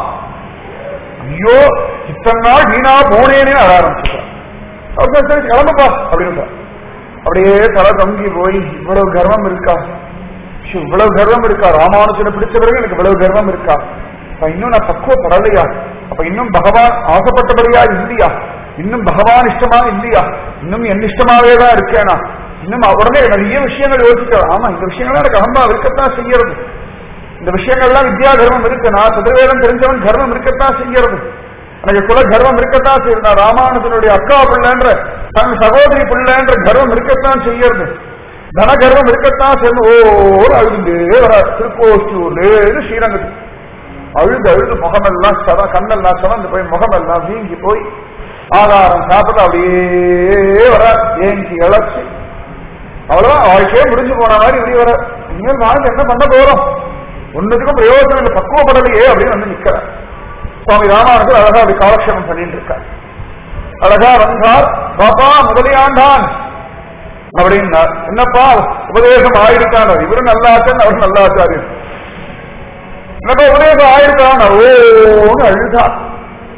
ஐயோ இத்தனை நாள் வீணா போனேனே அழ ஆரம்பிச்சுட்டார். சரி கிளம்பப்பா அப்படின்னு அப்படியே தலை தங்கி போய், இவ்வளவு கர்வம் இருக்கா, இவ்வளவு கர்வம் இருக்கா, ராமானுஜனை பிடிச்ச பிறகு எனக்கு இவ்வளவு கர்வம் இருக்கா, அப்ப இன்னும் நான் பக்குவப்படலையா, அப்ப இன்னும் பகவான் ஆசைப்பட்டபடியா இல்லையா, இன்னும் பகவான் இஷ்டமா இல்லையா, இன்னும் என் இஷ்டமாவே தான் இருக்கேனா, இன்னும் உடனே நிறைய விஷயங்கள் யோசிக்க. ஆமா, இந்த விஷயங்கள்லாம் எனக்கு அகம்பா இருக்கத்தான் செய்யறது. இந்த விஷயங்கள்லாம் வித்யா கர்வம் இருக்கு. நான் சதுர்வேதம் தெரிஞ்சவன் கர்வம் இருக்கத்தான் செய்யறது. எனக்கு குல கர்வம் இருக்கத்தான் செய்யுது. நான் ராமானுஜனுடைய அக்கா பிள்ளைன்ற, தன் சகோதரி பிள்ளைன்ற கர்வம் இருக்கத்தான் செய்யறது. தன கர்வம் இருக்கத்தான் செய்யணும். ஓர் அழுது வர திருக்கோஷ்டூர்ல ஸ்ரீரங்கத்துக்கு அழுது முகமெல்லாம் கண்ணெல்லாம் சவந்து போய் முகமெல்லாம் வீங்கி போய் ஆகாரம் சாப்பிட்டு அப்படியே வர ஏங்கி இழைச்சு அவ்வளவுதான் வாழ்க்கையே முடிஞ்சு போன மாதிரி இப்படி வர. இனிமேல் வாழ்க்கை என்ன பண்ண போறோம், ஒன்னுக்கும் பிரயோஜனம் இல்லை, பக்குவப்படலையே அப்படின்னு வந்து நிக்கிறார். சுவாமி ராமானுஜர் அழகா அப்படி காலக்ஷேபம் பண்ணிட்டு இருக்கார். அழகா வந்தார், பாப்பா முதலியாண்டான் அப்படின்னார். என்னப்பா உபதேசம் ஆயிருக்கான், இவரும் நல்லாச்சன் அவரும் நல்லாச்சாரியன். என்னப்பா உபதேசம் ஆயிருக்கான், ஓன்னு அழுதார்.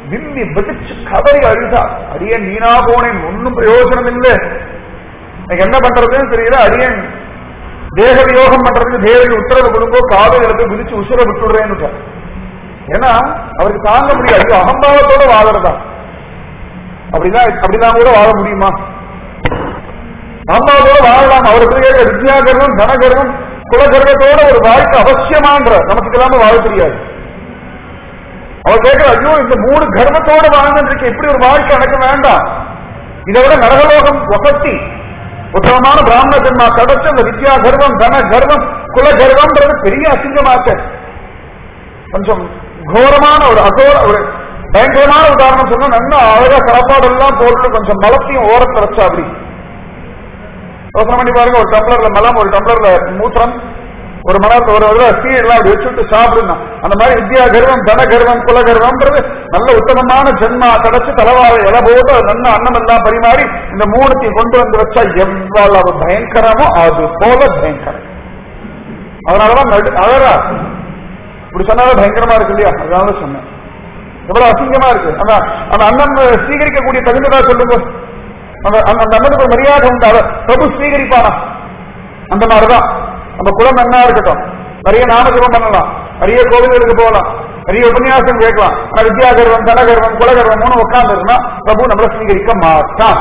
விம்மி வெடிச்சு கதறி அழுதா. அடியேன் நீனா போனேன், ஒன்னும் பிரயோஜனம் இல்லை, எனக்கு என்ன பண்றதுன்னு தெரியல, அடியேன் தேக வியோகம் பண்றதுக்கு தேவைக்கு உத்தரவு கொடுங்கோ, காதல் எடுத்து விதிச்சு உசுர விட்டுடுறேன்னு. ஏன்னா அவருக்கு தாங்க முடியாது, அகம்பாவத்தோட வாழறதா. அப்படிதான் கூட வாழ முடியுமா? அம்மாவோட வாழலாம். அவருக்கு வித்யாகர்வம் தனகர்வம் குலகர்வத்தோட ஒரு வாழ்க்கை அவசியமான்ற நமக்கு இல்லாம வாழ தெரியாது. அவர் கேட்கிற, ஐயோ இந்த 3 கர்வத்தோட வாழ்ந்துருக்கு, இப்படி ஒரு வாழ்க்கை எனக்கு வேண்டாம், இதை விட நரகலோகம் வசத்தி, உத்தமமான பிராமண ஜென்மா கிடைச்ச இந்த வித்யா கர்வம் தன கர்வம் குலகர்வம்ன்றது பெரிய அசிங்கமாக்க. கொஞ்சம் கோரமான ஒரு பயங்கரமான உதாரணம் சொன்னா, நல்லா அழகா சாப்பாடு எல்லாம் போட்டு கொஞ்சம் மலத்தையும் ஓரத்தில் வச்சா அப்படி யோசனை பண்ணி பாருங்க. ஒரு டம்ளர்ல மலம், ஒரு டம்ளர்ல மூத்திரம், ஒரு மலத்தை ஒரு சீ எல்லாம் அப்படி வச்சுட்டு சாப்பிடுனா, அந்த மாதிரி வித்யா கர்வம் தன கர்வம் குலகர்வம்ன்றது நல்ல உத்தமமான ஜென்மா கிடைச்சு தலைவாழை இலை போட்டு நல்ல அன்னம் எல்லாம் பரிமாறி இந்த 3த்தையும் கொண்டு வந்து வச்சா எவ்வளவு பயங்கரமோ அது போல பயங்கரம். அதனாலதான் அழகா இப்படி சொன்னாலும் பயங்கரமா இருக்கு இல்லையா? அதனால சொன்னேன், எவ்வளவு அசிங்கமா இருக்கு. அந்த அண்ணன் ஸ்வீகரிக்கக்கூடிய தகுந்ததா சொல்லுங்க. அந்த அண்ணனுக்கு மரியாதை உண்டு, அதை பிரபு ஸ்வீகரிப்பானா? அந்த மாதிரிதான் நம்ம குலம் என்ன இருக்கட்டும், நிறைய நாமஜபம் பண்ணலாம், நிறைய கோவில்களுக்கு போகலாம், நிறைய உபன்யாசம் கேட்கலாம். ஆனா வித்யாகர்வம் தனகர்வம் குலகர்வம் உட்கார்ந்து இருந்தா பிரபு நம்மள ஸ்வீகரிக்க மாட்டான்.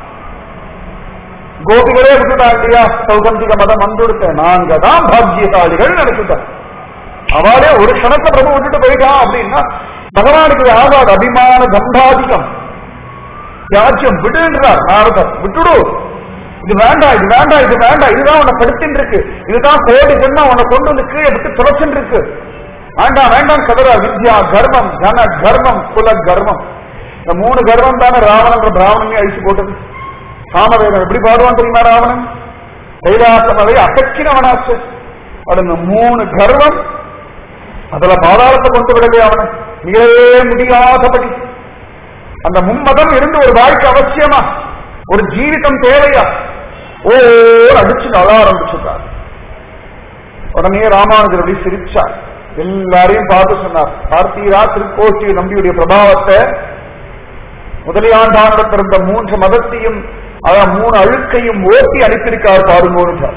கோபிகளே விட்டுட்டா இல்லையா? சௌகந்திக மதம் வந்துடுத்த நாங்க தான் பாக்கியசாலிகள் நினைச்சுட்டோம். அவளே ஒரு கணத்தை பிரபு விட்டுட்டு போயிட்டான் அப்படின்னா பகவானுக்கு ஆகாது. அபிமான தண்டாதிகம் தியாஜ்யம் விடுன்றார் நாரதர். விட்டுடு, இது வேண்டாம், இது வேண்டாம், இது வேண்டாம், இதுதான் உன்னை படுத்தின்னு இருக்கு, இதுதான் கோடி சொன்னா உன்னை கொண்டு வந்து கீழே விட்டு துளைச்சுன்னு இருக்கு, வேண்டாம் வேண்டாம் கதறா. வித்யா கர்வம் தன கர்வம் குல கர்வம், இந்த 3 கர்வம் தானே ராவணன் பிராமணனே அழிச்சு போட்டது. சாமவேதம் எப்படி பாடுவான் தெரியுமா? ராவணன் கைலாசமலை அகற்றினவனாச்சு. அவனுங்க 3 கர்வம், அதுல பாதாளத்தை கொண்டு விடவே அவனை மிகவே முடியாதபடி. அந்த மும்மதம் இருந்து ஒரு வாழ்க்கை அவசியமா, ஒரு ஜீவிதம் தேவையா? அடிச்சு அழ ஆரம்பிச்சுட்டார். உடனே ராமானுஜர் அப்படி சிரிச்சார், எல்லாரையும் பார்த்து சொன்னார், பார்த்தீரா திருக்கோஷ்டி நம்பியுடைய பிரபாவத்தை? முதலியாண்டானிடத்திருந்த 3 மதத்தையும் 3 அழுக்கையும் ஓட்டி அனுப்பியிருக்கார் பாருங்க.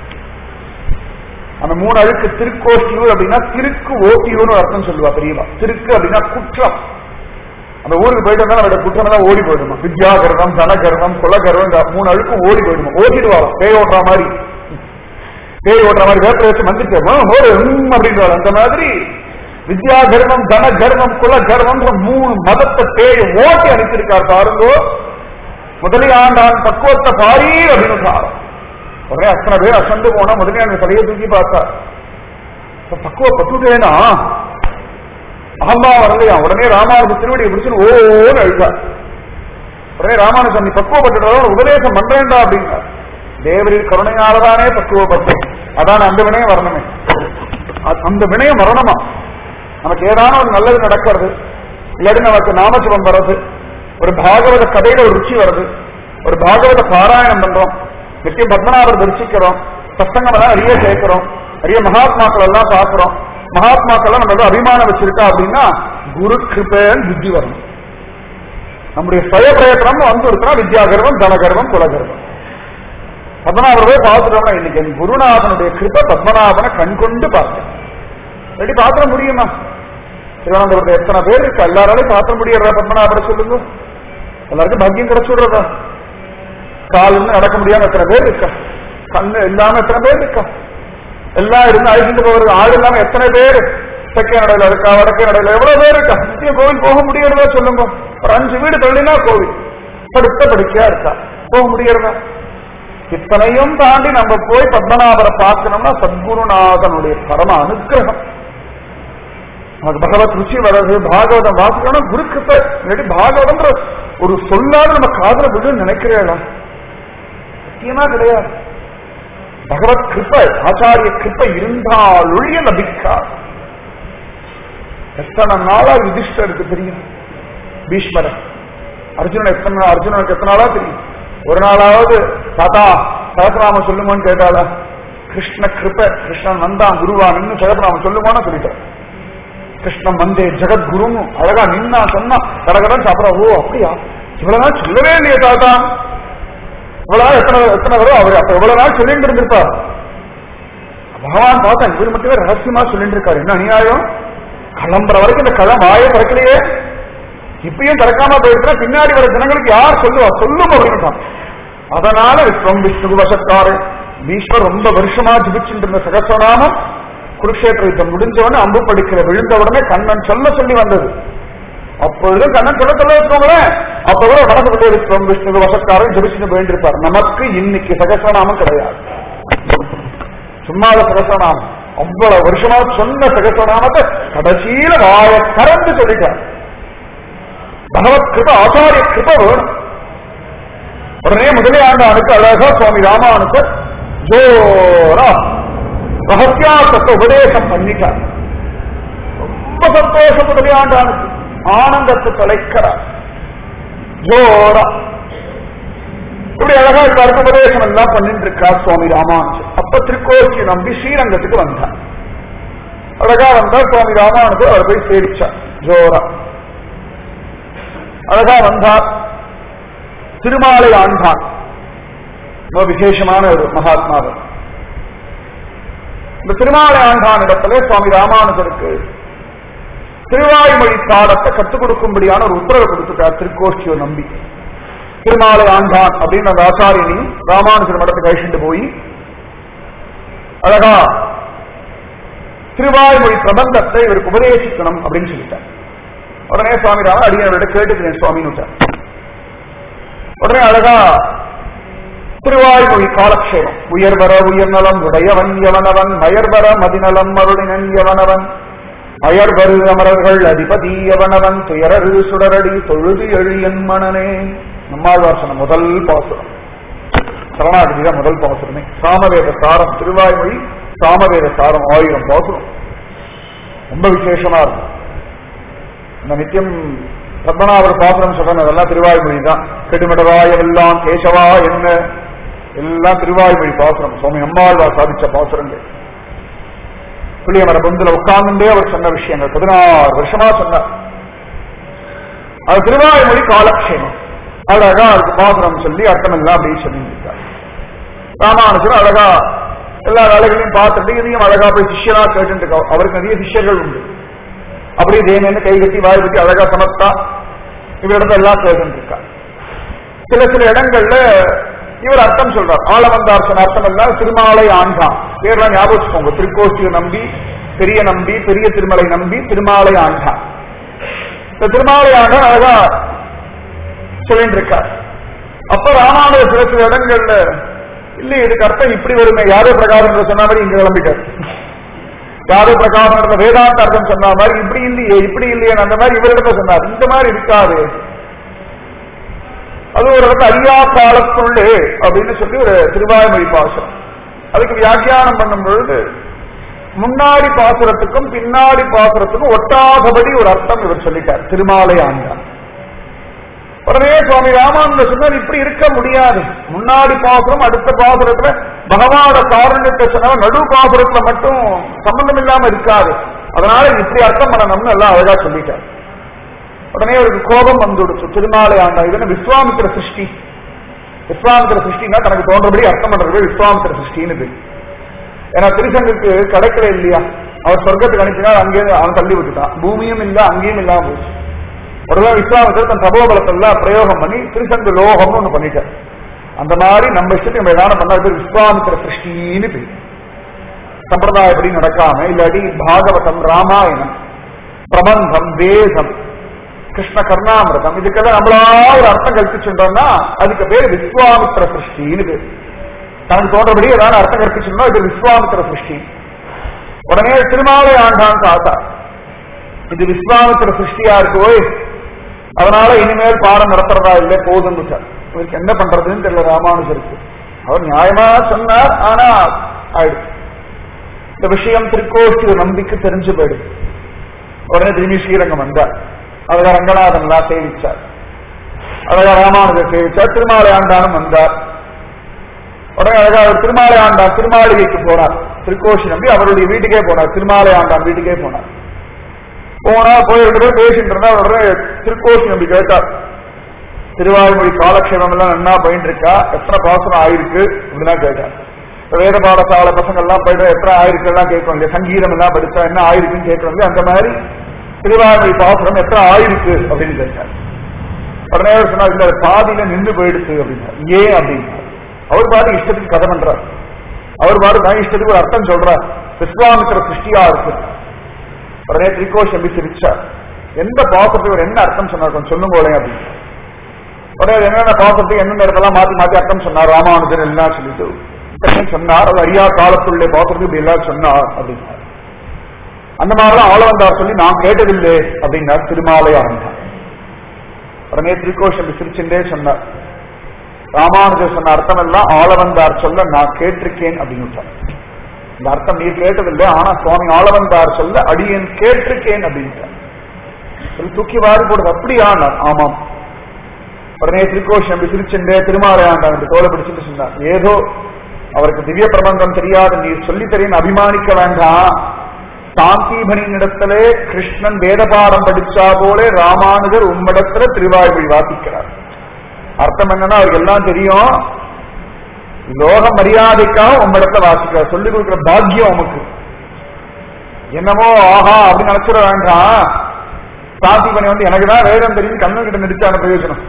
அந்த 3 அழுக்கு திருக்கோஷ்டியூர் அப்படின்னா திருக்கு ஓட்டியூர்னு அர்த்தம் சொல்லுவா பெரியவா. திருக்கு அப்படின்னா குற்றம். அந்த ஊருக்கு போயிட்டு வந்தா நம்மளோட குற்றம் எல்லாம் ஓடி போயிடுமா. வித்யாகர்வம் தனகர்வம் குலகர்வம் 3 அழுக்கும் ஓடி போயிடுமா. ஓட்டிடுவாங்க பேய் ஓட்டுற மாதிரி, பேய் ஓட்டுற மாதிரி வேப்ப வச்சு மந்திரிச்சோம் அப்படின்றாள். அந்த மாதிரி வித்யாகர்வம் தனகர்வம் குலகர்வம் 3 மதத்தை பேய் ஓட்டி அனுப்பியிருக்கார் பாருங்கோ. முதலியாண்டான் பக்குவத்தை பாரி அப்படின்னு உடனே அத்தனை பேர் அசந்து போனா முதலியாண்ட தலையை தூக்கி பார்த்தா, பக்குவப்பட்டுட்டேனா அகம்பா வரலையா? உடனே ராமானுஜ திருவடியை பிடிச்சு ஓன்னு அழுதார். உடனே ராமானுஜன் நீ பக்குவப்பட்டுறத உபதேசம் பண்றேன்டா அப்படின்னா, தேவரின் கருணையாலதானே பக்குவப்பட்டோம், அதான் அந்த வினயம் வரணுமே. அந்த வினயம் வரணுமா? நமக்கு ஏதான ஒரு நல்லது நடக்கிறது, இல்லாட்டி நமக்கு நாமஜபம் வர்றது, ஒரு பாகவத கதையில ஒரு ருச்சி வருது, ஒரு பாகவத பாராயணம் பண்றோம், நித்தியம் பத்மநாபர் தரிசிக்கிறோம், சத்தங்கம் எல்லாம் நிறைய கேட்கிறோம், நிறைய மகாத்மாக்கள் எல்லாம் பார்க்கிறோம், மகாத்மாக்கள் எல்லாம் நம்ம அபிமானம் வச்சிருக்கா அப்படின்னா குரு கிருபைன்னு புத்தி வரணும். நம்முடைய சுய பிரயத்தனம் வந்து இருக்கிறா வித்யாகர்வம் தனகர்வம் குலகர்வம். பத்மநாபரை பார்த்துட்டோம்னா இன்னைக்கு என் குருநாதனுடைய கிருப்பை பத்மநாபனை கண் கொண்டு பார்த்தேன். எப்படி பாத்திர முடியுமா? திருவனந்தபுரத்தில் எத்தனை பேர் இருக்கா? எல்லாராலையும் பாத்திர முடியறதா பத்மநாபரை சொல்லுங்க? எல்லாருக்கும் பாக்கியம் கிடைச்சுடுறதா? கால் நடக்க முடியாம எத்தனை பேர் இருக்கா? கண்ணு இல்லாம எத்தனை பேர் இருக்கா? எல்லாம் இருந்து அழிச்சுட்டு போவது ஆள் இல்லாம எத்தனை பேர் தெற்கே நடையில இருக்கா, வடக்கே நடையில எவ்வளவு பேர் இருக்கா? நிச்சயம் கோவில் போக முடியறதா சொல்லுங்க? ஒரு 5 வீடு தள்ளினா கோவில், படுத்த படுக்கையா இருக்கா, போக முடியறதா? இத்தனையும் தாண்டி நம்ம போய் பத்மநாபரை பார்க்கணும்னா சத்குருநாதனுடைய பரம அனுகிரகம். நமக்கு பகவத் ருச்சி வர்றது, பாகவதம் வாசிக்கணும் குரு கிருப்பை. பாகவதம்ன்ற ஒரு சொல்லாத நம்ம காதல விடுன்னு நினைக்கிறேடா, சத்தியமா கிடையாது. பகவத் கிருப்பை ஆச்சாரிய கிருப்பை இருந்தால் ஒழிய லபிக்கார். எத்தனை நாளா யுதிஷ்டருக்கு தெரியும், பீஷ்மரன் அர்ஜுனனுக்கு எத்தனை நாளா தெரியும். ஒரு நாளாவது தாத்தா சகசிரநாமம் சொல்லுமான்னு கேட்டாளா? கிருஷ்ண கிருப்பை, கிருஷ்ணன் வந்தான் குருவான் இன்னும் சகசிரநாமம் சொல்லுமான்னு சொல்லிட்டார். கிருஷ்ணன் வந்தே ஜெகத்குருன்னு அழகா நின்னா சொன்னா கடகடன் சாப்பிட. ஓ அப்படியா, இவ்வளவு நாள் சொல்லவே இல்லையே தாத்தா, இவ்வளவு நாள் எத்தனை வரும் அவர் அப்ப எவ்வளவு நாள் சொல்லிட்டு இருந்திருப்பார். பகவான் பார்த்தா இவர் மட்டுமே ரகசியமா சொல்லிட்டு இருக்காரு. என்ன அநியாயம், கிளம்புற வரைக்கும் இந்த களம் வாயை திறக்கலையே, இப்பயும் திறக்காம போயிடுச்சுன்னா பின்னாடி வர ஜனங்களுக்கு யார் சொல்லுவா, சொல்லும் அப்படின்னு. அதனால விஸ்வம் விஷ்ணு வசக்காரு ஈஸ்வர் ரொம்ப வருஷமா ஜிபிச்சுட்டு இருந்த சகஸ்ரநாமம் குருஷேத்திர யுத்தம் முடிஞ்சவொடனே அம்பு படிக்கிற விழுந்த உடனே கண்ணன் சொல்லி வந்தது. அப்பொழுது கண்ணன் சொல்ல வச்சுக்கோங்களேன், அப்ப கூட நடந்து விஸ்வம் விஷ்ணு வசக்காரன் ஜபிச்சுட்டு போயிருப்பார். நமக்கு இன்னைக்கு சகஸ்ரநாமம் கிடையாது, சும்மாத சகஸ்ரநாமம். அவ்வளவு வருஷமா சொன்ன சகஸ்ரநாமத்தை கடைசியில வாய கறந்து சொல்லிட்டார். பகவத் கிருப ஆச்சாரிய கிருப வேணும். உடனே முதலே ஆண்டானுக்கு அழகா சுவாமி ராமானுக்கு ஜோரா ரகசியார்த்தத்தை உபதேசம் பண்ணிட்டார். ரொம்ப சந்தோஷம் முதலே ஆண்டானுக்கு, ஆனந்தத்தை தொலைக்கிறார் ஜோரா. இப்படி அழகா எல்லாருக்கும் உபதேசம் எல்லாம் பண்ணிட்டு இருக்கார் சுவாமி ராமானுஜர். அப்ப திருக்கோஷ்டி நம்பி ஸ்ரீரங்கத்துக்கு வந்தார். அழகா வந்தார் சுவாமி ராமானுஜர், அவர் போய் சேவிச்சார் ஜோரா. அழகா வந்தார். திருமாலை ஆண்டான் ரொம்ப விசேஷமான ஒரு மகாத்மாவர். இந்த திருமாலை ஆண்டான் இடத்துல சுவாமி ராமானுஜருக்கு திருவாய்மொழி பாடத்தை கற்றுக் கொடுக்கும்படியான ஒரு உத்தரவு கொடுத்துட்டார் திருக்கோஷ்டியை நம்பி. திருமாலை ஆண்டான் அப்படின்னு அந்த ஆச்சாரியனி ராமானுஜர் மடத்துக்கு அழிச்சுட்டு போய் அழகா திருவாய்மொழி பிரபந்தத்தை இவருக்கு உபதேசிக்கணும் அப்படின்னு சொல்லிட்டார். உடனே சுவாமி ராமன் அடியவர்கிட்ட கேட்டுக்கிறேன் சுவாமின்னு. உடனே அழகா திருவாய்மொழி காலக்ஷேமம். உயர்வர உயர்நலம் உடையவன் எவனவன், மயர்வர மதிநலம் மருளினன் எவனவன், அயர்வரு அமரர்கள் அதிபதி எவனவன், துயரரு சுடரடி தொழுது எழியன் மனனே. நம்மாழ்வாசனம் முதல் பாசுரம், சரணாகதிதான் முதல் பாசுரமே. சாமவேத சாரம், திருவாய்மொழி சாமவேத சாரம் 1000 பாசுரம். ரொம்ப விசேஷமா இருக்கும். இந்த நித்தியம் பத்மநாபர் பாசுரம் சொல்றேன், அதெல்லாம் திருவாய்மொழி தான். கெடுமிடவாயெல்லாம் கேசவா என்ன எல்லாம் திருவாய்மொழி பாசுரம். சுவாமி நம்மாழ்வார் சாதிச்ச பாசுரங்கள். புளியமர பொந்துல உட்கார்ந்தே அவர் சொன்ன விஷயங்கள் 16 வருஷமா சொன்னார். அது திருவாய்மொழி காலக்ஷேமம். அழகா அதுக்கு பாசுரம் சொல்லி அர்த்தம் எல்லாம் அப்படின்னு சொல்லியிருக்கார். ராமானுஜர் அழகா எல்லா வேலைகளையும் பார்த்துட்டு இதையும் அழகா போய் சிஷ்யனா கேட்டு அவருக்கு நிறைய சிஷ்யர்கள் உண்டு. அப்படியே தேனேன்னு கை கட்டி வாய் கட்டி அழகா சமத்தா இவரிடத்த எல்லாம் கேட்டு இருக்கார். சில இடங்கள்ல இவர் அர்த்தம் சொல்றார். ஆளவந்தார்சன் அர்த்தம் எல்லாம் திருமாலை ஆண்டான் பேர்லாம் ஞாபகம் வச்சுக்கோங்க. திருக்கோஷ்டியை நம்பி, பெரிய நம்பி, பெரிய திருமலை நம்பி, திருமாலை ஆண்டான். இந்த திருமாலை ஆண்டான் அழகா சொல்லிட்டு இருக்கார். அப்ப ராமானுஜர் சில இடங்கள்ல இல்ல இதுக்கு அர்த்தம் இப்படி வருமே, யாரோ பிரகாரம் சொன்ன மாதிரி இங்க கிளம்பிட்டார். யாரோ பிரகாரம் வேதாந்த அர்த்தம் சொன்ன மாதிரி இப்படி இல்லையே இப்படி இல்லையே அந்த மாதிரி இவரிடத்த சொன்னார். இந்த மாதிரி இருக்காது, அது ஒரு இடத்துல அறியா காலத்துள்ளே அப்படின்னு சொல்லி ஒரு திருவாய்மொழி பாசுரம். அதுக்கு வியாக்கியானம் பண்ணும் பொழுது முன்னாடி பாசுரத்துக்கும் பின்னாடி பாசுரத்துக்கும் ஒட்டாதபடி ஒரு அர்த்தம் இவர் சொல்லிட்டார். திருமாலை ஆண்டான். உடனே சுவாமி ராமானந்த சொன்னார் இப்படி இருக்க முடியாது. முன்னாடி பாசுரம் அடுத்த பாசுரத்துல பகவான காரணத்தை சொன்ன நடு பாசுரத்துல மட்டும் சம்பந்தம் இல்லாம இருக்காது, அதனால இப்படி அர்த்தம் பண்ணணும்னு எல்லாம் அழகா சொல்லிட்டார். உடனே அவருக்கு கோபம் வந்துடுச்சு. திருமாலை ஆண்டா இது விஸ்வாமித்திர சிருஷ்டி. விஸ்வாமித்திர சிருஷ்டினா தனக்கு தோன்றபடி அர்த்தம் பண்றது விஸ்வாமித்திர சிருஷ்டின்னு பேர். ஏன்னா திருசங்குக்கு கிடைக்கல இல்லையா, அவர் சொர்க்கத்துக்கு அனுப்பினா அங்கேயே அவன் தள்ளி விட்டுட்டான். பூமியும் இல்ல அங்கேயும் இல்லாம போச்சு. உடனே விஸ்வாமித்திர தன் தபோபலத்தெல்லாம் பிரயோகம் பண்ணி திருசங்கு லோகம்னு ஒண்ணு பண்ணிட்டார். அந்த மாதிரி நம்ம இஷ்டத்தை நம்ம ஏதாவது பண்ணாது விஸ்வாமித்திர சிருஷ்டின்னு பேர். சம்பிரதாயப்படி நடக்காம இல்லாட்டி பாகவதம், ராமாயணம், பிரபந்தம், வேதம், கிருஷ்ண கர்ணாமிரதம் இதுக்கெல்லாம் நம்மளா ஒரு அர்த்தம் கற்பிச்சுட்டோம்னா அதுக்கு பேர் விஸ்வாமித்திர சிருஷ்டின்னு பேர். தனக்கு தோன்றபடி ஏதாவது அர்த்தம் கற்பிச்சுட்டோம் இது விஸ்வாமித்திர சிருஷ்டி. உடனே திருமாலை ஆண்டான் தாத்தா இது விஸ்வாமித்திர சிருஷ்டியா இருக்கு, அதனால இனிமேல் பாடம் நடத்துறதா இல்லை போதுன்னு சார். இவருக்கு என்ன பண்றதுன்னு தெரியல ராமானுஜருக்கு. அவர் நியாயமா சொன்னார், ஆனா ஆயிடுச்சு. இந்த விஷயம் திருக்கோஷ்டிய நம்பிக்கை தெரிஞ்சு போயிடுது. உடனே திரும்பி ஸ்ரீரங்கம் வந்தார். அழகா ரங்கநாதன் எல்லாம் சேவிச்சார், அழகா ராமானுஜர் சேவிச்சார். திருமாலை ஆண்டானும் வந்தார். உடனே அழகா அவர் திருமாலை ஆண்டான் திருமாளிகைக்கு போனார். திருக்கோஷி நம்பி அவருடைய வீட்டுக்கே போனார். திருமாலை ஆண்டான் வீட்டுக்கே போனார். போனா போய் 2 பேர் பேசிட்டு இருந்தா உடனே திருக்கோஷி அப்படி கேட்டார், திருவாய்மொழி காலக்ஷேபம் எல்லாம் நன்னா போயிட்டு இருக்கா, எத்தனை பாசனம் ஆயிருக்கு அப்படின்னா கேட்டார். வேத பாடசாலை பசங்க எல்லாம் போயிட்டு எத்தனை ஆயிருக்கு எல்லாம் கேட்கணும் இல்லையா, சங்கீதம் எல்லாம் படிச்சா என்ன ஆயிருக்குன்னு கேட்கணும் இல்லையா, அந்த மாதிரி திருவாய்மொழி பாசனம் எத்தனை ஆயிருக்கு அப்படின்னு கேட்டார். உடனே சொன்னா இல்ல பாதியில நின்று போயிடுச்சு அப்படின்னா. ஏன் அப்படின்னா அவர் பாரு இஷ்டத்துக்கு கதை பண்றார், அவர் பாரு நான் இஷ்டத்துக்கு ஒரு அர்த்தம் சொல்றார், விஸ்வாமித்திர சிருஷ்டியா இருக்கு. உடனே திரிகோஷம்பி சிரிச்சார், எந்த பாசத்துக்கு என்ன அர்த்தம் சொன்னார் சொல்லுங்களே அப்படின்னு. உடனே என்னென்ன பாசத்துக்கு என்னென்ன இடத்தெல்லாம் மாத்தி மாத்தி அர்த்தம் சொன்னார் ராமானுஜன் எல்லாம் சொல்லிட்டு சொன்னார். அது அறியா காலத்துள்ளே பாசத்துக்கு இப்படி எல்லாம் சொன்னார் அப்படின்னார். அந்த மாதிரிலாம் ஆளவந்தார் சொல்லி நான் கேட்டதில்லை அப்படின்னார் திருமாலை ஆனந்தார். உடனே திரிகோஷம்பி சிரிச்சுட்டே சொன்னார், ராமானுஜர் சொன்ன அர்த்தம் எல்லாம் ஆளவந்தார் சொல்ல நான் கேட்டிருக்கேன் அப்படின்னு. இந்த அர்த்தம் நீர் கேட்டதில்லை, ஆனா சுவாமி ஆளவந்தார் சொல்ல அடியேன் கேட்டிருக்கேன் அப்படின்னு தூக்கி வாரி போடுது. அப்படியானார். ஆமாம். உடனே திரிகோஷம்பி சிரிச்சுண்டே திருமாலையாண்டான் என்று தோலை பிடிச்சிட்டு சொன்னார், ஏதோ அவருக்கு திவ்ய பிரபந்தம் தெரியாது, நீர் சொல்லி தெரியும் அபிமானிக்க வேண்டாம். சாந்தீபனின் இடத்திலே கிருஷ்ணன் வேதபாடம் படிச்சா போல ராமானுஜர் உம்மிடத்துல திருவாய்மொழி வாசிக்கிறார். அர்த்தம் என்னன்னா அவருக்கு எல்லாம் தெரியும், லோக மரியாதைக்காக உம்மிடத்துல வாசிக்கிறார். சொல்லிக் கொடுக்கிற பாக்கியம் உமக்கு என்னமோ ஆஹா அப்படின்னு நினைச்சிட வேண்டாம். சாந்திபனி எனக்குதான் வேதம் தெரியும் கண்ணன் கிட்ட நடிச்சான பிரயோஜனம்.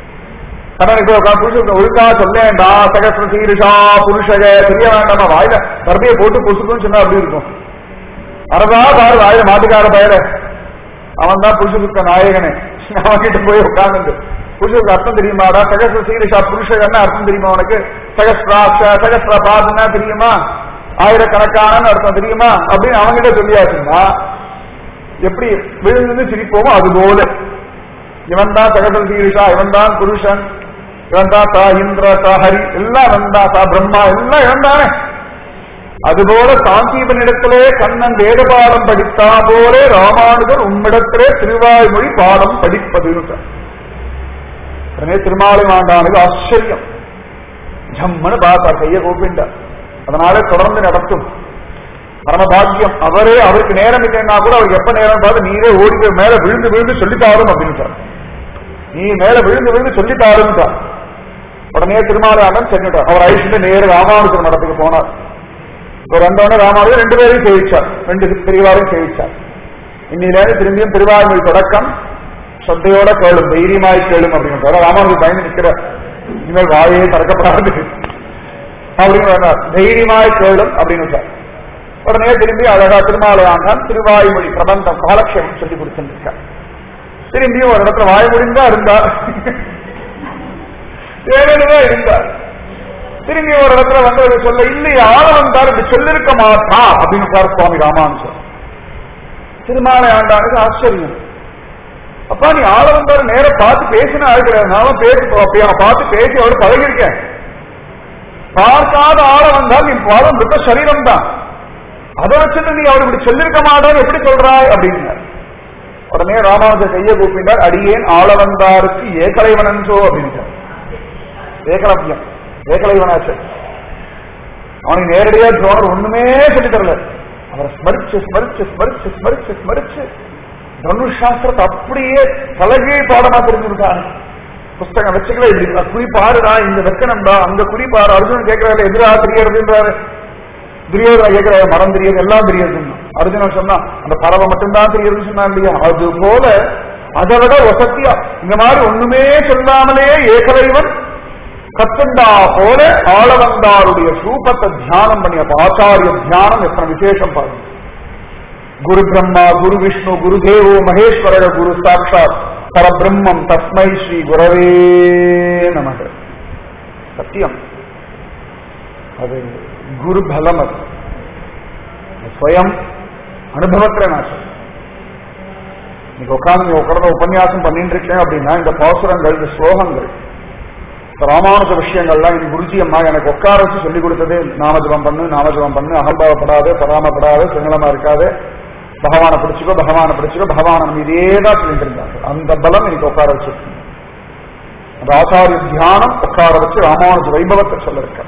ஒழுக்கா சொல்லேண்டா சகஸ்ர சீருஷா புருஷக தெரிய வேண்டாமா, வாயில கர்பியை போட்டு பொசுக்குன்னு சொன்னா அப்படி இருக்கும். அரதா பாரு வாயில மாட்டுக்கார பயல, அவன் தான் புருஷசுத்த நாயகனே. அவன் கிட்ட போய் உட்கார்ந்து புருஷனுக்கு அர்த்தம் தெரியுமாடா, சகஸ்ர சீருஷா புருஷகன்னு அர்த்தம் தெரியுமா உனக்கு, சகஸ்ராட்ச சகஸ்ர பாதுன்னா தெரியுமா, ஆயிரக்கணக்கான அர்த்தம் தெரியுமா அப்படின்னு அவன்கிட்ட சொல்லியாச்சுன்னா எப்படி விழுந்து சிரிப்போமோ அது போல இவன் தான் சகஸ்ர சீருஷா, இவன் தான் புருஷன், இவன் தான் தா இந்திர தா ஹரி எல்லாம் இவன் தான், தா பிரம்மா எல்லாம் இவன் தானே. அதுபோல சாந்தீபனிடத்திலே கண்ணன் வேதபாடம் படித்தா போல ராமானுஜர் உம்மிடத்திலே திருவாய்மொழி பாடம் படிப்பதுன்னு. உடனே திருமாலை மாண்டானுக்கு ஆச்சரியம், ஜம்மனு பார்த்தா கைய கூப்பிண்டார். அதனால தொடர்ந்து நடத்தும் பரமபாக்கியம். அவரே அவருக்கு நேரம் இல்லைன்னா கூட அவருக்கு எப்ப நேரம் பார்த்து நீரே ஓடி போய் மேல விழுந்து விழுந்து சொல்லித்தாரும் அப்படின்னு, நீ மேல விழுந்து விழுந்து சொல்லித்தாருன்னு. உடனே திருமாலாண்டன் சென்றுட்டார். அவர் ஐஸ்வர்ய நேர ராமானுஜர் மடத்துக்கு போனார். ஒரு வந்தோடனே ராமானுஜர் 2 பேரையும் சேவிச்சார், 2 பெரியவாரையும் சேவிச்சார். இன்னிலேருந்து திரும்பியும் திருவாய்மொழி தொடக்கம் சத்தையோட கேளும், தைரியமாய் கேளும் அப்படின்னு. ராமானுஜர் பயந்து நிற்கிறார், இனிமேல் வாயே திறக்கப்படாது அப்படின்னு தைரியமாய் கேளும் அப்படின்னு. உடனே திரும்பி அழகா திருமாலையாண்டான் திருவாய்மொழி பிரபந்தம் காலக்ஷேபம் சொல்லி கொடுத்துருக்கார். திரும்பியும் ஒரு இடத்துல வாய்மொழிந்தா இருந்தார், தேவைதான் இருந்தார். திரும்பி ஒரு இடத்துல வந்து சொல்ல இல்லையா ஆளவந்தார் இப்படி சொல்லிருக்க மாட்டா அப்படின்னு சுவாமி ராமானுஜர். திருமாலை ஆண்டானுக்கு ஆச்சரியம், அப்பா நீ ஆளவந்தார் நேர பார்த்து பேசினா ஆளுக்கிறார், நானும் பேசி பார்த்து பேசி அவரு பழகிருக்கேன். பார்க்காத ஆளவந்தால் நீ பாதம் இருக்க சரீரம் தான், அதை வச்சுட்டு நீ அவர் இப்படி சொல்லிருக்க மாட்டான்னு எப்படி சொல்றாய் அப்படின்னார். உடனே ராமானுஜர் கையை கூப்பிட்டார், அடியேன் ஆளவந்தாருக்கு ஏகலைவனன்றோ அப்படின்ட்டார். ஏகலவியம் ஏகலைவனாச்சு. அவனுக்கு நேரடியா ஜோனர் ஒண்ணுமே சொல்லி தரல, அவரை ஸ்மரிச்சு ஸ்மரிச்சு ஸ்மரிச்சு ஸ்மரிச்சு ஸ்மரிச்சு தனுஷாஸ்திரத்தை அப்படியே தலைகீழ் பாடமா தெரிஞ்சுட்டாங்க. புஸ்தகம் வச்சுக்கல, இப்படி குறி பாருடா, இங்க வைக்கணும்டா, அங்க குறி பாரு. அர்ஜுனன் கேட்கிறாரு எதிரா தெரியறதுன்றாரு, துரியோதன கேட்கிற மரம் தெரியாது எல்லாம் தெரியாதுன்னு. அர்ஜுனன் சொன்னா அந்த பறவை மட்டும்தான் தெரியுதுன்னு சொன்னா இல்லையா, அது போல அதை விட வசத்தியா இந்த மாதிரி ஒண்ணுமே சொல்லாமலேயே ஏகலைவன் கத்துண்டா போல ஆளவந்தாருடைய ரூபத்தை தியானம் பண்ணி, அப்ப ஆச்சாரிய தியானம் எத்தனை விசேஷம் பாருங்க. குரு பிரம்மா குரு விஷ்ணு குரு தேவோ மகேஸ்வர குரு சாட்சாத் பரபிரம்மம் தஸ்மை ஸ்ரீ குரவே நமக. சத்தியம் அது குரு பலம், அது ஸ்வயம் அனுபவத்துல நான் சொல்றேன். நீங்க உட்கார்ந்து உபன்யாசம் பண்ணிட்டு இருக்கேன் அப்படின்னா இந்த பாசுரங்கள் இந்த ஸ்லோகங்கள் ராமானுஜ விஷயங்கள்லாம் இது குருஜி அம்மா எனக்கு உட்கார வச்சு சொல்லிக் கொடுத்தது. நாமஜபம் பண்ணு நாமஜபம் பண்ணு, அகம்பாவப்படாது பராமப்படாது சிங்களமா இருக்காது, பகவானை பிடிச்சிக்கோ பகவானை பிடிச்சிக்கோ பகவானை நம்ம இதேதான் சொல்லிட்டு இருந்தாங்க. அந்த பலம் எனக்கு உட்கார வச்சு அந்த ஆச்சாரிய தியானம் உட்கார வச்சு ராமானுஜ வைபவத்தை சொல்ல இருக்க.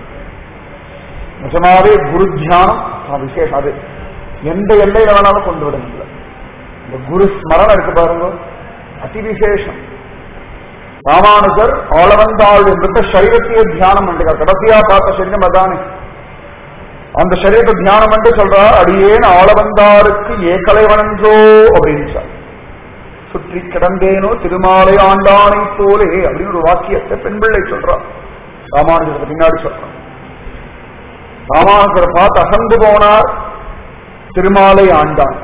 நிஜமாவே குரு தியானம் விசேஷம், அது எந்த எல்லையில வேணாலும் கொண்டு விட முடியல. இந்த குரு ஸ்மரணம் இருக்கு பாருங்க, அதிவிசேஷம். ராமானுஜர் ஆளவந்தாள் என்ற சரீரத்தையே தியானம் பண்ணுறார். கடைசியா பார்த்த சரீரம் அதானே. அந்த சரீரத்தை தியானம் பண்ணி சொல்றார், அடியேன் ஆளவந்தாருக்கு ஏகலைவனன்றோ அப்படின்னு சுற்றி கிடந்தேனோ திருமாலை ஆண்டானை போலே அப்படின்னு ஒரு வாக்கியத்தை பெண் பிள்ளை சொல்றார். ராமானுஜருக்கு பின்னாடி சொல்றார். ராமானுஜரை பார்த்து அசந்து போனார். திருமாலை ஆண்டான்.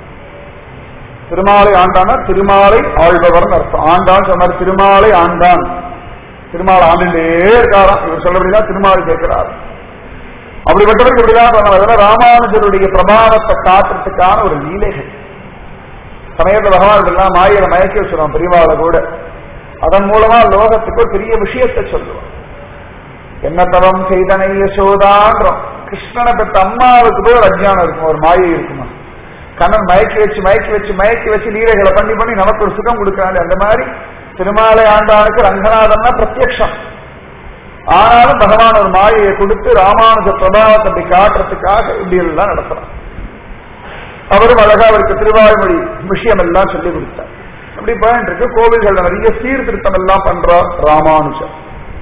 திருமாலை ஆண்டான திருமாலை ஆழ்பவர் அர்த்தம். ஆண்டான் சொன்னார், திருமாலை ஆண்டான். திருமாலை ஆண்டுட்டே இருக்காராம். இவர் சொல்லபடிதான் திருமாலை கேட்கிறார். அப்படிப்பட்டவருக்கு இப்படிதான் சொன்னார். ராமானுஜருடைய பிரபாவத்தை காட்டுறதுக்கான ஒரு லீலைகள். சமயத்துல பகவான் எல்லாம் மாயில மயக்கி வச்சிருவான் பெரியவாளை கூட. அதன் மூலமா லோகத்துக்கு ஒரு பெரிய விஷயத்தை சொல்லுவான். என்ன தவம் செய்தனை யசோதான்றோம். கிருஷ்ணனை பெற்ற அம்மாவுக்கு போய் ஒரு அஜ்ஞானம் இருக்கும், ஒரு மாயை இருக்குமா. கண்ணன் மயக்கி வச்சு லீலைகளை பண்ணி நமக்கு ஒரு சுகம் கொடுக்கிறாங்க. அந்த மாதிரி திருமாலை ஆண்டானுக்கு ரங்கநாதன்னா பிரத்யக்ஷம். ஆனாலும் பகவான் ஒரு மாயையை கொடுத்து ராமானுஜ பிரபாவத்தை அப்படி காட்டுறதுக்காக இப்படி எல்லாம் நடத்துறான். அவரும் அழகா அவருக்கு திருவாய்மொழி விஷயம் எல்லாம் சொல்லி கொடுத்தார். அப்படி போயிட்டு இருக்கு. கோவில்கள் நிறைய சீர்திருத்தம் எல்லாம் பண்றார் ராமானுஜர்.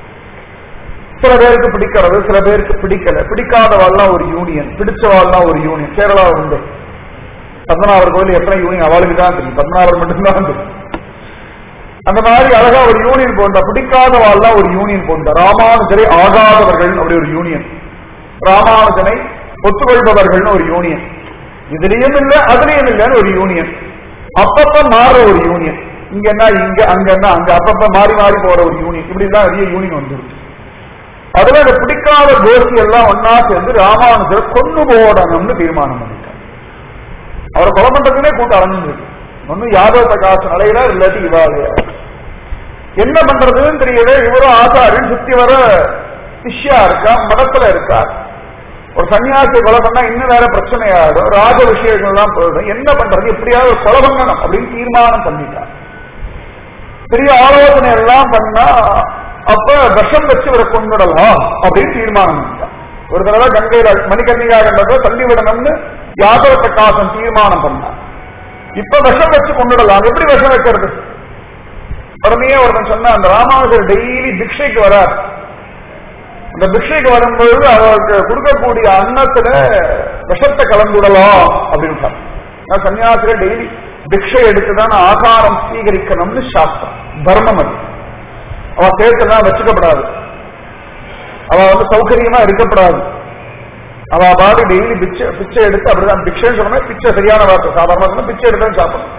சில பேருக்கு பிடிக்கிறது, சில பேருக்கு பிடிக்கல. பிடிக்காதவாள்லாம் ஒரு யூனியன், பிடிச்சவாள்லாம் ஒரு யூனியன். கேரளா உண்டு. பத்மநாபர் கோவில் எத்தனை யூனியன் அவளுக்கு தான் தெரியும், பத்மநாபர் மட்டும்தான் தெரியும். அந்த மாதிரி அழகா ஒரு யூனியன் போன்ற, பிடிக்காதவாள்லாம் ஒரு யூனியன் போன்ற. ராமானுஜரை ஆகாதவர்கள் அப்படி ஒரு யூனியன், ராமானுஜனை ஒத்துக்கொள்பவர்கள் ஒரு யூனியன், இதுலயும் இல்ல அதுலயும் இல்லன்னு ஒரு யூனியன், அப்பப்ப மாற ஒரு யூனியன், இங்க என்ன இங்க அங்க என்ன அங்க அப்பப்ப மாறி மாறி போற ஒரு யூனியன். இப்படி எல்லாம் நிறைய யூனியன் வந்துருக்கு. அதுல இந்த பிடிக்காத கோஷ்டி எல்லாம் ஒன்னா சேர்ந்து ராமானுஜரை கொண்டு போடணும்னு தீர்மானம் பண்ணிட்டார். அவரை கொலை பண்றதுனே கூட்டம் அடைஞ்சிருக்கு. ஒன்னும் யாதவ பிரகாசம் அலையில இல்லாட்டி இவாலையா என்ன பண்றதுன்னு தெரியல. இவரும் ஆசாரியும் சுத்தி வர சிஷ்யா இருக்கா, மடத்துல இருக்கா. ஒரு சன்னியாசியை கொலை பண்ணா இன்னும் வேற பிரச்சனையாடும், ராஜ விஷயங்கள்லாம் போயிடும். என்ன பண்றது, எப்படியாவது கொலை பண்ணணும் அப்படின்னு தீர்மானம் பண்ணிட்டார். பெரிய ஆலோசனை எல்லாம் பண்ணா அப்ப விஷம் வச்சு இவரை கொண்டுடலாம் அப்படின்னு தீர்மானம் பண்ணிட்டார். ஒரு தடவை கங்கையில மணிகர்ணிகா கண்டதை தள்ளி விடணும்னு யாதவ பிரகாசம் தீர்மானம் பண்ணார். இப்ப விஷம் வச்சு கொண்டுடலாம். எப்படி விஷம் வைக்கிறது? உடனே ஒருத்தன் சொன்னா, அந்த ராமானுஜர் டெய்லி பிக்ஷைக்கு வரார். அந்த பிக்ஷைக்கு வரும்பொழுது அவருக்கு கொடுக்கக்கூடிய அன்னத்துல விஷத்தை கலந்துடலாம் அப்படின்னு. சன்னியாசிகள் டெய்லி பிக்ஷை எடுத்துதான் ஆகாரம் ஸ்வீகரிக்கணும்னு சாஸ்திரம், தர்மம். அது அவ சேர்த்துலாம் வச்சுக்கப்படாது, அவ சௌகரியமா இருக்கப்படாது. அவ பாடி டெய்லி பிச்சை எடுத்து அப்படிதான். பிக்ஷை சொன்னா பிச்சை சரியான வார்த்தை, சாதாரண பிச்சை எடுத்து சாப்பிடணும்.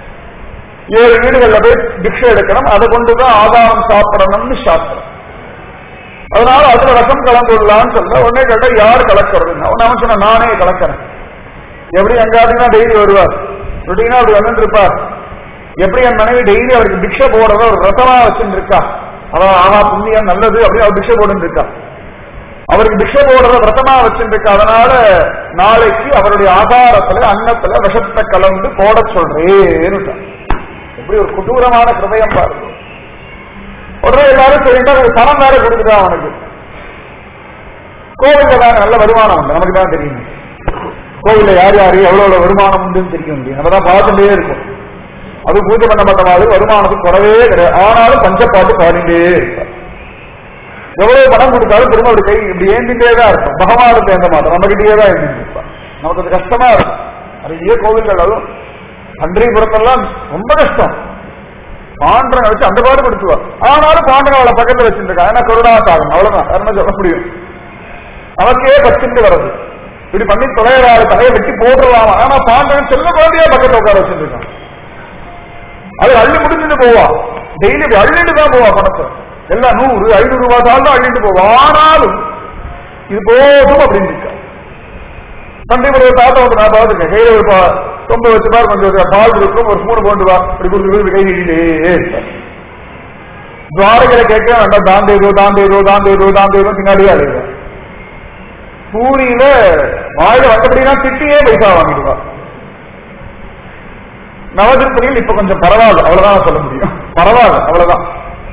7 வீடுகள்ல போய் பிக்ஷை எடுக்கணும், அதை கொண்டுதான் ஆதாரம் சாப்பிடணும்னு சாஸ்திரம். அதனால அதுல ரசம் கலந்துடலான்னு சொல்ல உடனே கேட்டா யார் கலக்கிறது? அவன் சொன்ன, நானே கலக்கிறேன். எப்படி எங்காட்டினா டெய்லி வருவார், ரொட்டீனா அப்படி வந்துட்டு இருப்பார். எப்படி என் மனைவி டெய்லி அவருக்கு பிக்ஷை போடுறத ஒரு ரசமா வச்சுட்டு இருக்கா, அவன் ஆனா புண்ணியம் நல்லது அப்படின்னு அவர் பிக்ஷை போட்டு இருக்கா. அவருக்கு பிக்ஷை போடுறத விரதமா வச்சுட்டு இருக்கா. அதனால நாளைக்கு அவருடைய ஆதாரத்துல அன்னத்துல விஷத்தை கலந்து போட சொல்றேன்னு. எப்படி ஒரு கொடூரமான கிருதயம் பாருங்க. உடனே எல்லாரும் சொல்லிட்டா பணம் வேற கொடுக்குதா அவனுக்கு. கோவில்ல வேற நல்ல வருமானம் உண்டு, நமக்கு தான் தெரியும். கோவில்ல யார் யாரு எவ்வளவு வருமானம் உண்டுன்னு தெரியும். நம்ம தான் பார்த்துட்டே இருக்கும். அது பூஜை பண்ணப்பட்ட மாதிரி வருமானத்துக்கு குறவே கிடையாது. ஆனாலும் பஞ்சப்பாட்டு பாடிட்டே இருப்பார். எவ்வளவு பணம் கொடுத்தாலும் திரும்ப ஒரு கை இப்படி ஏந்திட்டே தான் இருக்கும். பகவானுக்கு ஏந்த மாட்டோம், நம்ம கிட்டே தான் ஏந்திட்டு இருப்பார். நமக்கு அது கஷ்டமா இருக்கும். நிறைய கோவில்கள், அதுவும் பன்றிபுரத்தெல்லாம் ரொம்ப கஷ்டம். பாண்டனை வச்சு அந்த பாடு கொடுத்துவா. ஆனாலும் பாண்டனை அவளை பக்கத்துல வச்சுருக்கா. ஏன்னா கருணாசாரம், அவ்வளவுதான், என்ன சொல்ல முடியும். அவனுக்கே பச்சுட்டு வர்றது. இப்படி பண்ணி தொலைவாறு தலையை வெட்டி போட்டுடலாம். ஆனா பாண்டவன் செல்ல குழந்தையா பக்கத்துல உட்கார வச்சுருக்கான். அது அள்ளி முடிச்சுட்டு போவா. டெய்லி அள்ளிட்டு தான் போவா பணத்தை. எல்லாம் 100, 500 ரூபாய் தான் அள்ளிட்டு போவா. ஆனாலும் இது போதும் அப்படின்னு இருக்கா. பன்றிபுர தாத்தா வந்து நான் பார்த்துருக்கேன். கையில ஒரு ரொம்ப வச்சு பாரு, கொஞ்சம் பால் இருக்கும், ஒரு ஸ்பூன் கொண்டு வா, இப்படி கொடுத்து கை நீட்டிலே இருப்பார். துவாரகளை கேட்க வேண்டாம், தாந்தேதோ தாந்தேதோ தாந்தேதோ தாந்தேதோ பின்னாடியே அழைவார். பூரியில வாயில வந்தபடினா திட்டியே பைசா வாங்கிடுவா. நவதிருப்பதியில் இப்ப கொஞ்சம் பரவாயில்ல, அவ்வளவுதான் சொல்ல முடியும். பரவாயில்ல, அவ்வளவுதான்.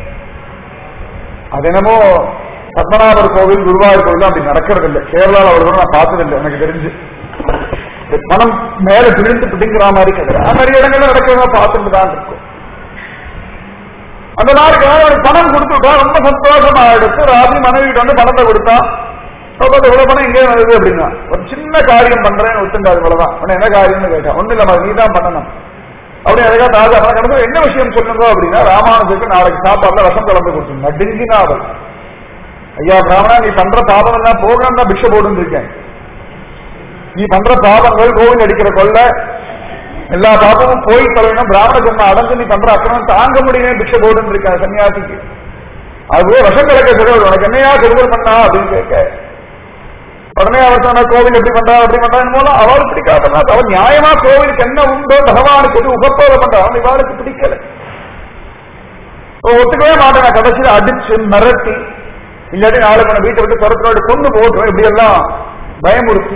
அது என்னமோ பத்மநாபர் கோவில், குருவாயூர் கோவில் அப்படி நடக்கிறது இல்லை. கேரளாவில் அவ்வளவு நான் பார்த்ததில்லை எனக்கு தெரிஞ்சு. பணம் மேல விழுந்து பிடிங்கிற மாதிரி கிடையாது. நிறைய இடங்கள்ல நடக்கிறத பார்த்துட்டு தான் இருக்கும். அந்த நாளுக்கு அவனுக்கு பணம் கொடுத்துட்டா ரொம்ப சந்தோஷமா எடுத்து ராஜி மனைவிட்டு வந்து பணத்தை கொடுத்தா இவ்வளவு பணம் எங்கே வருது அப்படின்னா ஒரு சின்ன காரியம் பண்றேன்னு ஒத்துண்டாது இவ்வளவுதான். உடனே என்ன காரியம்னு கேட்டா ஒண்ணு இல்ல நீ தான் பண்ணணும் அப்படி அதுக்காக ராஜா பணம் என்ன விஷயம் சொல்லுங்க அப்படின்னா ராமானுஜருக்கு நாளைக்கு சாப்பாடுல விஷம் கலந்து கொடுத்து நடுங்கினா அவள் ஐயா பிராமணா நீ பண்ற பாவம் எல்லாம் போகணும் தான் பிக்ஷை போட்டு இருக்கேன். நீ பண்ற பாவங்கள் கோவில் அடிக்கிற கொள்ள எல்லா பாபமும் போய் தொலைணும் பிராமண ஜன்மம் அடைஞ்சு நீ பண்ற அக்கிரமம் தாங்க முடியுமே பிக்ஷை போட்டு இருக்க சன்னியாசிக்கு அதுவே விஷம் கலக்க சொல்றது உனக்கு என்னையா கெடுதல் பண்ணா அப்படின்னு கேட்க உடனே அவர் சொன்ன கோவில் எப்படி பண்றா அப்படி பண்றான்னு போல அவள் பிடிக்காதா அவள் நியாயமா கோவிலுக்கு என்ன உண்டோ பகவானுக்கு எது உகப்போத பண்றான் இவாளுக்கு பிடிக்கல ஒத்துக்கவே மாட்டேன். கடைசியில் அடிச்சு மிரட்டி இல்லாட்டி நாளைக்கு வீட்டை விட்டு துரத்தினோடு கொண்டு போட்டுரும் இப்படி எல்லாம் பயமுறுத்தி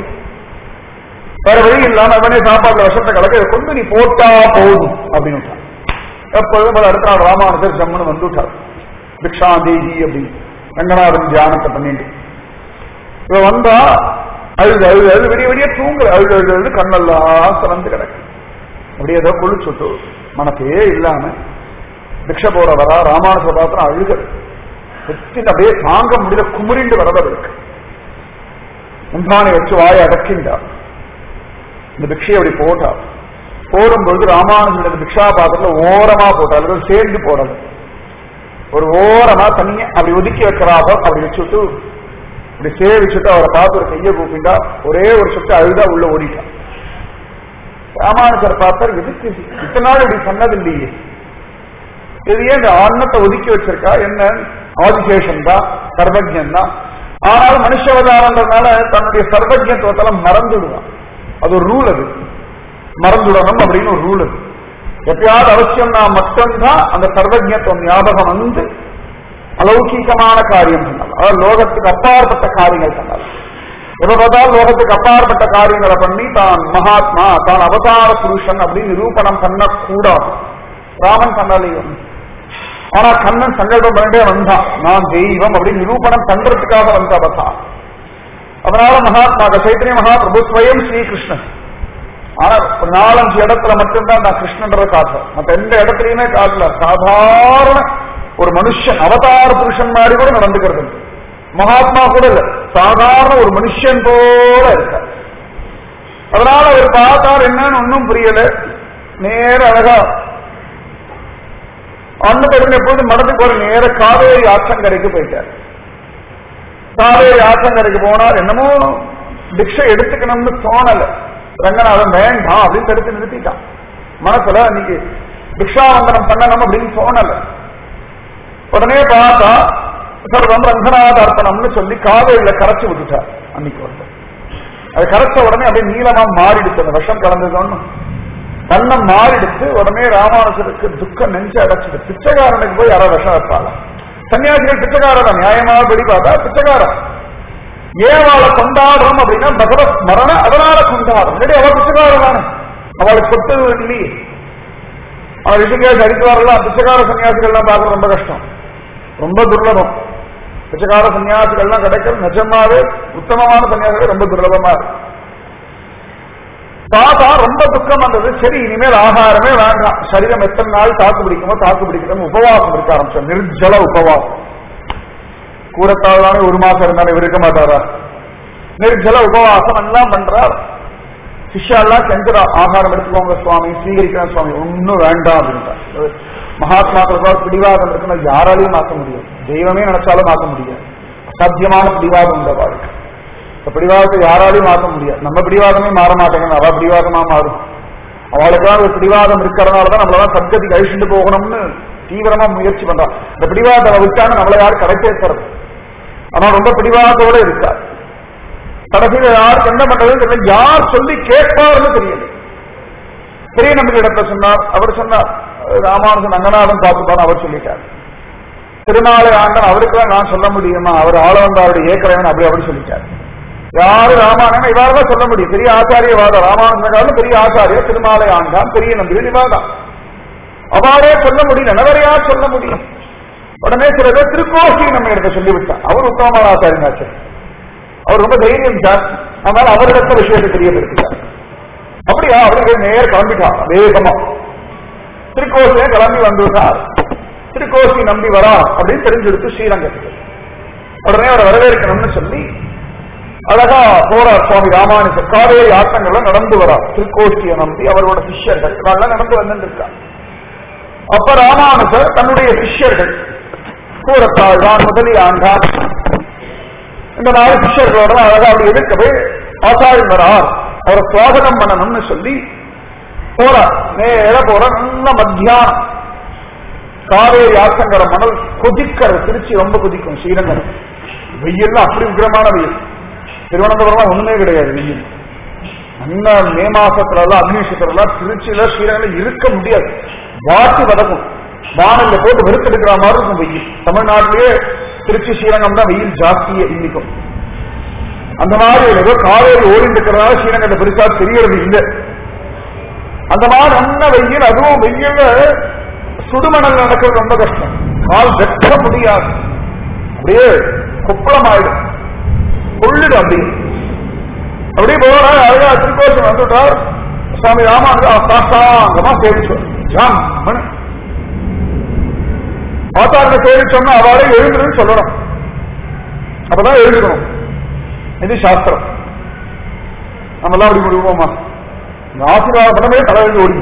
வேற வழி இல்லாம அவனே சாப்பாடுல விஷத்தை கலக்க கொண்டு நீ போட்டா போதும் அப்படின்னு எப்பொழுதும் அடுத்த நாள் ராமானுஜர் ஜம்முன்னு வந்துட்டார் பிக்ஷா தேவி அப்படின்னு ரங்கநாதன் தியானத்தை பண்ணிட்டு இவ வந்தா அழுது அழுது அழுது விடிய விடிய தூங்குற அழுது அழுது அழுது கண்ணெல்லாம் சிறந்து கிடக்கு அப்படியே ஏதோ குளிச்சுட்டு மனசே இல்லாம பிக்ஷை போற வரா ராமானுஜர் பாத்திரம் அழுக அப்படியே தாங்க முடியல குமுறிண்டு வரவர்களுக்கு முந்தானை வச்சு வாயை அடக்கின்றார். இந்த பிக்ஷையை அப்படி போட்டார். போடும்பொழுது ராமானுஜனுடைய பிக்ஷா பாத்திரத்துல ஓரமா போட்டார் சேர்ந்து போடல ஒரு ஓரமா தனியா அப்படி ஒதுக்கி வைக்கிறாரோ அப்படி வச்சுட்டு இப்படி சேவிச்சுட்டு அவரை பார்த்து ஒரு கையை கூப்பிட்டா ஒரே ஒரு சொட்டு அழுதா உள்ள ஓடிட்டான். ராமானுஜர் பார்த்தார் எதுக்கு இத்தனை நாள் இப்படி சொன்னதில்லையே இது ஏன் இந்த அன்னத்தை ஒதுக்கி வச்சிருக்கா என்ன ஆதிசேஷன் தான் சர்வஜன் தான் ஆனாலும் மனுஷவதாரன்றதுனால தன்னுடைய சர்வஜத்துவத்தெல்லாம் மறந்துடுவான். அது ஒரு ரூல் அது மறந்துடணும் அப்படின்னு ஒரு ரூல் அது எப்பயாவது அவசியம்னா மட்டும்தான் அந்த சர்வஜத்துவம் ஞாபகம் வந்து அலௌகிகமான காரியம் சொன்னாலும் அதாவது லோகத்துக்கு அப்பாற்பட்ட காரியங்கள் சொன்னாலும் எப்ப பார்த்தாலும் லோகத்துக்கு அப்பாற்பட்ட காரியங்களை பண்ணி தான் மகாத்மா தான் அவதார புருஷன் அப்படின்னு நிரூபணம் பண்ணக்கூடாது. ராமன் பண்ணலையும் ஆனா கண்ணன் சங்கல்பம் பண்ணிட்டே வந்தான் நான் தெய்வம் அப்படின்னு நிரூபணம் பண்றதுக்காக வந்த அவதாரம். அதனால மகாத்மா சைத்தன்ய மகாபிரபு ஸ்வயம் ஸ்ரீகிருஷ்ணன் ஆனா ஒரு 4-5 இடத்துல மட்டும்தான் நான் கிருஷ்ணன்றதை காட்டுறேன் மற்ற எந்த இடத்துலயுமே காட்டல. சாதாரண ஒரு மனுஷன் அவதார புருஷன் மாதிரி கூட நடந்துக்கிறது மகாத்மா கூட இல்ல சாதாரண ஒரு மனுஷன் போல இருக்க. அதனால அவர் பார்த்தார் என்னன்னு ஒன்னும் புரியல நேர அழகா அன்னப்பெருமை எப்பொழுது மடத்துக்கு ஒரு நேர காவேரி ஆற்றங்கரைக்கு போயிட்டார். காவேரி ஆற்றங்கரைக்கு போனார் என்னமோ பிக்ஷை எடுத்துக்கணும்னு தோணல ரங்கநாதன் வேண்டாம் அப்படின்னு தடுத்து நிறுத்திட்டான். மனசுல இன்னைக்கு பிக்ஷாவந்தனம் பண்ணணும் அப்படின்னு தோணல. உடனே பார்த்தா சர்வம் ரங்கநாத அர்ப்பணம்னு சொல்லி காவேரியில கரைச்சி விட்டுட்டார். அன்னைக்கு வந்து அது கரைச்ச உடனே அப்படியே நீளமா மாறிடுச்சு அந்த விஷம் கலந்ததுன்னு கண்ணம் மாறிடுச்சு. உடனே ராமானுஜருக்கு துக்கம் நெஞ்சு அடைச்சிட்டு பிச்சைக்காரனுக்கு போய் யாராவது விஷம் வைப்பாங்க. சன்னியாசிகள் பிச்சைக்காரன் நியாயமாக படி பார்த்தா பிச்சைக்காரன் ஏவாளை கொண்டாடுறோம் அப்படின்னா பகவத் ஸ்மரண அதனால கொண்டாடுறோம். அவள் பிச்சைக்காரன் அவளுக்கு சொத்து இல்லையே. அவன் ரிஷிகேஷ் அடிக்குவாரெல்லாம் பிச்சைக்கார சன்னியாசிகள்லாம் பார்க்க ரொம்ப கஷ்டம் ரொம்ப துர்லபம். பிச்சைக்கார சன்னியாசிகள்லாம் கிடைக்கிறது நிஜமாவே உத்தமமான சன்னியாசிகள் ரொம்ப துர்லபமா இருக்கு. தாத்தா ரொம்ப துக்கம் வந்தது. சரி இனிமேல் ஆகாரமே வேண்டாம் சரீரம் எத்தனை நாள் தாக்கு பிடிக்குமோ தாக்கு பிடிக்கணும் உபவாசம் இருக்க ஆரம்பிச்சார். நிர்ஜல உபவாசம் கூடத்தாழ்வானே 1 மாசம் இருந்தாலும் இவர் இருக்க மாட்டாரா. நிர்ஜல உபவாசம் எல்லாம் பண்றார். சிஷ்யாலாம் செஞ்சு ஆகாரம் எடுத்துக்கோங்க சுவாமி ஸ்வீகரிக்கிறேன் சுவாமி ஒன்னும் வேண்டாம் அப்படின்றார். மகாத்மாக்கள் பிடிவாதம் இருக்குன்னா யாராலையும் மாற்ற முடியும் தெய்வமே நினைச்சாலும் மாற்ற முடியாது. அசாத்தியமான பிடிவாதம் உண்ட வாழ்க்கை. பிடிவாதத்தை யாராலையும் மாற்ற முடியாது. நம்ம பிடிவாதமே மாற மாட்டேங்க அவ பிடிவாதமா மாறும். அவளுக்கான ஒரு பிடிவாதம் இருக்கிறதுனாலதான் நம்மளால சத்கதி கழிச்சுட்டு போகணும்னு தீவிரமா முயற்சி பண்றான். இந்த பிடிவாதத்தை விட்டான நம்மளை யாரும் கடை சேர்க்கிறது. ஆனா ரொம்ப பிடிவாதத்தோட இருக்கார். கடைசியில யாருக்கு என்ன பண்றதுன்னு தெரியல. யார் சொல்லி கேட்பாருன்னு தெரியல. பெரிய நம்பிக்கை இடத்துல சொன்னார். அவர் சொன்னார் ராமானுஜன் ரங்கநாதன் பார்த்துப்பான்னு அவர் சொல்லிட்டார். திருநாளை ஆண்டன் அவருக்குதான் நான் சொல்ல முடியுமா அவர் ஆளவந்தாருடைய ஏக்கரைவன் அப்படி அவர் சொல்லிட்டார். யாரு ராமாயணம் இவாறுதான் சொல்ல முடியும். பெரிய ஆச்சாரியவாதம் ராமானுஜன் பெரிய ஆச்சாரியர் திருமாலை ஆண்டான் பெரிய நம்பிக்கை இவாதான் அவாரே சொல்ல முடியல நவரையா சொல்ல முடியும். உடனே சில பேர் திருக்கோசி நம்ம இடத்த சொல்லிவிட்டார். அவர் உத்தமமான ஆச்சாரியனாச்சு. அவர் ரொம்ப தைரியம் ஜாஸ்தி. அதனால அவரிடத்த விஷயத்தை தெரியப்படுத்திட்டார். அப்படியா அப்படின்னு நேர கிளம்பிட்டான் வேகமா. திருக்கோசிலே கிளம்பி வந்துட்டார். திருக்கோசி நம்பி வரா அப்படின்னு தெரிஞ்செடுத்து ஸ்ரீரங்கத்துக்கு உடனே அவரை வரவேற்கணும்னு சொல்லி அழகா போறார் சுவாமி ராமானுஜர். காவேரி ஆட்டங்கள்ல நடந்து வரார். திருக்கோசியை நம்பி அவரோட சிஷ்யர்கள் இதெல்லாம் நடந்து வந்துட்டு இருக்கார். அப்ப ராமானுஜர் தன்னுடைய சிஷ்யர்கள் கூறத்தாழ்வான் முதலியாண்டான் இந்த 4 சிஷ்யர்களோட அழகா அப்படி எதிர்க்க போய் ஆச்சாரியன் வரார் அவரை சுவாகதம் பண்ணணும்னு சொல்லி போறார். நேர போற நல்ல மத்தியானம் காவேரி ஆற்றங்கர மணல் கொதிக்கிற. திருச்சி ரொம்ப கொதிக்கும். ஸ்ரீரங்கம் வெயில்லாம் அப்படி உக்கிரமான வெயில். திருவனந்தபுரம் ஒண்ணுமே கிடையாது வெயில். நல்ல மே மாசத்துல எல்லாம் அக்னிஷத்துல திருச்சியில ஸ்ரீரங்கம் இருக்க முடியாது. வாட்டி வதக்கும். வானல்ல போட்டு வெறுத்தெடுக்கிற மாதிரி இருக்கும் வெயில். தமிழ்நாட்டிலேயே திருச்சி ஸ்ரீரங்கம் தான் வெயில் ஜாஸ்தியே இன்னைக்கும். அந்த மாதிரி ஏதோ காவேரி ஓடிட்டு இருக்கிறதுனால ஸ்ரீரங்கத்தை பெருசா தெரியறது இல்லை. அந்த மாதிரி நல்ல வெயில். அதுவும் வெயில்ல சுடுமணல் நடக்கிறது ரொம்ப கஷ்டம். கால் வெட்ட முடியாது. அப்படியே கொப்பளம் ஆயிடும். கொள்ளிடும். அப்படியே போற அழகா திருக்கோசம் வந்துட்டார். சுவாமி ராமானுஜமா சேவிச்சோம். ஆச்சாரிய சேவிச்சோம்னா அவளே எழுதுன்னு சொல்லணும். அப்பதான் எழுதணும். இது சாஸ்திரம். நம்மெல்லாம் அப்படி முடிவோமா? ஆசீர்வாதம் பண்ணவே தலைவலி ஓடி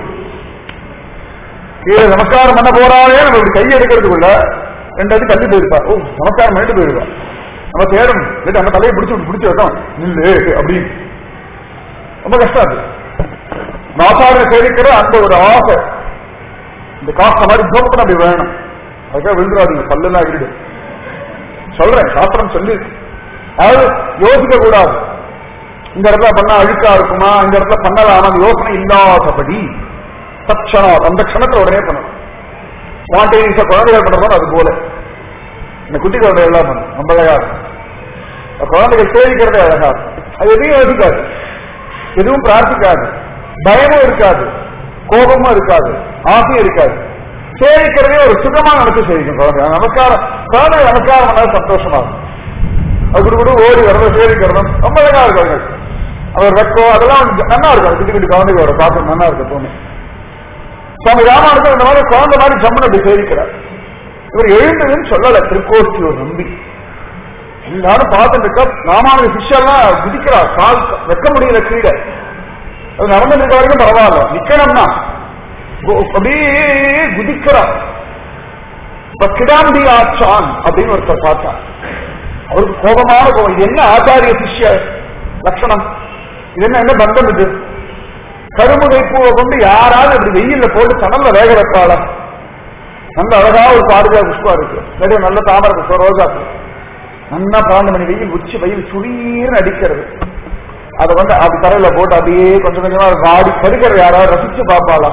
கீழே நமஸ்காரம் பண்ண போறாலே நம்ம இப்படி கையை எடுக்கிறதுக்குள்ள 2 அடி தள்ளி போயிருப்பா. ஓ நமஸ்காரம் பண்ணிட்டு போயிருவா. நம்ம தேடணும். நம்ம தலையை பிடிச்சு வைக்கணும். நில்லு அப்படின்னு ரொம்ப கஷ்டம். அது ஆச்சாரிய சேவிக்கிற அந்த ஒரு ஆசை இந்த காசு மாதிரி ஜோப்பன அப்படி வேணும். அதுக்காக விழுந்துடாதீங்க. பல்லுலாம் விடு சொல்றேன். சாஸ்திரம் சொல்லி அதாவது யோசிக்க கூடாது. இந்த இடத்துல பண்ணா அழுக்கா இருக்குமா, இந்த இடத்துல பண்ணலாமா, யோசனை இல்லாதபடி தட்சணம் அந்த க்ஷணத்துல உடனே பண்ணணும். ஸ்பான்டேனியஸா குழந்தைகள் பண்றதோ அது போல இந்த குட்டி குழந்தை எல்லாம் பண்ணும். ரொம்ப அழகா இருக்கும். குழந்தைகள் சேவிக்கிறதே அழகா இருக்கும். அது எதையும் யோசிக்காது, எதுவும் பிரார்த்திக்காது, பயமும் இருக்காது, கோபமும் இருக்காது, ஆசையும் இருக்காது. சேவிக்கிறதே ஒரு சுகமா நடத்தி சேவிக்கும். குழந்தை நமஸ்காரம் குழந்தை நமஸ்காரம் பண்ணாலும் சந்தோஷமா இருக்கும். அது கூட ஓடி வரத சேவிக்கிறதும் ரொம்ப அழகா இருக்காங்க. அவர் வெக்கோ அதெல்லாம் நல்லா இருக்கும். குட்டி குட்டி குழந்தைகளோட பார்த்து நல்லா இருக்கு தோணு. சுவாமி ராமானுஜர் இந்த மாதிரி குழந்தை மாதிரி ஜம்மன் அப்படி சேவிக்கிறார். இவர் எழுந்ததுன்னு சொல்லல. திருக்கோசி ஒரு நம்பி எல்லாரும் பார்த்துட்டு இருக்க. ராமானுஜ சிஷ்யெல்லாம் குதிக்கிறார். கால் வைக்க முடியல கீழே. அது நடந்துட்டு இருக்க வரைக்கும் பரவாயில்ல. நிக்கணும்னா அப்படியே குதிக்கிறார். இப்ப கிடாம்பி ஆச்சான் அப்படின்னு ஒருத்தர் பார்த்தார். அவருக்கு கோபமான கோபம். இது என்ன ஆச்சாரிய சிஷ்ய லட்சணம்? இது என்ன பந்தம்? இது கருமுகை பூவை கொண்டு யாராவது இப்படி வெயில்ல போட்டு தனல்ல வேக வைப்பாள? நல்ல அழகா ஒரு பாதுகா புஷ்பா இருக்கு. நிறைய நல்ல தாமரை புஷ்பம், ரோஜா நல்லா 12 மணி வெயில் உச்சி வெயில் சுரீர்னு அடிக்கிறது. அதை வந்து அப்படி தரையில போட்டு அப்படியே கொஞ்சம் கொஞ்சமா வாடி கருக்கிறது யாராவது ரசிச்சு பார்ப்பாளா?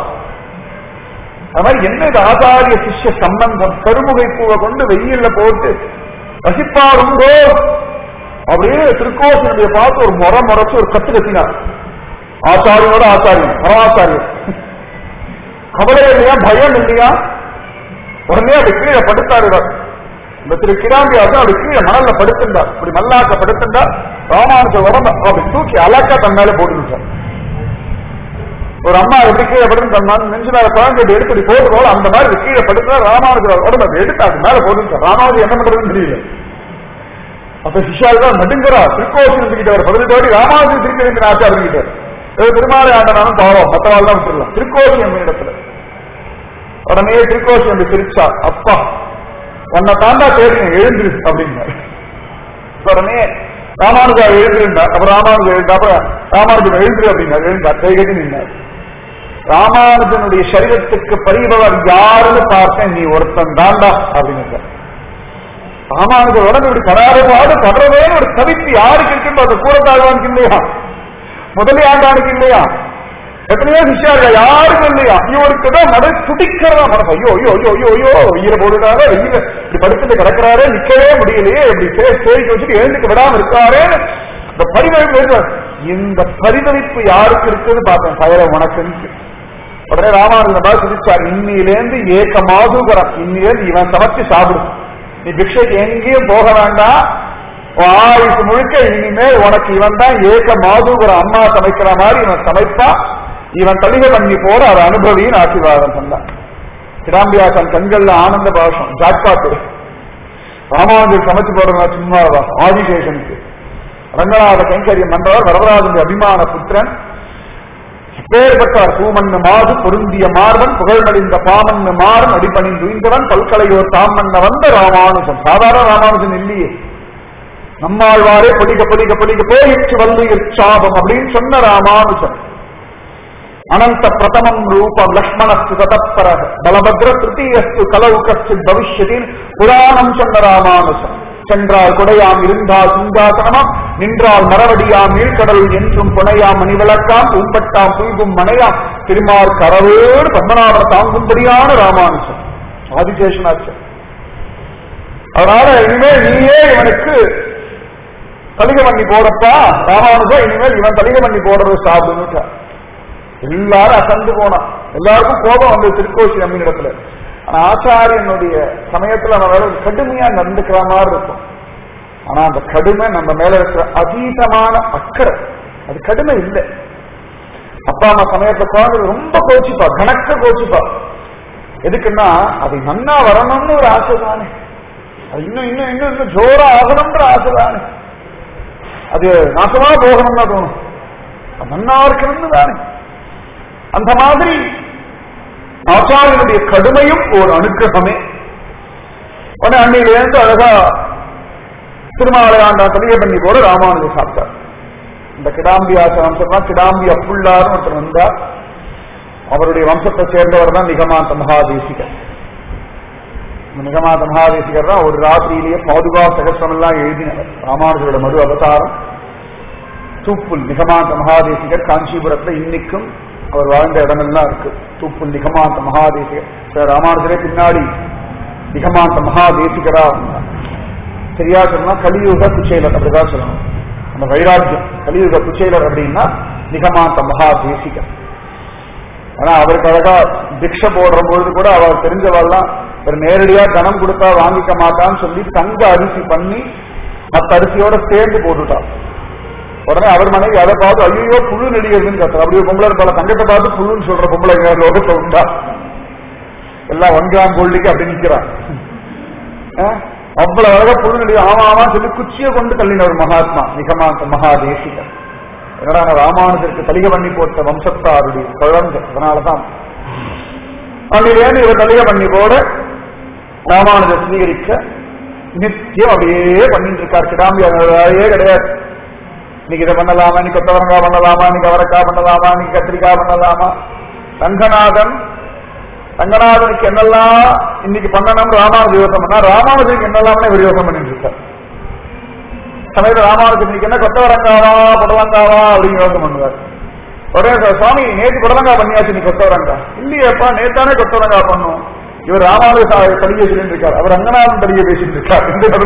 அது மாதிரி என்ன இது ஆச்சாரிய சிஷ்ய சம்பந்தம்? கருமுகை பூவை கொண்டு வெயில்ல போட்டு ரசிப்பாருங்கோ. அப்படியே திருக்கோசனுடைய பார்த்து ஒரு முறைச்சு ஒரு கத்து கத்தினார். ஆச்சாரியனோட ஆச்சாரியன் பரமாச்சாரியன். கவலை இல்லையா, பயம் இல்லையா? உடனே அப்படி கீழே படுத்தாரு. இந்த திரு கிடாம்பியாவது அப்படி கீழே மணல்ல படுத்திருந்தார். இப்படி மல்லாக்க படுத்திருந்தார். ராமானுஜர் உடம்ப அப்படி தூக்கி அலக்கா தன் மேல போட்டுட்டார். ஒரு அம்மா எப்படி கீழே படுத்து தன் நெஞ்சு மேல குழந்தை எடுத்து போட்டு அந்த மாதிரி கீழே படுத்தார். ராமானுஜர் உடம்ப எடுத்து அது மேல போட்டுட்டார். ராமானுஜர் என்ன பண்றதுன்னு தெரியல. அப்ப சிஷ்யாவுதான் நடுங்கிறா. திருக்கோசி இருந்துகிட்ட ஒரு 10 கோடி ராமானுஜர் திருப்பி இருக்கிற ஆச்சாரிக்கிட்ட திருமாலை ஆண்டனாலும் பாவம் மற்றவாள் தான் விட்டுடலாம். திருக்கோசி என் இடத்துல உடனே திருக்கோசி வந்து சிரிச்சா. அப்பா உன்னை தாண்டா தேடினேன், எழுந்திரு அப்படின்னாரு. உடனே ராமானுஜா எழுந்திருந்தார். அப்புறம் ராமானுஜர் எழுந்தா. அப்புறம் ராமானுஜன் எழுந்திரு அப்படின்னாரு. எழுந்தார். கைகட்டி நின்றார். ராமானுஜனுடைய சரீரத்துக்கு பரிபவர் யாருன்னு பார்த்தேன், நீ ஒருத்தன் தாண்டா அப்படின்னு. ராமானுஜர் உடனே இப்படி கடாறுபாடு படுறதே ஒரு தவிப்பு யாருக்கு இருக்குன்னு அந்த கூறத்தாழ்வானுக்கு இல்லையா, முதலியாண்டானுக்கு இல்லையா, எத்தனையோ சிஷ்யாருக்கா யாருக்கும் இல்லையா? இவருக்குதான் மட துடிக்கிறதா மனசு. ஐயோ ஐயோ ஐயோ ஐயோ ஐயோ வெயில போடுறாரு, வெயில இப்படி படுத்துட்டு கிடக்கிறாரு, நிக்கவே முடியலையே, இப்படி சேரிக்க வச்சுட்டு எழுந்துக்க விடாம இருக்காரு. இந்த பரிதவிப்பு, இந்த பரிதவிப்பு யாருக்கு இருக்குன்னு பார்த்தேன். பயிர உனக்கு. உடனே ராமானுஜன் பாரு சிரிச்சார். இன்னிலேருந்து ஏக்க மாதுகரம், இன்னிலேருந்து இவன் சமைச்சு சாப்பிடும். நீ பிக்ஷைக்கு எங்கேயும் போக வேண்டாம், ஆயுசு முழுக்க இனிமேல் உனக்கு இவன் தான் ஏக மாதூபுர அம்மா சமைக்கிற மாதிரி இவன் சமைப்பா, இவன் தலிக பண்ணி போற அதை அனுபவின்னு ஆசீர்வாதம் சொன்னான். கிடாம்பியாசன் கண்கள்ல ஆனந்த பாஷம் ஜாக்பாட்டு. ராமானுஜர் சமைச்சு போடுறா சும்மாவா? ஆதிசேஷனுக்கு ரங்கநாத கைங்கரியம் பண்றவர் வரதராஜனுடைய அபிமான புத்திரன். பேர்பட்டார் பூமண்ணு மாது பொருந்திய மார்பன் புகழ்மடிந்த பாமண்ணு மாறன் அடிப்பணிந்து உய்ந்தவன் பல்கலையோர் தாமண்ண வந்த ராமானுஜன். சாதாரண ராமானுஜன் இல்லையே, நம்மாழ்வாரே படிக்க படிக்க படிக்க போயிற்று வல்லுயிர் சாபம் அப்படின்னு சொன்ன ராமானுஜன். அனந்த பிரதமம் ரூபம் லக்ஷ்மணஸ்து ததப்பர பலபத்ர திருத்தீயஸ்து கலவுகஸ்து பவிஷ்யத்தின் புராணம் சொன்ன ராமானுஜன். சென்றால் கொடையாம் இருந்தால் சிங்காசனமாம் நின்றால் மரவடியாம் நீழ்கடல் என்றும் புனையாம் மணிவிளக்காம் பூம்பட்டாம் புல்கும் மனையாம் திருமால் கரவேடு பத்மநாபர் தாங்கும்படியான ராமானுஜன் ஆதிசேஷனாச்சு. அதனால இனிமேல் நீயே இவனுக்கு தலிகை பண்ணி போறப்பா ராமானுஜன், இனிமேல் இவன் தலிகை பண்ணி போடுறது சாப்பிடுன்னு எல்லாரும் அசந்து போனான். எல்லாருக்கும் கோபம் வந்து திருக்கோசி நம்பின இடத்துல. ஆனா ஆச்சாரியனுடைய சமயத்துல நம்ம வேற கடுமையா நடந்துக்கிற மாதிரி இருக்கும். ஆனா அந்த கடுமை நம்ம மேல இருக்கிற அதீதமான அக்கறை, அது கடுமை இல்லை. அப்பா அம்மா சமயத்துல குழந்தை ரொம்ப கோச்சிப்பா, கணக்க கோச்சிப்பா. எதுக்குன்னா அது நன்னா வரணும்னு ஒரு ஆசை தானே, அது இன்னும் இன்னும் இன்னும் இன்னும் ஜோரா ஆகணும்ன்ற ஆசை தானே, அது நாசமா போகணும்னா தோணும், அது நன்னா இருக்கணும்னு தானே. அந்த மாதிரி ஆச்சாரியனுடைய கடுமையும் ஒரு அனுக்கிரகமே. உடனே அன்னையிலேருந்து அழகா திருமாவளையாண்டா தலிகை பண்ணி போற ராமானுஜர் சாப்பிட்டார். இந்த கிடாம்பி ஆசிரம் சொன்னா கிடாம்பி அப்புள்ளார்னு ஒருத்தர் வந்தார். அவருடைய வம்சத்தை சேர்ந்தவர் தான் நிகமாந்த மகாதேசிகர். நிகமாந்த மகாதேசிகர் தான் ஒரு ராத்திரியிலேயே பாதுகா சகசிரம் எல்லாம் எழுதினவர். ராமானுஜரோட மறு அவதாரம் தூப்புல் நிகமாந்த மகாதேசிகர். காஞ்சிபுரத்துல இன்னைக்கும் அவர் வாழ்ந்த இடமெல்லாம் இருக்கு. தூப்புல் நிகமாந்த மகாதேசிகர். ராமானுஜரே பின்னாடி நிகமாந்த மகாதேசிகரா இருந்தார். சரியா சொன்னா கலியுக குச்சேலர் அப்படிதான் சொல்லணும். அந்த வைராக்கியம் கலியுக குச்சேலர் அப்படின்னா நிகமாந்த மகாதேசிகர். ஆனா அவருக்கு அழகா திக்ஷ போடுற பொழுது கூட அவர் தெரிஞ்சவெல்லாம் ஒரு நேரடியா தனம் கொடுத்தா வாங்கிக்க மாட்டான்னு சொல்லி தங்க அரிசி பண்ணி மற்ற அரிசியோட சேர்ந்து போட்டுட்டார். உடனே அவர் மனைவி அதை பார்த்து ஐயோ புழு நெடிகிறதுன்னு கத்துற. அப்படியே பொம்பளை பல தங்கத்தை பார்த்து புழுன்னு சொல்ற பொம்பளை லோகத்தை உண்டா? எல்லாம் 1 கிராம் கோல்டுக்கு அப்படி நிக்கிறான். அவ்வளவு அழகா புழு நெடி ஆமா ஆமா சொல்லி குச்சியை கொண்டு தள்ளின ஒரு மகாத்மா நிகமாந்த மகாதேசிகர். என்னடா ராமானுஜருக்கு தலிகை பண்ணி போட்ட வம்சத்தாருடைய குழந்தை. அதனாலதான் அன்னிலேருந்து இவர் தலிகை பண்ணி போட ராமானுஜர் ஸ்வீகரிக்க நித்தியம் அப்படியே பண்ணிட்டு இருக்கார். கிடாம்பி வேலையே கிடையாது. இன்னைக்கு இதை பண்ணலாமா, இன்னைக்கு கொத்தவரங்காய் பண்ணலாமா, இன்னைக்கு அவரைக்காய் பண்ணலாமா, இன்னைக்கு கத்திரிக்காய் பண்ணலாமா. ரங்கநாதனுக்கு என்னெல்லாம் இன்னைக்கு பண்ணணும் ராமானுஜ யோசனை பண்ணா, ராமானுஜருக்கு என்னெல்லாம் இவர் யோசனை பண்ணிட்டு இருக்கார். சமயத்தில் ராமானுஜர் இன்னைக்கு என்ன கொத்தவரங்காவா புடலங்காவா அப்படின்னு யோசனை பண்ணுவார். உடனே சுவாமி நேற்று புடலங்காய் பண்ணியாச்சு, நீ கொத்தவரங்காய் இல்லையப்பா, நேத்தானே கொத்தவரங்காய் பண்ணும். இவர் ராமானுஜ தலிகை பேசிட்டு இருக்கார், அவர் ரங்கநாதன் தலிகை பேசிட்டு இருக்கார்.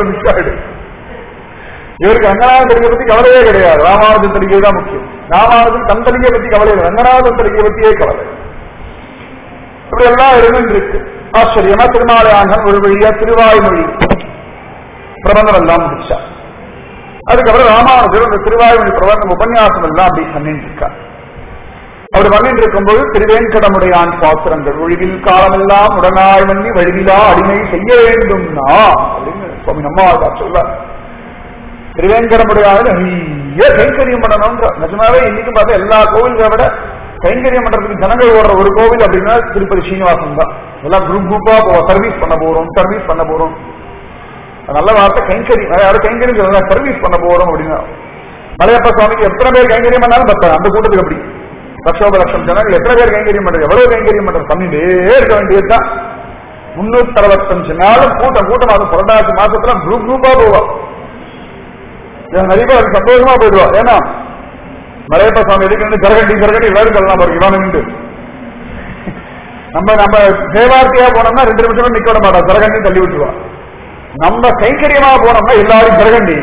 இவருக்கு ரங்கநாதன் தலிகை பத்தி கவலையே கிடையாது, ராமானுஜன் தலிகை தான் முக்கியம். ராமானுஜன் தன் தலிகை பத்தி கவலை இல்லை, ரங்கநாதன் தலிகை பத்தியே கவலை. இப்படி எல்லாம் இருக்கு. ஆச்சரியமா திருமாலையாண்டன் ஒரு வழியா திருவாய்மொழி பிரபந்தம் எல்லாம் முடிச்சா. அதுக்கப்புறம் ராமானுஜர் அந்த திருவாய்மொழி பிரபந்தம் உபன்யாசம் எல்லாம் அப்படி பண்ணிட்டு இருக்கார். அவர் பண்ணிட்டு இருக்கும்போது திருவேங்கடமுடையான் பாசுரங்கள் ஒழிவில் காலமெல்லாம் உடனாய் மன்னி வழிவிலா அடிமை செய்ய வேண்டும்னா அப்படின்னு சுவாமி நம்மாழ்வார் சொல்ல. திருவேங்கடமுடையான் நிறைய கைங்கரியம் பண்ணணும்ன்ற. நிஜமாவே இன்னைக்கும் பார்த்தா எல்லா கோவில்களை விட கைங்கரியம் பண்றதுக்கு ஜனங்கள் ஓடுற ஒரு கோவில் அப்படின்னா திருப்பதி ஸ்ரீனிவாசன் தான். எல்லாம் குரூப் குரூப்பா சர்வீஸ் பண்ண போறோம். நல்ல வார்த்தை கைங்கரியம். யாரும் கைங்கரியம் சர்வீஸ் பண்ண போறோம் அப்படின்னா மலையப்ப சுவாமிக்கு எத்தனை பேர் கைங்கரியம் பண்ணாலும் பத்தாது. அந்த கூட்டத்துக்கு அப்படி லட்சம் ஜனங்கள் எத்தனை பேர் கைங்கரியம் பண்றது, எவ்வளவு கைங்கரியம் பண்றது பண்ணிட்டே இருக்க வேண்டியதுதான். 365 நாளும் கூட்டம் அது புரட்டாசி மாசத்துல குரூப் குரூப்பா போவா. நிறைய பேர் சந்தோஷமா போயிடுவா. ஏன்னா மலையப்ப சுவாமி எதுக்கு கரகண்டி எல்லாரும் சொல்லலாம் பாருங்க. இவானு நம்ம தேவார்த்தியா போனோம்னா 2 நிமிஷம் நிக்க விட மாட்டா, கரகண்டி தள்ளி விட்டுருவா. நம்ம கைங்கரியமா போனோம்னா எல்லாரும் கரகண்டி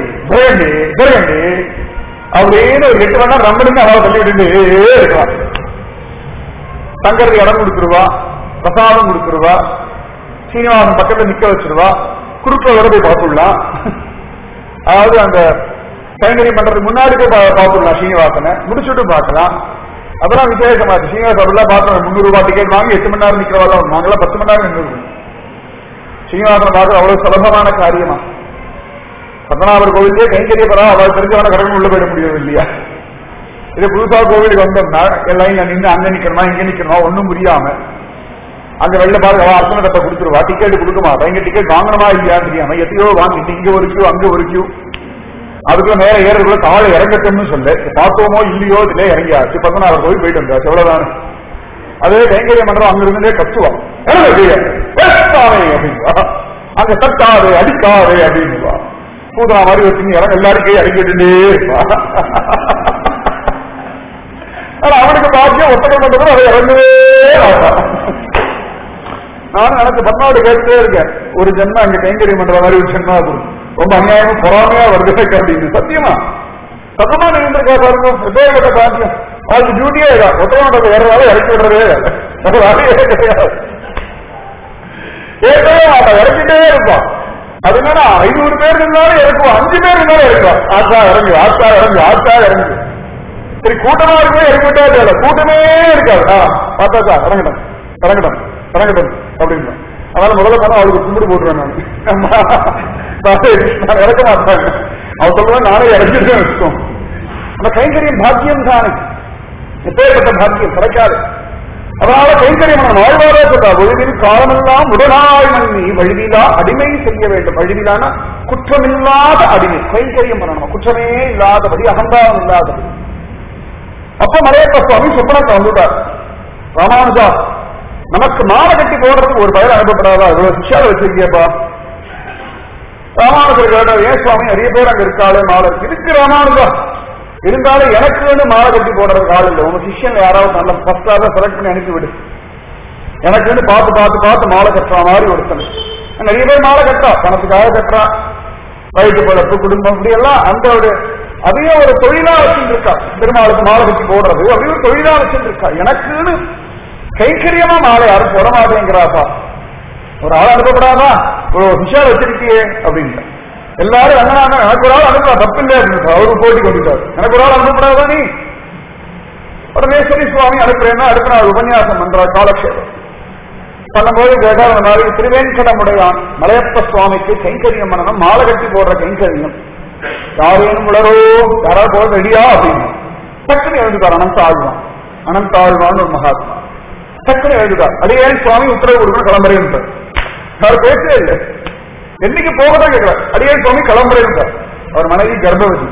அப்படின்னு ஒரு 8 மணி நேரம் ரம்மனுக்கு அதாவது தள்ளி விட்டு இருக்கலாம். தங்கருக்கு இடம் கொடுத்துருவா, பிரசாதம் கொடுத்துருவா, சீனிவாசன் பக்கத்துல நிக்க வச்சிருவா, குறுக்களோட போய் பார்த்துடலாம். அதாவது அந்த கைங்கரியம் பண்றதுக்கு முன்னாடி போய் பார்த்துடலாம் ஸ்ரீனிவாசனை, முடிச்சுட்டு பார்க்கலாம். அதெல்லாம் விசேஷமா இருக்கு. ஸ்ரீனிவாசன் பார்த்தோம் 300 ரூபாய் டிக்கெட் வாங்கி 8 மணி நேரம் நிக்கிறவெல்லாம் நாங்களாம் 10 மணி நேரம் நின்று ஸ்ரீனிவாசனை பார்க்க அவ்வளவு சுலபமான காரியமா? பத்மநாபர் கோவிலே கைங்கரியப்படா அவள் தெரிஞ்சவன கடவுள் உள்ள போயிட முடியும் இல்லையா? இது புதுசா கோவிலுக்கு வந்தோம்னா எல்லாம் நின்று அங்க நிக்கணுமா இங்க நிக்கணுமா ஒன்னும் புரியாம அங்க வெளில பாருங்க அவ அர்ச்சனை தப்ப கொடுத்துருவா, டிக்கெட் கொடுக்குமா, இங்க டிக்கெட் வாங்கணுமா இல்லையான்னு தெரியாம எத்தையோ வாங்கிட்டு இங்க ஒரு கியூ அங்க ஒரு கியூ, அதுக்குள்ள மேல ஏறதுக்குள்ள தாழ இறங்கட்டும்னு சொல்லு. பார்த்தோமோ இல்லையோ இதுல இறங்கியாச்சு, பத்மநாபர் கோவில் போயிட்டு வந்தாச்சு, எவ்வளவுதானே. அதே கைங்கரியம் பண்றோம் அங்க இருந்தே கத்துவான் அப்படின்வா, அங்க தட்டாது அடிக்காது அப்படின்வா, பூதா மாதிரி வச்சு இறங்க எல்லாரும் கை அடிக்கிட்டே இருப்பா. ஆனா அவனுக்கு பாக்கியம் ஒத்தகம் பண்றது அதை இறங்கவே நானும் நினைச்சு பத்மாவோட கேட்டுட்டே இருக்கேன். ஒரு ஜென்மம் அங்க கைங்கரியம் பண்ற மாதிரி ஒரு ஜென்மா ரொம்ப அநியாயமா பொறாமையா வருது அப்படின்னு. சத்தியமா சத்தமா நின்றுருக்கா பாருங்க, எப்பேற்பட்ட பாக்கியம். அவருக்கு டியூட்டியே இல்ல, ஒத்தகம் வேற வேலை இறக்கி விடுறதே கிடையாது. ஏற்கனவே அவன் இறக்கிட்டே இருப்பான். அது என்னன்னா 500 பேர் இருந்தாலும் இறக்குவான், 5 பேர் இருந்தாலும் இறக்குவான். ஆச்சா இறங்கு ஆச்சா இறங்கு ஆச்சா இறங்கு. சரி கூட்டமா இருக்குமே இறக்கிட்டே இல்லை, கூட்டமே இருக்காது. பார்த்தாச்சா இறங்கட்டும் இறங்கட்டும் இறங்கட்டும் அப்படின்னு. அதனால முதல்ல போனா அவளுக்கு கும்பிடு போட்டுருவேன் நான் இறக்க மாட்டாங்க. அவள் சொல்லுவேன் நானே இறங்கிட்டு வச்சுக்கோம். அந்த கைங்கரியம் பாக்கியம் தானே, எப்பேற்பட்ட பாக்கியம் கிடைக்காது. அதனால கைங்கரியம் வாழ்வாரே சொல்றா, ஒழுவில் காலமெல்லாம் உடனாய் மன்னி வழுவிலா அடிமை செய்ய வேண்டும். வழுவிலான குற்றமில்லாத அடிமை கைங்கரியம் பண்ணணும், குற்றமே இல்லாதபடி அகம்பாவம் இல்லாதபடி. அப்ப மலையப்ப சுவாமி சொப்பனத்தை வந்துட்டார். ராமானுஜா நமக்கு மாலை கட்டி போடுறதுக்கு ஒரு பயிர் அனுப்பப்படாதா, இவ்வளவு சிஷாவை வச்சிருக்கியப்பா. ராமானுஜர் கேட்டார், ஏன் சுவாமி நிறைய பேர் அங்க இருக்காளே மாலை இருக்கு. ராமானுஜா இருந்தாலும் எனக்கு வந்து மாலை கட்டி போடுறதுக்கு ஆள் இல்லை, உங்க சிஷியன் யாராவது நல்ல ஃபர்ஸ்டாக செலக்ட் பண்ணி அனுப்பிவிடு. எனக்கு வந்து பார்த்து பார்த்து பார்த்து மாலை கட்டுற மாதிரி ஒருத்தன். நிறைய பேர் மாலை கட்டுறா, பணத்துக்காக கட்டுறா, வயிற்று பழப்பு குடும்பம் இப்படி எல்லாம் அந்த ஒரு அதையே ஒரு தொழிலா வச்சுட்டு இருக்கா. பெருமாளுக்கு மாலை கட்டி போடுறது அப்படியே ஒரு தொழிலா வச்சுட்டு இருக்கா. எனக்குன்னு கைக்கரியமா மாலை யாரும் போட மாட்டேங்கிறாப்பா. ஒரு ஆள் அனுப்பப்படாதா, ஒரு விஷயம் வச்சிருக்கியே அப்படின்னு எல்லாரும் அண்ணனாங்க. எனக்கு ஒரு ஆள் அனுப்பா தப்பில்லை அப்படின்னு அவரு போட்டி கொண்டுட்டார். எனக்கு ஒரு ஆள் அனுப்பப்படாதா நீ உடனே சரி சுவாமி அனுப்புறேன்னா அடுத்த நாள் உபன்யாசம் பண்ற காலக்ஷேபம் பண்ணும்போது கேட்டா அந்த மாதிரி திருவேங்கடமுடையான் மலையப்ப சுவாமிக்கு கைங்கரியம் பண்ணணும், மாலை கட்டி போடுற கைங்கரியம் யாரேனும் உளரோ யாராவது போட ரெடியா அப்படின்னு டக்குன்னு எழுதுட்டார். அனந்தாழ்வான் அனந்தாழ்வான்னு ஒரு மகாத்மா டக்குன்னு எழுதுட்டார். அடியே சுவாமி உத்தரவு கொடுக்கணும் கிளம்புறேன். அவர் பேசவே இல்லை, என்னைக்கு போகதான் கேட்கிறார். அடியே சுவாமி கிளம்புறேன். அவர் மனைவி கர்ப்பவதி.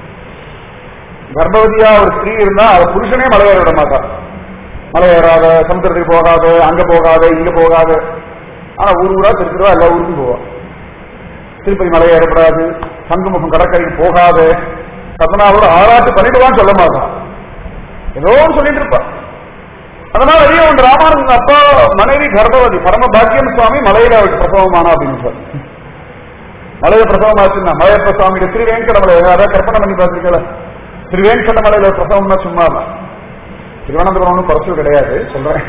கர்ப்பவதியா ஒரு ஸ்திரீ இருந்தா அவர் புருஷனே மலையேற விட மாட்டார். மலையேறாத, சமுத்திரத்துக்கு போகாத, அங்க போகாத இங்க போகாத. ஆனா ஊரா திருச்சிருவா எல்லா ஊருக்கும் போவா. திருப்பதி மலையேறப்படாது, சங்குமுகம் கடற்கரைக்கு போகாத, பத்மநாபோட ஆராய்ச்சி பண்ணிடுவான்னு சொல்ல மாட்டான், ஏதோ சொல்லிட்டு இருப்பா. அதனால நிறைய ஒன்று ராமானுஜன் அப்பா மனைவி கர்ப்பவதி பரம பாக்கியம் சுவாமி மலையில அவருக்கு பிரசவமானா அப்படின்னு சொல்லி மலையில பிரசவமாச்சுன்னா மலையப்ப சுவாமியோட திருவேங்கடமலை யாராவது கற்பனை பண்ணி பார்த்துருக்கல. திருவேங்கடமலையில பிரசவம்னா சும்மா தான், திருவனந்தபுரம் குறைச்சல் கிடையாது சொல்றேன்.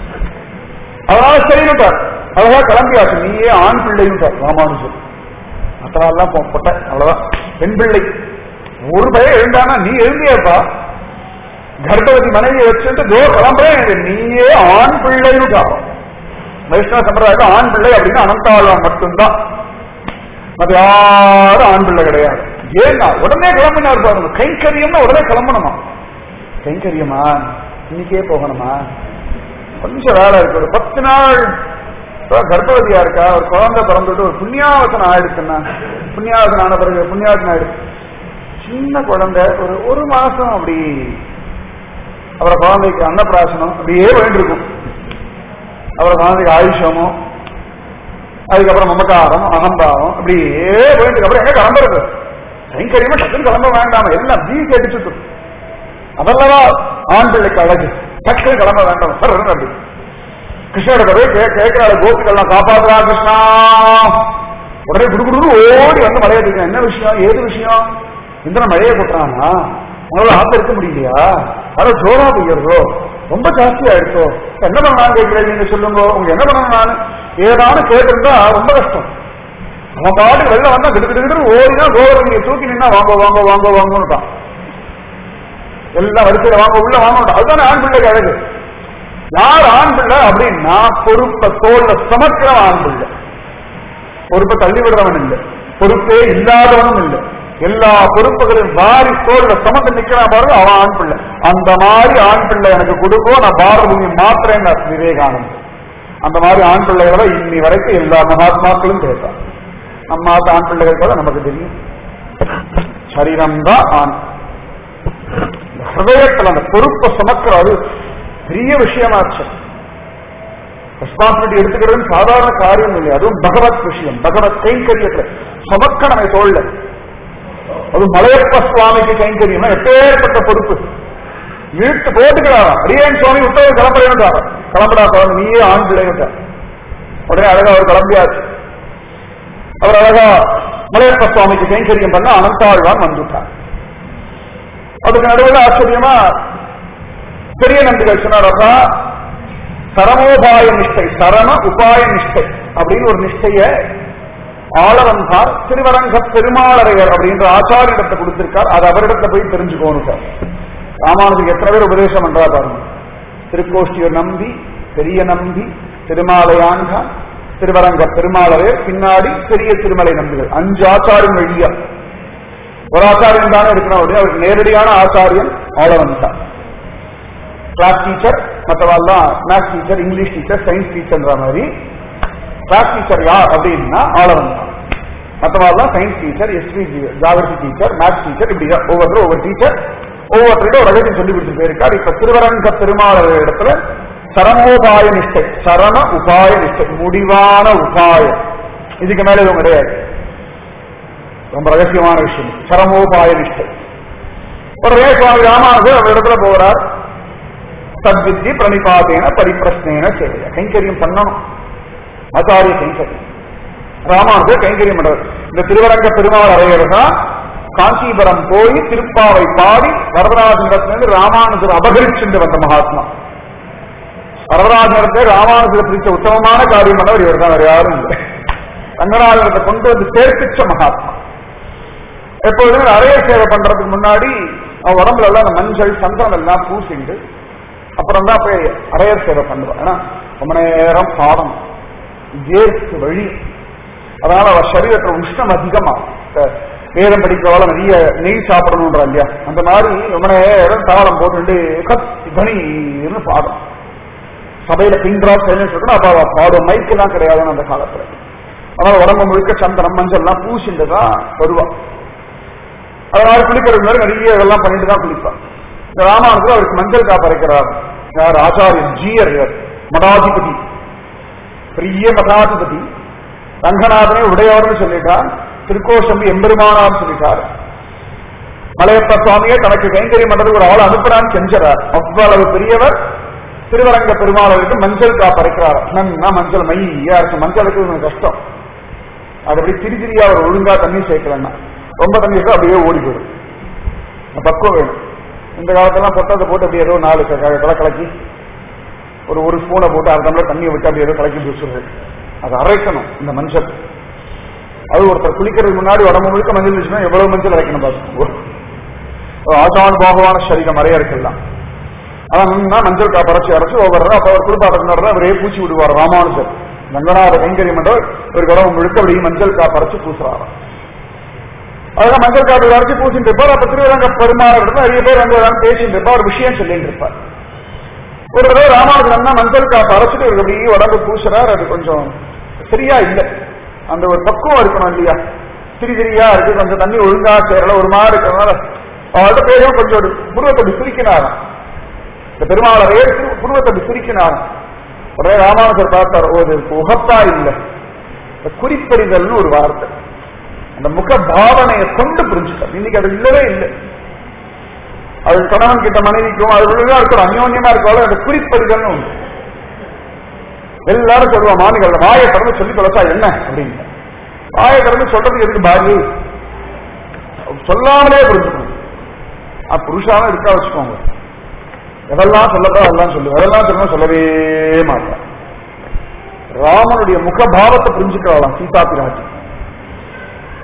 அதனால சரின்னுட்டார், அழகா கிளம்பியாச்சு. நீயே ஆண் பிள்ளைன்னு ராமானுஜன் மற்றவெல்லாம் பொட்ட அவ்வளவுதான் பெண் பிள்ளை. ஒரு பையன் எழுந்தானா நீ எழுந்தியாப்பா, கர்ப்பவதி மனைவியை வச்சுட்டு தோ கிளம்புறேன், நீயே ஆண் பிள்ளைன்னு. வைஷ்ணவ சம்பிரதாயம் ஆண் பிள்ளை அப்படின்னு அனந்தாழ்வான் மட்டும்தான், அது யாரும் ஆண் பிள்ளை கிடையாது. ஏன்னா உடனே கிளம்பினார் பாருங்க. கைங்கரியம்னா உடனே கிளம்பணுமா? கைங்கரியமா இன்னைக்கே போகணுமா? கொஞ்சம் வேலை இருக்கு. ஒரு 10 நாள் கர்ப்பவதியா இருக்கா, ஒரு குழந்தை பிறந்துட்டு ஒரு புண்ணியாவசனம் ஆயிடுச்சுன்னா, புண்ணியாவசனம் ஆன பிறகு புண்ணியாவசனம் ஆயிடுச்சு, சின்ன குழந்தை ஒரு மாசம் அப்படி அவரை குழந்தைக்கு அன்னப்பிராசனம் அப்படியே வேண்டியிருக்கும். அவரை குழந்தைக்கு ஆயுஷமோ, அதுக்கப்புறம் மமக்காரம் அகம்பாவம் அப்படியே வேண்டியது. அப்புறம் எங்க கிளம்புறது? கைங்கரியமா டக்குன்னு கிளம்ப வேண்டாம, எல்லாம் வீசி அடிச்சுட்டு. அதெல்லாம் ஆண் பிள்ளைக்கு அழகு, டக்குன்னு கிளம்ப வேண்டாம் சார் அப்படி. கிருஷ்ணோட கதை கேட்கிறாரு, கோபிகள்லாம் காப்பாத்துறா கிருஷ்ணா. உடனே குடுகுடு ஓடி வந்து மழையை தூக்க. என்ன விஷயம், ஏது விஷயம்? இந்திரன் மழையை கொட்டுறானா, உங்களால ஆத்த இருக்க முடியலையா? அதான் ஜோரா பெய்யறதோ, ரொம்ப ஜாஸ்தி ஆயிடுச்சோ, என்ன பண்ணான்னு கேட்கிறேன், நீங்க சொல்லுங்க, உங்க என்ன பண்ணணும்? நான் ஏதாவது கேட்டிருந்தா ரொம்ப கஷ்டம். அவன் பாட்டுக்கு வெளில வந்தா கிட்டு ஓடினா கோவரங்க தூக்கி நின்னா வாங்க வாங்க வாங்க வாங்கன்னுட்டான். எல்லாம் வரிசையில வாங்க உள்ள வாங்கட்டான். அதுதானே ஆண் பிள்ளைக்கு அழகு. யார் ஆண் பிள்ளை அப்படின்னா பொறுப்பை தோல்ல சமக்கிற ஆண் பிள்ளை. பொறுப்பை தள்ளி விடுறவன் இல்லை, பொறுப்பே இல்லாதவனும் இல்லை. எல்லா பொறுப்புகளையும் வாரி தோல்ல சமந்து நிக்கிறான் பாருங்க, அவன் ஆண் பிள்ளை. அந்த மாதிரி ஆண் பிள்ளை எனக்கு கொடுக்கும், நான் பாரத பூமி மாத்திரேன் விவேகானந்தர். அந்த மாதிரி ஆண் பிள்ளைகளை இன்னி வரைக்கும் எல்லா மகாத்மாக்களும் பேசுறான். நம்ம ஆண் பிள்ளைகள் கூட நமக்கு தெரியும். சரீரம் தான் ஆண். ஹிருதயத்தில் அந்த பொறுப்பை சுமக்கிறது பெரிய விஷயமாச்சு. ரெஸ்பான்சிபிலிட்டி எடுத்துக்கிறது சாதாரண காரியம் இல்லை. அதுவும் பகவத் விஷயம், பகவத் கைங்கரியத்துல சுமக்கணமை தோல்ல. அது மலையப்ப சுவாமிக்கு கைங்கரியம்னா எப்பேற்பட்ட பொறுப்பு. இழுத்து போட்டுக்கிறாரா அரியன் சுவாமி உத்தரவு கிளம்புறேன்றாரா, கிளம்புடா குழந்தை நீயே ஆண் பிள்ளைட்டார். உடனே அழகா அவர் கிளம்பியாச்சு. அவர் அழகா மலையப்ப சுவாமிக்கு கைங்கரியம் பண்ண அனந்தாழ்வான் வந்துட்டார். அதுக்கு நடுவில் ஆச்சரியமா பெரிய நம்பிகள் சொன்னாரப்பா, சரணோபாய நிஷ்டை, சரண உபாய நிஷ்டை அப்படின்னு ஒரு நிஷ்டைய ஆளவந்தார் திருவரங்க பெருமாளரையர் அப்படின்ற ஆச்சாரியிடத்தை கொடுத்திருக்கார். அது அவரிடத்தை போய் தெரிஞ்சுக்கோணும் சார். ராமானுஜருக்கு எத்தனை பேர் உபதேசம் பண்றா பாருங்க. திருக்கோஷ்டியர் நம்பி, பெரிய நம்பி, திருமாலையான்கான், திருவரங்க பெருமாளரையர், பின்னாடி பெரிய திருமலை நம்பிகள், 5 ஆச்சாரியம் வழியா. ஒரு ஆச்சாரியம் தானே இருக்கணும். அவருக்கு நேரடியான ஆச்சாரியன் ஆளவந்தார். கிளாஸ் டீச்சர், மற்றவாள்லாம் maths teacher, English teacher, science டீச்சர்ன்ற மாதிரி. கிளாஸ் டீச்சர் யார் அப்படின்னா ஆளவந்தார். மற்றவாள்லாம் science teacher, history geography teacher, maths teacher, இப்படி ஒவ்வொருத்தரும் ஒவ்வொரு டீச்சர் ஒவ்வொருத்தருடைய ஒரு ரகத்தையும் சொல்லி கொடுத்து போயிருக்கார். இப்ப திருவரங்க பெருமாள் இடத்துல சரணோபாய நிஷ்டை, சரண உபாய நிஷ்டை, முடிவான உபாயம். இதுக்கு மேல எதுவும் கிடையாது. ரொம்ப ரகசியமான விஷயம் சரணோபாய நிஷ்டை. ஒரு சுவாமி ராமானுஜர் அவர் இடத்துல போகிறார். சத்வித்தி பிரணிபாதேன பரிப்பிரஸ்னேன செய்ய கைங்கரியம் பண்ணணும். ஆச்சாரிய கைங்கரியம் ராமானுஜர் கைங்கரியம் பண்றார். இந்த திருவரங்க பெருமாள் அறையர் தான் காஞ்சிபுரம் போய் திருப்பாவை பாடி வரதராஜனிடத்திலிருந்து ராமானுஜர் அபகரிச்சுட்டு வந்த மகாத்மா. வரதராஜனிடத்தை ராமானுஜரை பிரிச்ச உத்தமமான காரியம் பண்ணவர் இவர் தான், வேற யாரும் இல்லை. ரங்கநாதனத்தை கொண்டு வந்து சேர்ப்பிச்ச மகாத்மா. எப்போதுமே அறைய சேவை பண்றதுக்கு முன்னாடி அவன் உடம்புல எல்லாம் அந்த மஞ்சள் சந்தனம் எல்லாம் பூசிண்டு அப்புறம் தான் போய் அறையர் சேவை பண்ணுவான். ஏன்னா ரொம்ப நேரம் பாடம் வேர்க்கு வழி, அதனால அவர் சரீரத்தில் உஷ்ணம் அதிகமா. வேதம் படிக்கிறவால நிறைய நெய் சாப்பிடணும்ன்றா இல்லையா, அந்த மாதிரி ரொம்ப நேரம் தாளம் போட்டு கணின்னு பாடும். சபையில பின்றா சைலன்ஸ் இருக்கணும். அப்ப பாடும் மைக் எல்லாம் கிடையாதுன்னு அந்த காலத்துல. அதனால உடம்பு முழுக்க சந்தனம் மஞ்சள் எல்லாம் பூசிட்டு தான் வருவான். அதனால குளிக்கிறது மாதிரி நிறைய இதெல்லாம் பண்ணிட்டு தான் குளிப்பான். இந்த ராமானுஜர் அவருக்கு மஞ்சள் காப்பறைக்கிறார். யார்? ஆச்சாரியன் ஜீயர், மடாதிபதி, பெரிய மடாதிபதி. ரங்கநாதனே உடையவர்னு சொல்லிட்டார், திருக்கோஷம்பி எம்பெருமானார் சொல்லிட்டார். மலையப்ப சுவாமியே தனக்கு கைங்கரியம் பண்றதுக்கு ஒரு ஆள் அனுப்புறான்னு செஞ்சார். அவ்வளவு பெரியவர். திருவரங்க பெருமாளருக்கு மஞ்சள் காப்பறைக்கிறார். நன்னா மஞ்சள் மையா இருக்கு. மஞ்சளுக்கு கஷ்டம். அது அப்படி திரிதிரியா அவர் ஒழுங்கா தண்ணி சேர்க்கலன்னா ரொம்ப தண்ணி இருக்கா அப்படியே ஓடி போயிடும். பக்குவம் வேணும். இந்த காலத்தெல்லாம் பொட்டத்தை போட்டு அப்படியே ஏதோ 4 கலக்கி ஒரு ஸ்பூனை போட்டு அரை டம்ளர் தண்ணியை விட்டு அப்படியே ஏதோ கலக்கி பிடிச்சிடுறது. அதை அரைக்கணும் இந்த மஞ்சள். அது ஒருத்தர் குளிக்கிறதுக்கு முன்னாடி உடம்பு முழுக்க மஞ்சள் வச்சுன்னா எவ்வளவு மஞ்சள் அரைக்கணும் பார்த்து. ஆசானுபாகமான சரீரம் அறைய இருக்கலாம். அதான் மஞ்சள் காப்பரைச்சி அரைச்சு ஒவ்வொரு அப்ப அவர் குளிப்பாட்டினார். அவரே பூச்சி விடுவார் ராமானுஜர். ரங்கநாத கைங்கரியம் என்ற ஒரு உடம்பு முழுக்க அப்படியே மஞ்சள் காப்பரைச்சு பூசுறாரு. அதெல்லாம் மஞ்சள் காப்பு அரைச்சு பூசிட்டு இருப்பார். அப்ப திருவரங்க பெருமாள் நிறைய பேர் வந்து பேசிட்டு இருப்பார், ஒரு விஷயம் சொல்லிட்டு இருப்பார். ஒரு தடவை ராமானுஜன் மஞ்சள் காப்பு அரைச்சிட்டு அப்படியே உடம்பு பூசுறார். அது கொஞ்சம் சரியா இல்லை. அந்த ஒரு பக்குவம் இருக்கணும் இல்லையா, திரிதிரியா இருக்கு, கொஞ்சம் தண்ணி ஒழுங்கா சேரல, ஒரு மாதிரி இருக்கிறதுனால அவர்கிட்ட பேரும் கொஞ்சம் புருவத்தோடு சுருக்கினாராம். இந்த பெருமாளரையே புருவத்தோடு சுருக்கினாராம். உடனே ராமானுஜர் பார்த்தார், ஒரு உகப்பா இல்லை. குறிப்பறிதல்னு ஒரு வார்த்தை, அந்த முக பாவனையை கொண்டு புரிஞ்சுட்டார். இன்னைக்கு அது இல்லவே இல்லை. அது கணவன் கிட்ட மனைவிக்கும் அது ஒழுங்கா இருக்கணும், அந்யோன்யமா இருக்காலும் அந்த குறிப்பறிதல்னு உண்டு. எல்லாரும் சொல்லுவா மாமிகள் வாயை திறந்து சொல்லி தொலைச்சா என்ன அப்படின்னு. வாயை திறந்து சொல்றதுக்கு எதுக்கு பாதி, சொல்லாமலே புரிஞ்சுக்கணும். புருஷாவும் இருக்கா வச்சுக்கோங்க, எதெல்லாம் சொல்லப்போ அதெல்லாம் சொல்லு, அதெல்லாம் சொல்ல சொல்லவே மாட்டான். ராமனுடைய முகபாவத்தை புரிஞ்சுக்கலாம் சீதா பிராட்டி.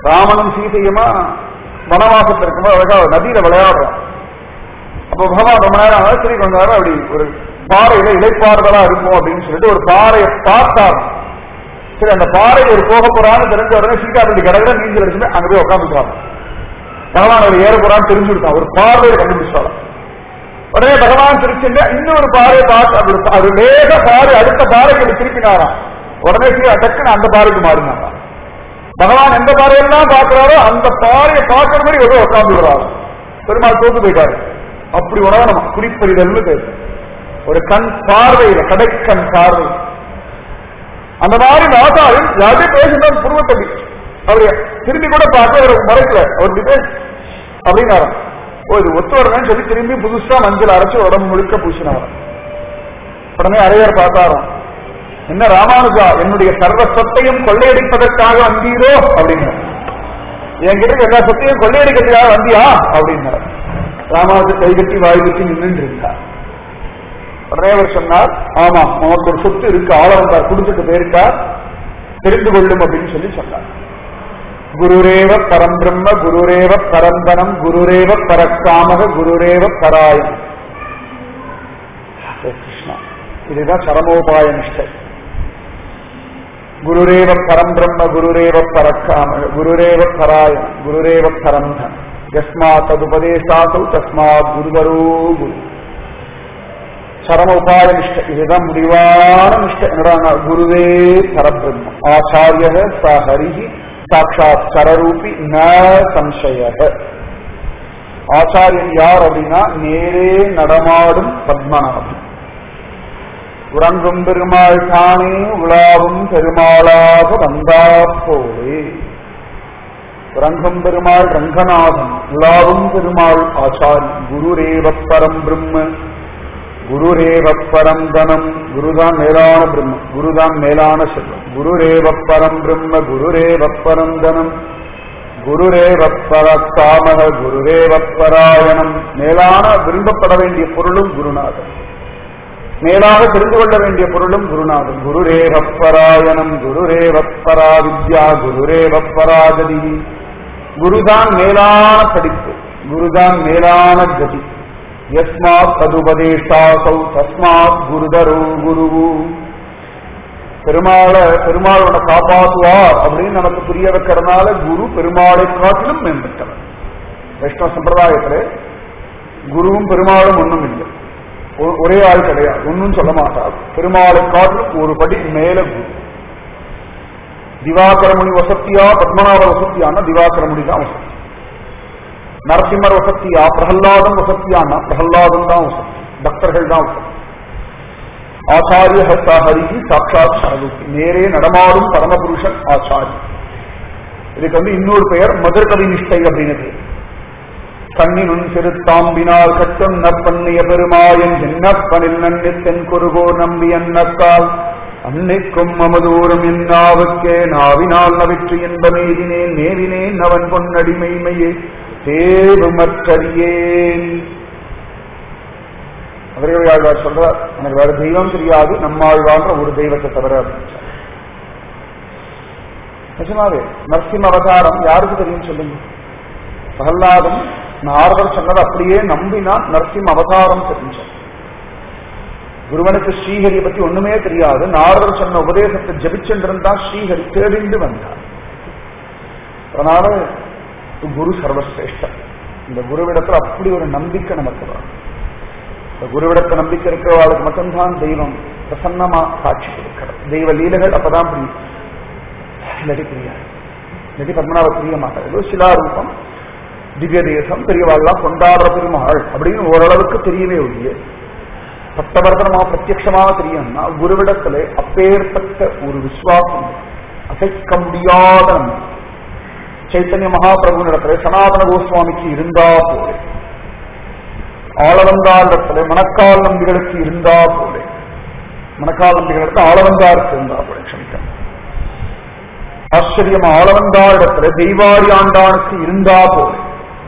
ராமனும் சீதையுமா வனவாசத்தில் இருக்கும்போது அழகா நதியில விளையாடுறான். அப்போ பகவான் ரொம்ப நேரம் சரி கொஞ்ச நேரம் அப்படி ஒரு பாறையில இலைப்பாறுதலா இருக்கும் அப்படின்னு சொல்லிட்டு ஒரு பாறையை பார்த்தார். சரி அந்த பாறை ஒரு போக போறான்னு தெரிஞ்ச உடனே சீதா அப்படி கடற்கரை நீஞ்சல் அடிச்சுட்டு அங்க போய் உட்காந்துட்டாங்க. பகவான் அவர் ஏற போறான்னு தெரிஞ்சுட்டான். ஒரு பார்வையை கண்டுபிடிச்சாலும் உடனே பகவான் திருச்சிங்க இன்னொரு பாறையை பார்த்து அது லேக பாறை அடுத்த பாறைக்கு திருப்பினாராம். உடனே டக்குன்னு அந்த பாறைக்கு மாறினாராம். பகவான் எந்த பாறையெல்லாம் பார்க்கிறாரோ அந்த பாறையை பார்க்கிற மாதிரி ஏதோ உட்கார்ந்து விடுறாரு. பெருமாள் தோத்து போயிட்டாரு. அப்படி உணரணும் குறிப்பறிதல்னு பேரு. ஒரு கண் பார்வையில கடைக்கண் பார்வை அந்த மாதிரி நாட்டாலும் யாரையும் பேசினார் புருவத்தடி அவரு திரும்பி கூட பார்க்க ஒரு முறைக்கல அவர் அப்படின்னாராம். இது ஒத்து வரலன்னு சொல்லி திரும்பி புதுசா மஞ்சள் அரைச்சு உடம்பு முழுக்க பூசினாராம். உடனே அரையர் பார்த்தாராம், என்ன ராமானுஜா என்னுடைய சர்வ சொத்தையும் கொள்ளையடிப்பதற்காக வந்தீரோ அப்படின்னா, என்கிட்ட எல்லா சொத்தையும் கொள்ளையடிக்கிறதுக்காக வந்தியா அப்படின்னார். ராமானுஜர் கைகட்டி வாய் கட்டி நின்று இருந்தார். உடனே அவர் சொன்னார், ஆமா நமக்கு ஒரு சொத்து இருக்கு, ஆளவந்தார் குடுத்துட்டு போயிருக்கார், தெரிந்து கொள்ளும் அப்படின்னு சொல்லி சொன்னார். குருரேவ பரம் பிரம்ம குருரேவ பரந்தனம் குருரேவ பரக்காமக குருரேவ பராயம். கிருஷ்ணா, இதுதான் சரமோபாய நிஷ்டை. குருரேவ பரம் பிரம்ம குருரேவ பரக்காமக குருரேவ பராயம் குருரேவ பரந்தனம் யஸ்மாத் ததுபதேசாசௌ தஸ்மாத் குருவரோ குரு. சரம உபாய நிஷ்டை, இதுதான் முடிவான நிஷ்டை. என்னடா குருவே பரபிரம்ம ஆச்சாரிய ச ஹரிஹி சாட்சாத் சரரூபி ந சம்சய. ஆச்சாரியன் யார் அப்படின்னா நேரே நடமாடும் பத்மநாபன். உறங்கும் பெருமாள் தானே உலாவும் பெருமாளாக வந்தா போலே. உறங்கும் பெருமாள் ரங்கநாதன், உலாவும் பெருமாள் ஆச்சாரியன். குருரேவ பரம் பிரம்ம குருரேவ பரம் தனம், குருதான் மேலான பிரம்மம், குருதான் மேலான செல்வம். குருரேவ பரம் பிரம்ம குருரேவ பரம் தனம் குருரேவ பரக்காமக குருரேவ பராயணம். மேலான விரும்பப்பட வேண்டிய பொருளும் குருநாதன், மேலாக தெரிந்து கொள்ள வேண்டிய பொருளும் குருநாதன். குருரேவ பராயணம் குருரேவ பராவித்யா குருரேவ பராகதி. குருதான் மேலான படிப்பு, குருதான் மேலான கதி. யஸ்மாத் ததுபதேசாசௌ தஸ்மாத் குருதரோ குருவு. பெருமாளோட காப்பாற்றுவார் அப்படின்னு நமக்கு புரிய வைக்கிறதுனால குரு பெருமாளை காட்டிலும் மேம்பட்டவர். வைஷ்ணவ சம்பிரதாயத்திலே குருவும் பெருமாளும் ஒன்றும் இல்லை, ஒரே ஆள் கிடையாது, ஒன்னும் சொல்ல மாட்டார். பெருமாளை காட்டிலும் ஒரு படி மேல குரு. திவாகரமுனி வசத்தியா பத்மநாப வசத்தியான திவாகரமுனி தான் வசதி. நரசிம்மர் வசத்தியா பிரகல்லாதம் வசத்தியானா பிரகல்லாதம் தான் வசதி, பக்தர்கள் தான் வசதி. ஆச்சாரிய ஹரிஹி சாட்சாத் சரரூபி, நேரே நடமாடும் பரமபுருஷன் ஆச்சாரிய. இதுக்கு இன்னொரு பெயர் மதுர்கவி நிஷ்டை அப்படின்னு. கண்ணினுன் சிறுத்தாம்பினால் கட்டும் நற்பண்ணிய பெருமாயன் என்னப்பனில் நன்னித்தென் குருகோ நம்பி அன்னக்கால் அன்னைக்கும் அமதூரம் என்னாவுக்கே நாவினால் நவிற்று என்ப மேதினேன் மேவினேன் அவன் பொன்னடிமைமையே தேவுமற்றறியேன். அவர்கள் சொல்றார், எனக்கு வேற தெய்வம் தெரியாது, நம்மாழ்வான்ற ஒரு தெய்வத்தை தவிர. நிஜமாவே நரசிம்ம அவதாரம் யாருக்கு தெரியும் சொல்லுங்க? பிரகல்லாதம் நாரதர் சொன்னது அப்படியே நம்பினான், நரசிம்ம அவதாரம் தெரிஞ்சார். குருவனுக்கு ஸ்ரீஹரியை பத்தி ஒண்ணுமே தெரியாது, நாரதர் சொன்ன உபதேசத்தை ஜபிச்சென்றிருந்தா ஸ்ரீஹரி தேடிந்து வந்தார். அதனால குரு சர்வசிரேஷ்டம். இந்த குருவிடத்துல அப்படி ஒரு நம்பிக்கை நமக்கு வரும். இந்த குருவிடத்தை நம்பிக்கை இருக்கிறவர்களுக்கு மட்டும்தான் தெய்வம் பிரசன்னமா காட்சி கொடுக்கிறது. தெய்வ லீலைகள் அப்பதான் புரியும், இல்லாட்டி புரியாது. இல்லாட்டி பத்மநாப புரிய மாட்டார். ஏதோ சிலாரூபம் திவ்ய தேசம் பெரியவாள்லாம் கொண்டாடுற பெருமாள் அப்படின்னு ஓரளவுக்கு தெரியவே ஒழிய பக்தவர்தனமா பிரத்யட்சமாக தெரியும்னா குருவிடத்துல அப்பேற்பட்ட ஒரு விசுவாசம், அசைக்க முடியாத நம்பிக்கை. சைத்தன்ய மகாபிரபு இடத்துல சனாதன கோஸ்வாமிக்கு இருந்தா போலே, ஆளவந்தாரிடத்துல மணக்கால் நம்பிகளுக்கு இருந்தா போலே, மணக்கால் நம்பிகளிடத்துல ஆளவந்தாருக்கு இருந்தா போலே, க்ஷமிக்க ஆச்சரியம் ஆளவந்தாரிடத்துல தெய்வாரி ஆண்டானுக்கு இருந்தா போலே,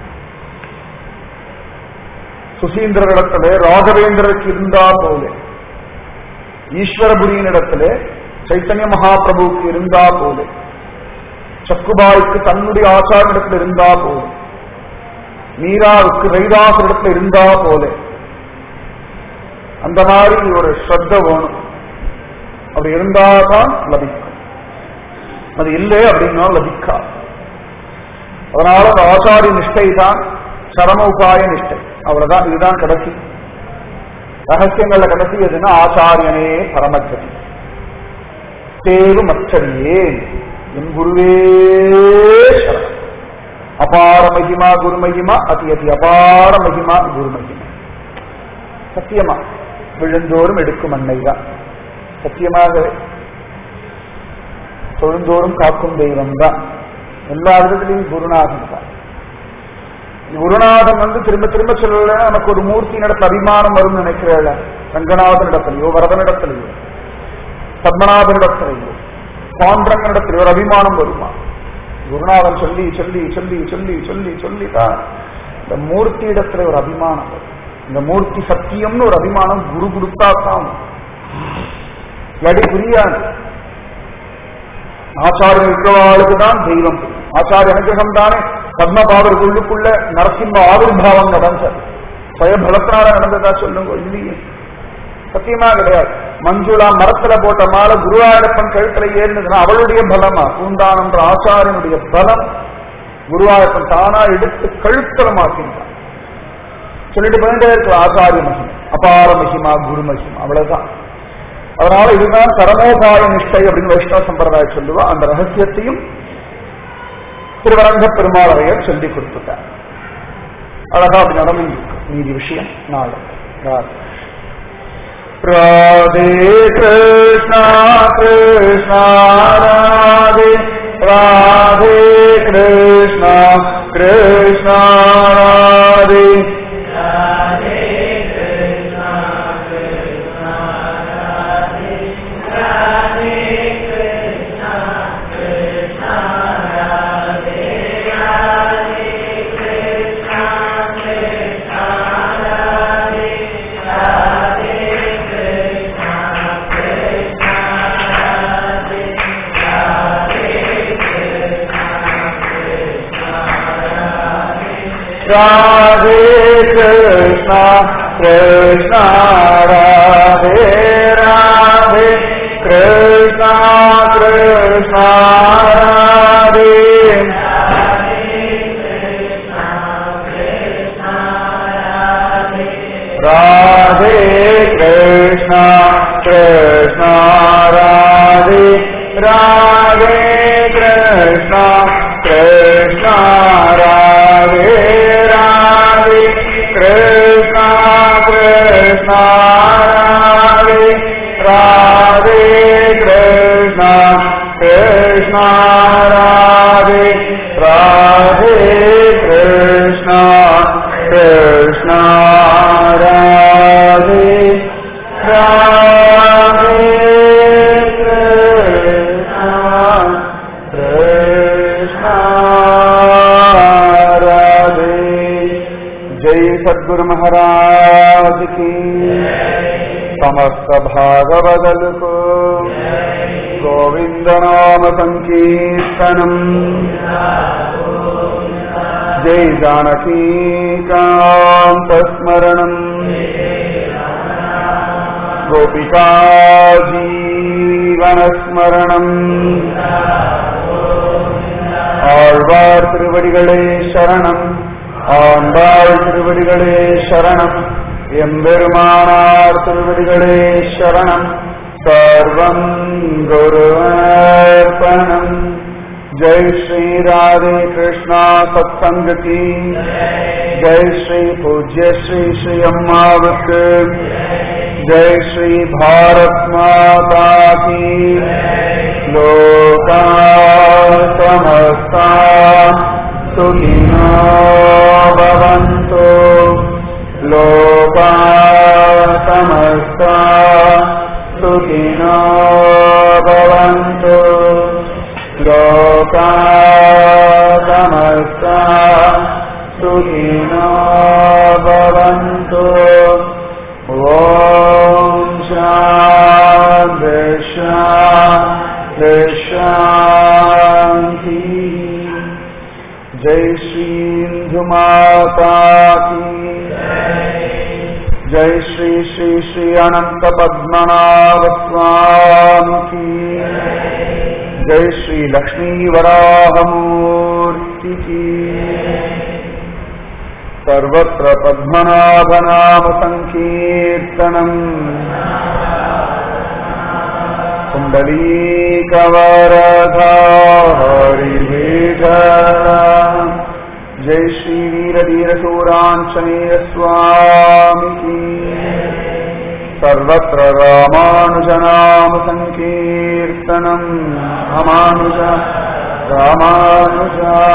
சுசீந்திரனிடத்துல ராகவேந்திரருக்கு இருந்தா போலே, ஈஸ்வரபுரியின் இடத்துல சைத்தன்ய மகாபிரபுவுக்கு இருந்தா போலே, சக்குபாய்க்கு தன்னுடைய ஆச்சாரிடத்துல இருந்தா போல, மீராவுக்கு வைதாசரிடத்துல இருந்தா போல, அந்த மாதிரி ஒரு ஸ்ரத்த வேணும். அப்படி இருந்தாதான் லபிக்கும். அது இல்லை அப்படின்னா லபிக்கா. அதனால அந்த ஆச்சாரிய நிஷ்டை தான் சரம உபாய நிஷ்டை. அவ்வளவுதான். இதுதான் கடைசி ரகசியங்கள்ல கடைசி எதுன்னா ஆச்சாரியனே பரமகதி, தேவு மற்றவியே என் குருவே சரணம். அபார மகிமா குரு மகிமா, அதி அதி அபார மகிமா குரு மகிமா. சத்தியமா விழுந்தோறும் எடுக்கும் அன்னைதான். சத்தியமாக தொழுந்தோறும் காக்கும் தெய்வம் தான். எல்லா விதத்திலையும் குருநாதன் தான். குருநாதன் திரும்ப திரும்ப சொல்லல, நமக்கு ஒரு மூர்த்தி நடத்த அபிமானம் வரும் நினைக்கிறேன். ரங்கநாதன் இடத்திலையோ வரதனிடத்திலையோ பத்மநாபன் இடத்திலையோ பாண்டரங்கன் இடத்திலையோ ஒரு அபிமானம் வருமா? குருநாதன் சொல்லி சொல்லி சொல்லி சொல்லி சொல்லி சொல்லிதான் இந்த மூர்த்தி இடத்துல ஒரு அபிமானம் வரும். இந்த மூர்த்தி சத்தியம்னு ஒரு அபிமானம் குரு கொடுத்தாத்தான் புரியாது. ஆச்சாரியன் இருக்கிறவாளுக்கு தான் தெய்வம். ஆச்சாரிய அனுகிரகம் தானே பத்மபாவர்களுக்குள்ள நரசிம்ம ஆவிர்வாவம் நடந்தது. பயபலத்தினால நடந்ததா சொல்லுங்க? இல்லையே, சத்தியமா கிடையாது. மஞ்சுளா மரத்துல போட்ட மாலை குருவாயூரப்பன் கழுத்துல ஏறினதுன்னா அவளுடைய பலமா? பூந்தான் என்ற ஆச்சாரியனுடைய பலம் குருவாயூரப்பன் தானா எடுத்து கழுத்துல மாற்றின்றான். சொல்லிட்டு போயிட்டே இருக்க ஆச்சாரிய மகிமா, அபார மகிமா குரு மகிமா, அவ்வளவுதான். அதனால இதுதான் சரமோபாய நிஷ்டை அப்படின்னு வைஷ்ணவ சம்பிரதாயம் சொல்லுவா. அந்த ரகசியத்தையும் திருவரங்க பெருமாளையர் சொல்லி கொடுத்துட்டார். அழகா அப்படி நடந்து மீதி விஷயம் நாளை. ராதே கிருஷ்ணா கிருஷ்ணா ராதே ராதே கிருஷ்ணா கிருஷ்ணா ராதே राधे कृष्णा कृष्णा राधे राधे कृष्णा कृष्णा राधे राधे कृष्णा कृष्णा राधे राधे कृष्णा कृष्णा राधे कृष्णा कृष्णा राधे राधे कृष्णा कृष्णा राधे राधे कृष्णा कृष्णा राधे राधे कृष्णा कृष्णा राधे। जय सद्गुरु महाराज की। समस्त भागवदल को गोविंद नाम संकीर्तनम। जय जानकी कांत स्मरणम। गोपिका जीवन स्मरणम। ஆழ்வார் திருவடிகளே சரணம், ஆண்டாள் திருவடிகளே சரணம், எம்பெருமானார் திருவடிகளே சரணம். சர்வம் குருவர்ப்பணம். जय श्री राधे कृष्णा सत्संग की जय। श्री पूज्य श्री श्री अम्मावत। जय श्री भारत माता की। लोका समस्ता सुखिनो भवन्तु। लोका समस्ता सुखिनो भवन्तु। लोका समस्ता सुखिनो भवन्तु। ओम शांति शांति शांति। जय श्री इंदु माता की जय श्री श्री श्री अनंत पद्मनाभ स्वामी की जय श्री लक्ष्मी वराह मूर्ति की सर्वत्र पद्मनाभ नाम संकीर्तनम् कुंडलीकवरधा हरिवेधरा जय श्री वीर धीर शूरांजनेय स्वामी की सर्वत्र रामानुजनाम संकीर्तनम् रामानुजा रामानुजा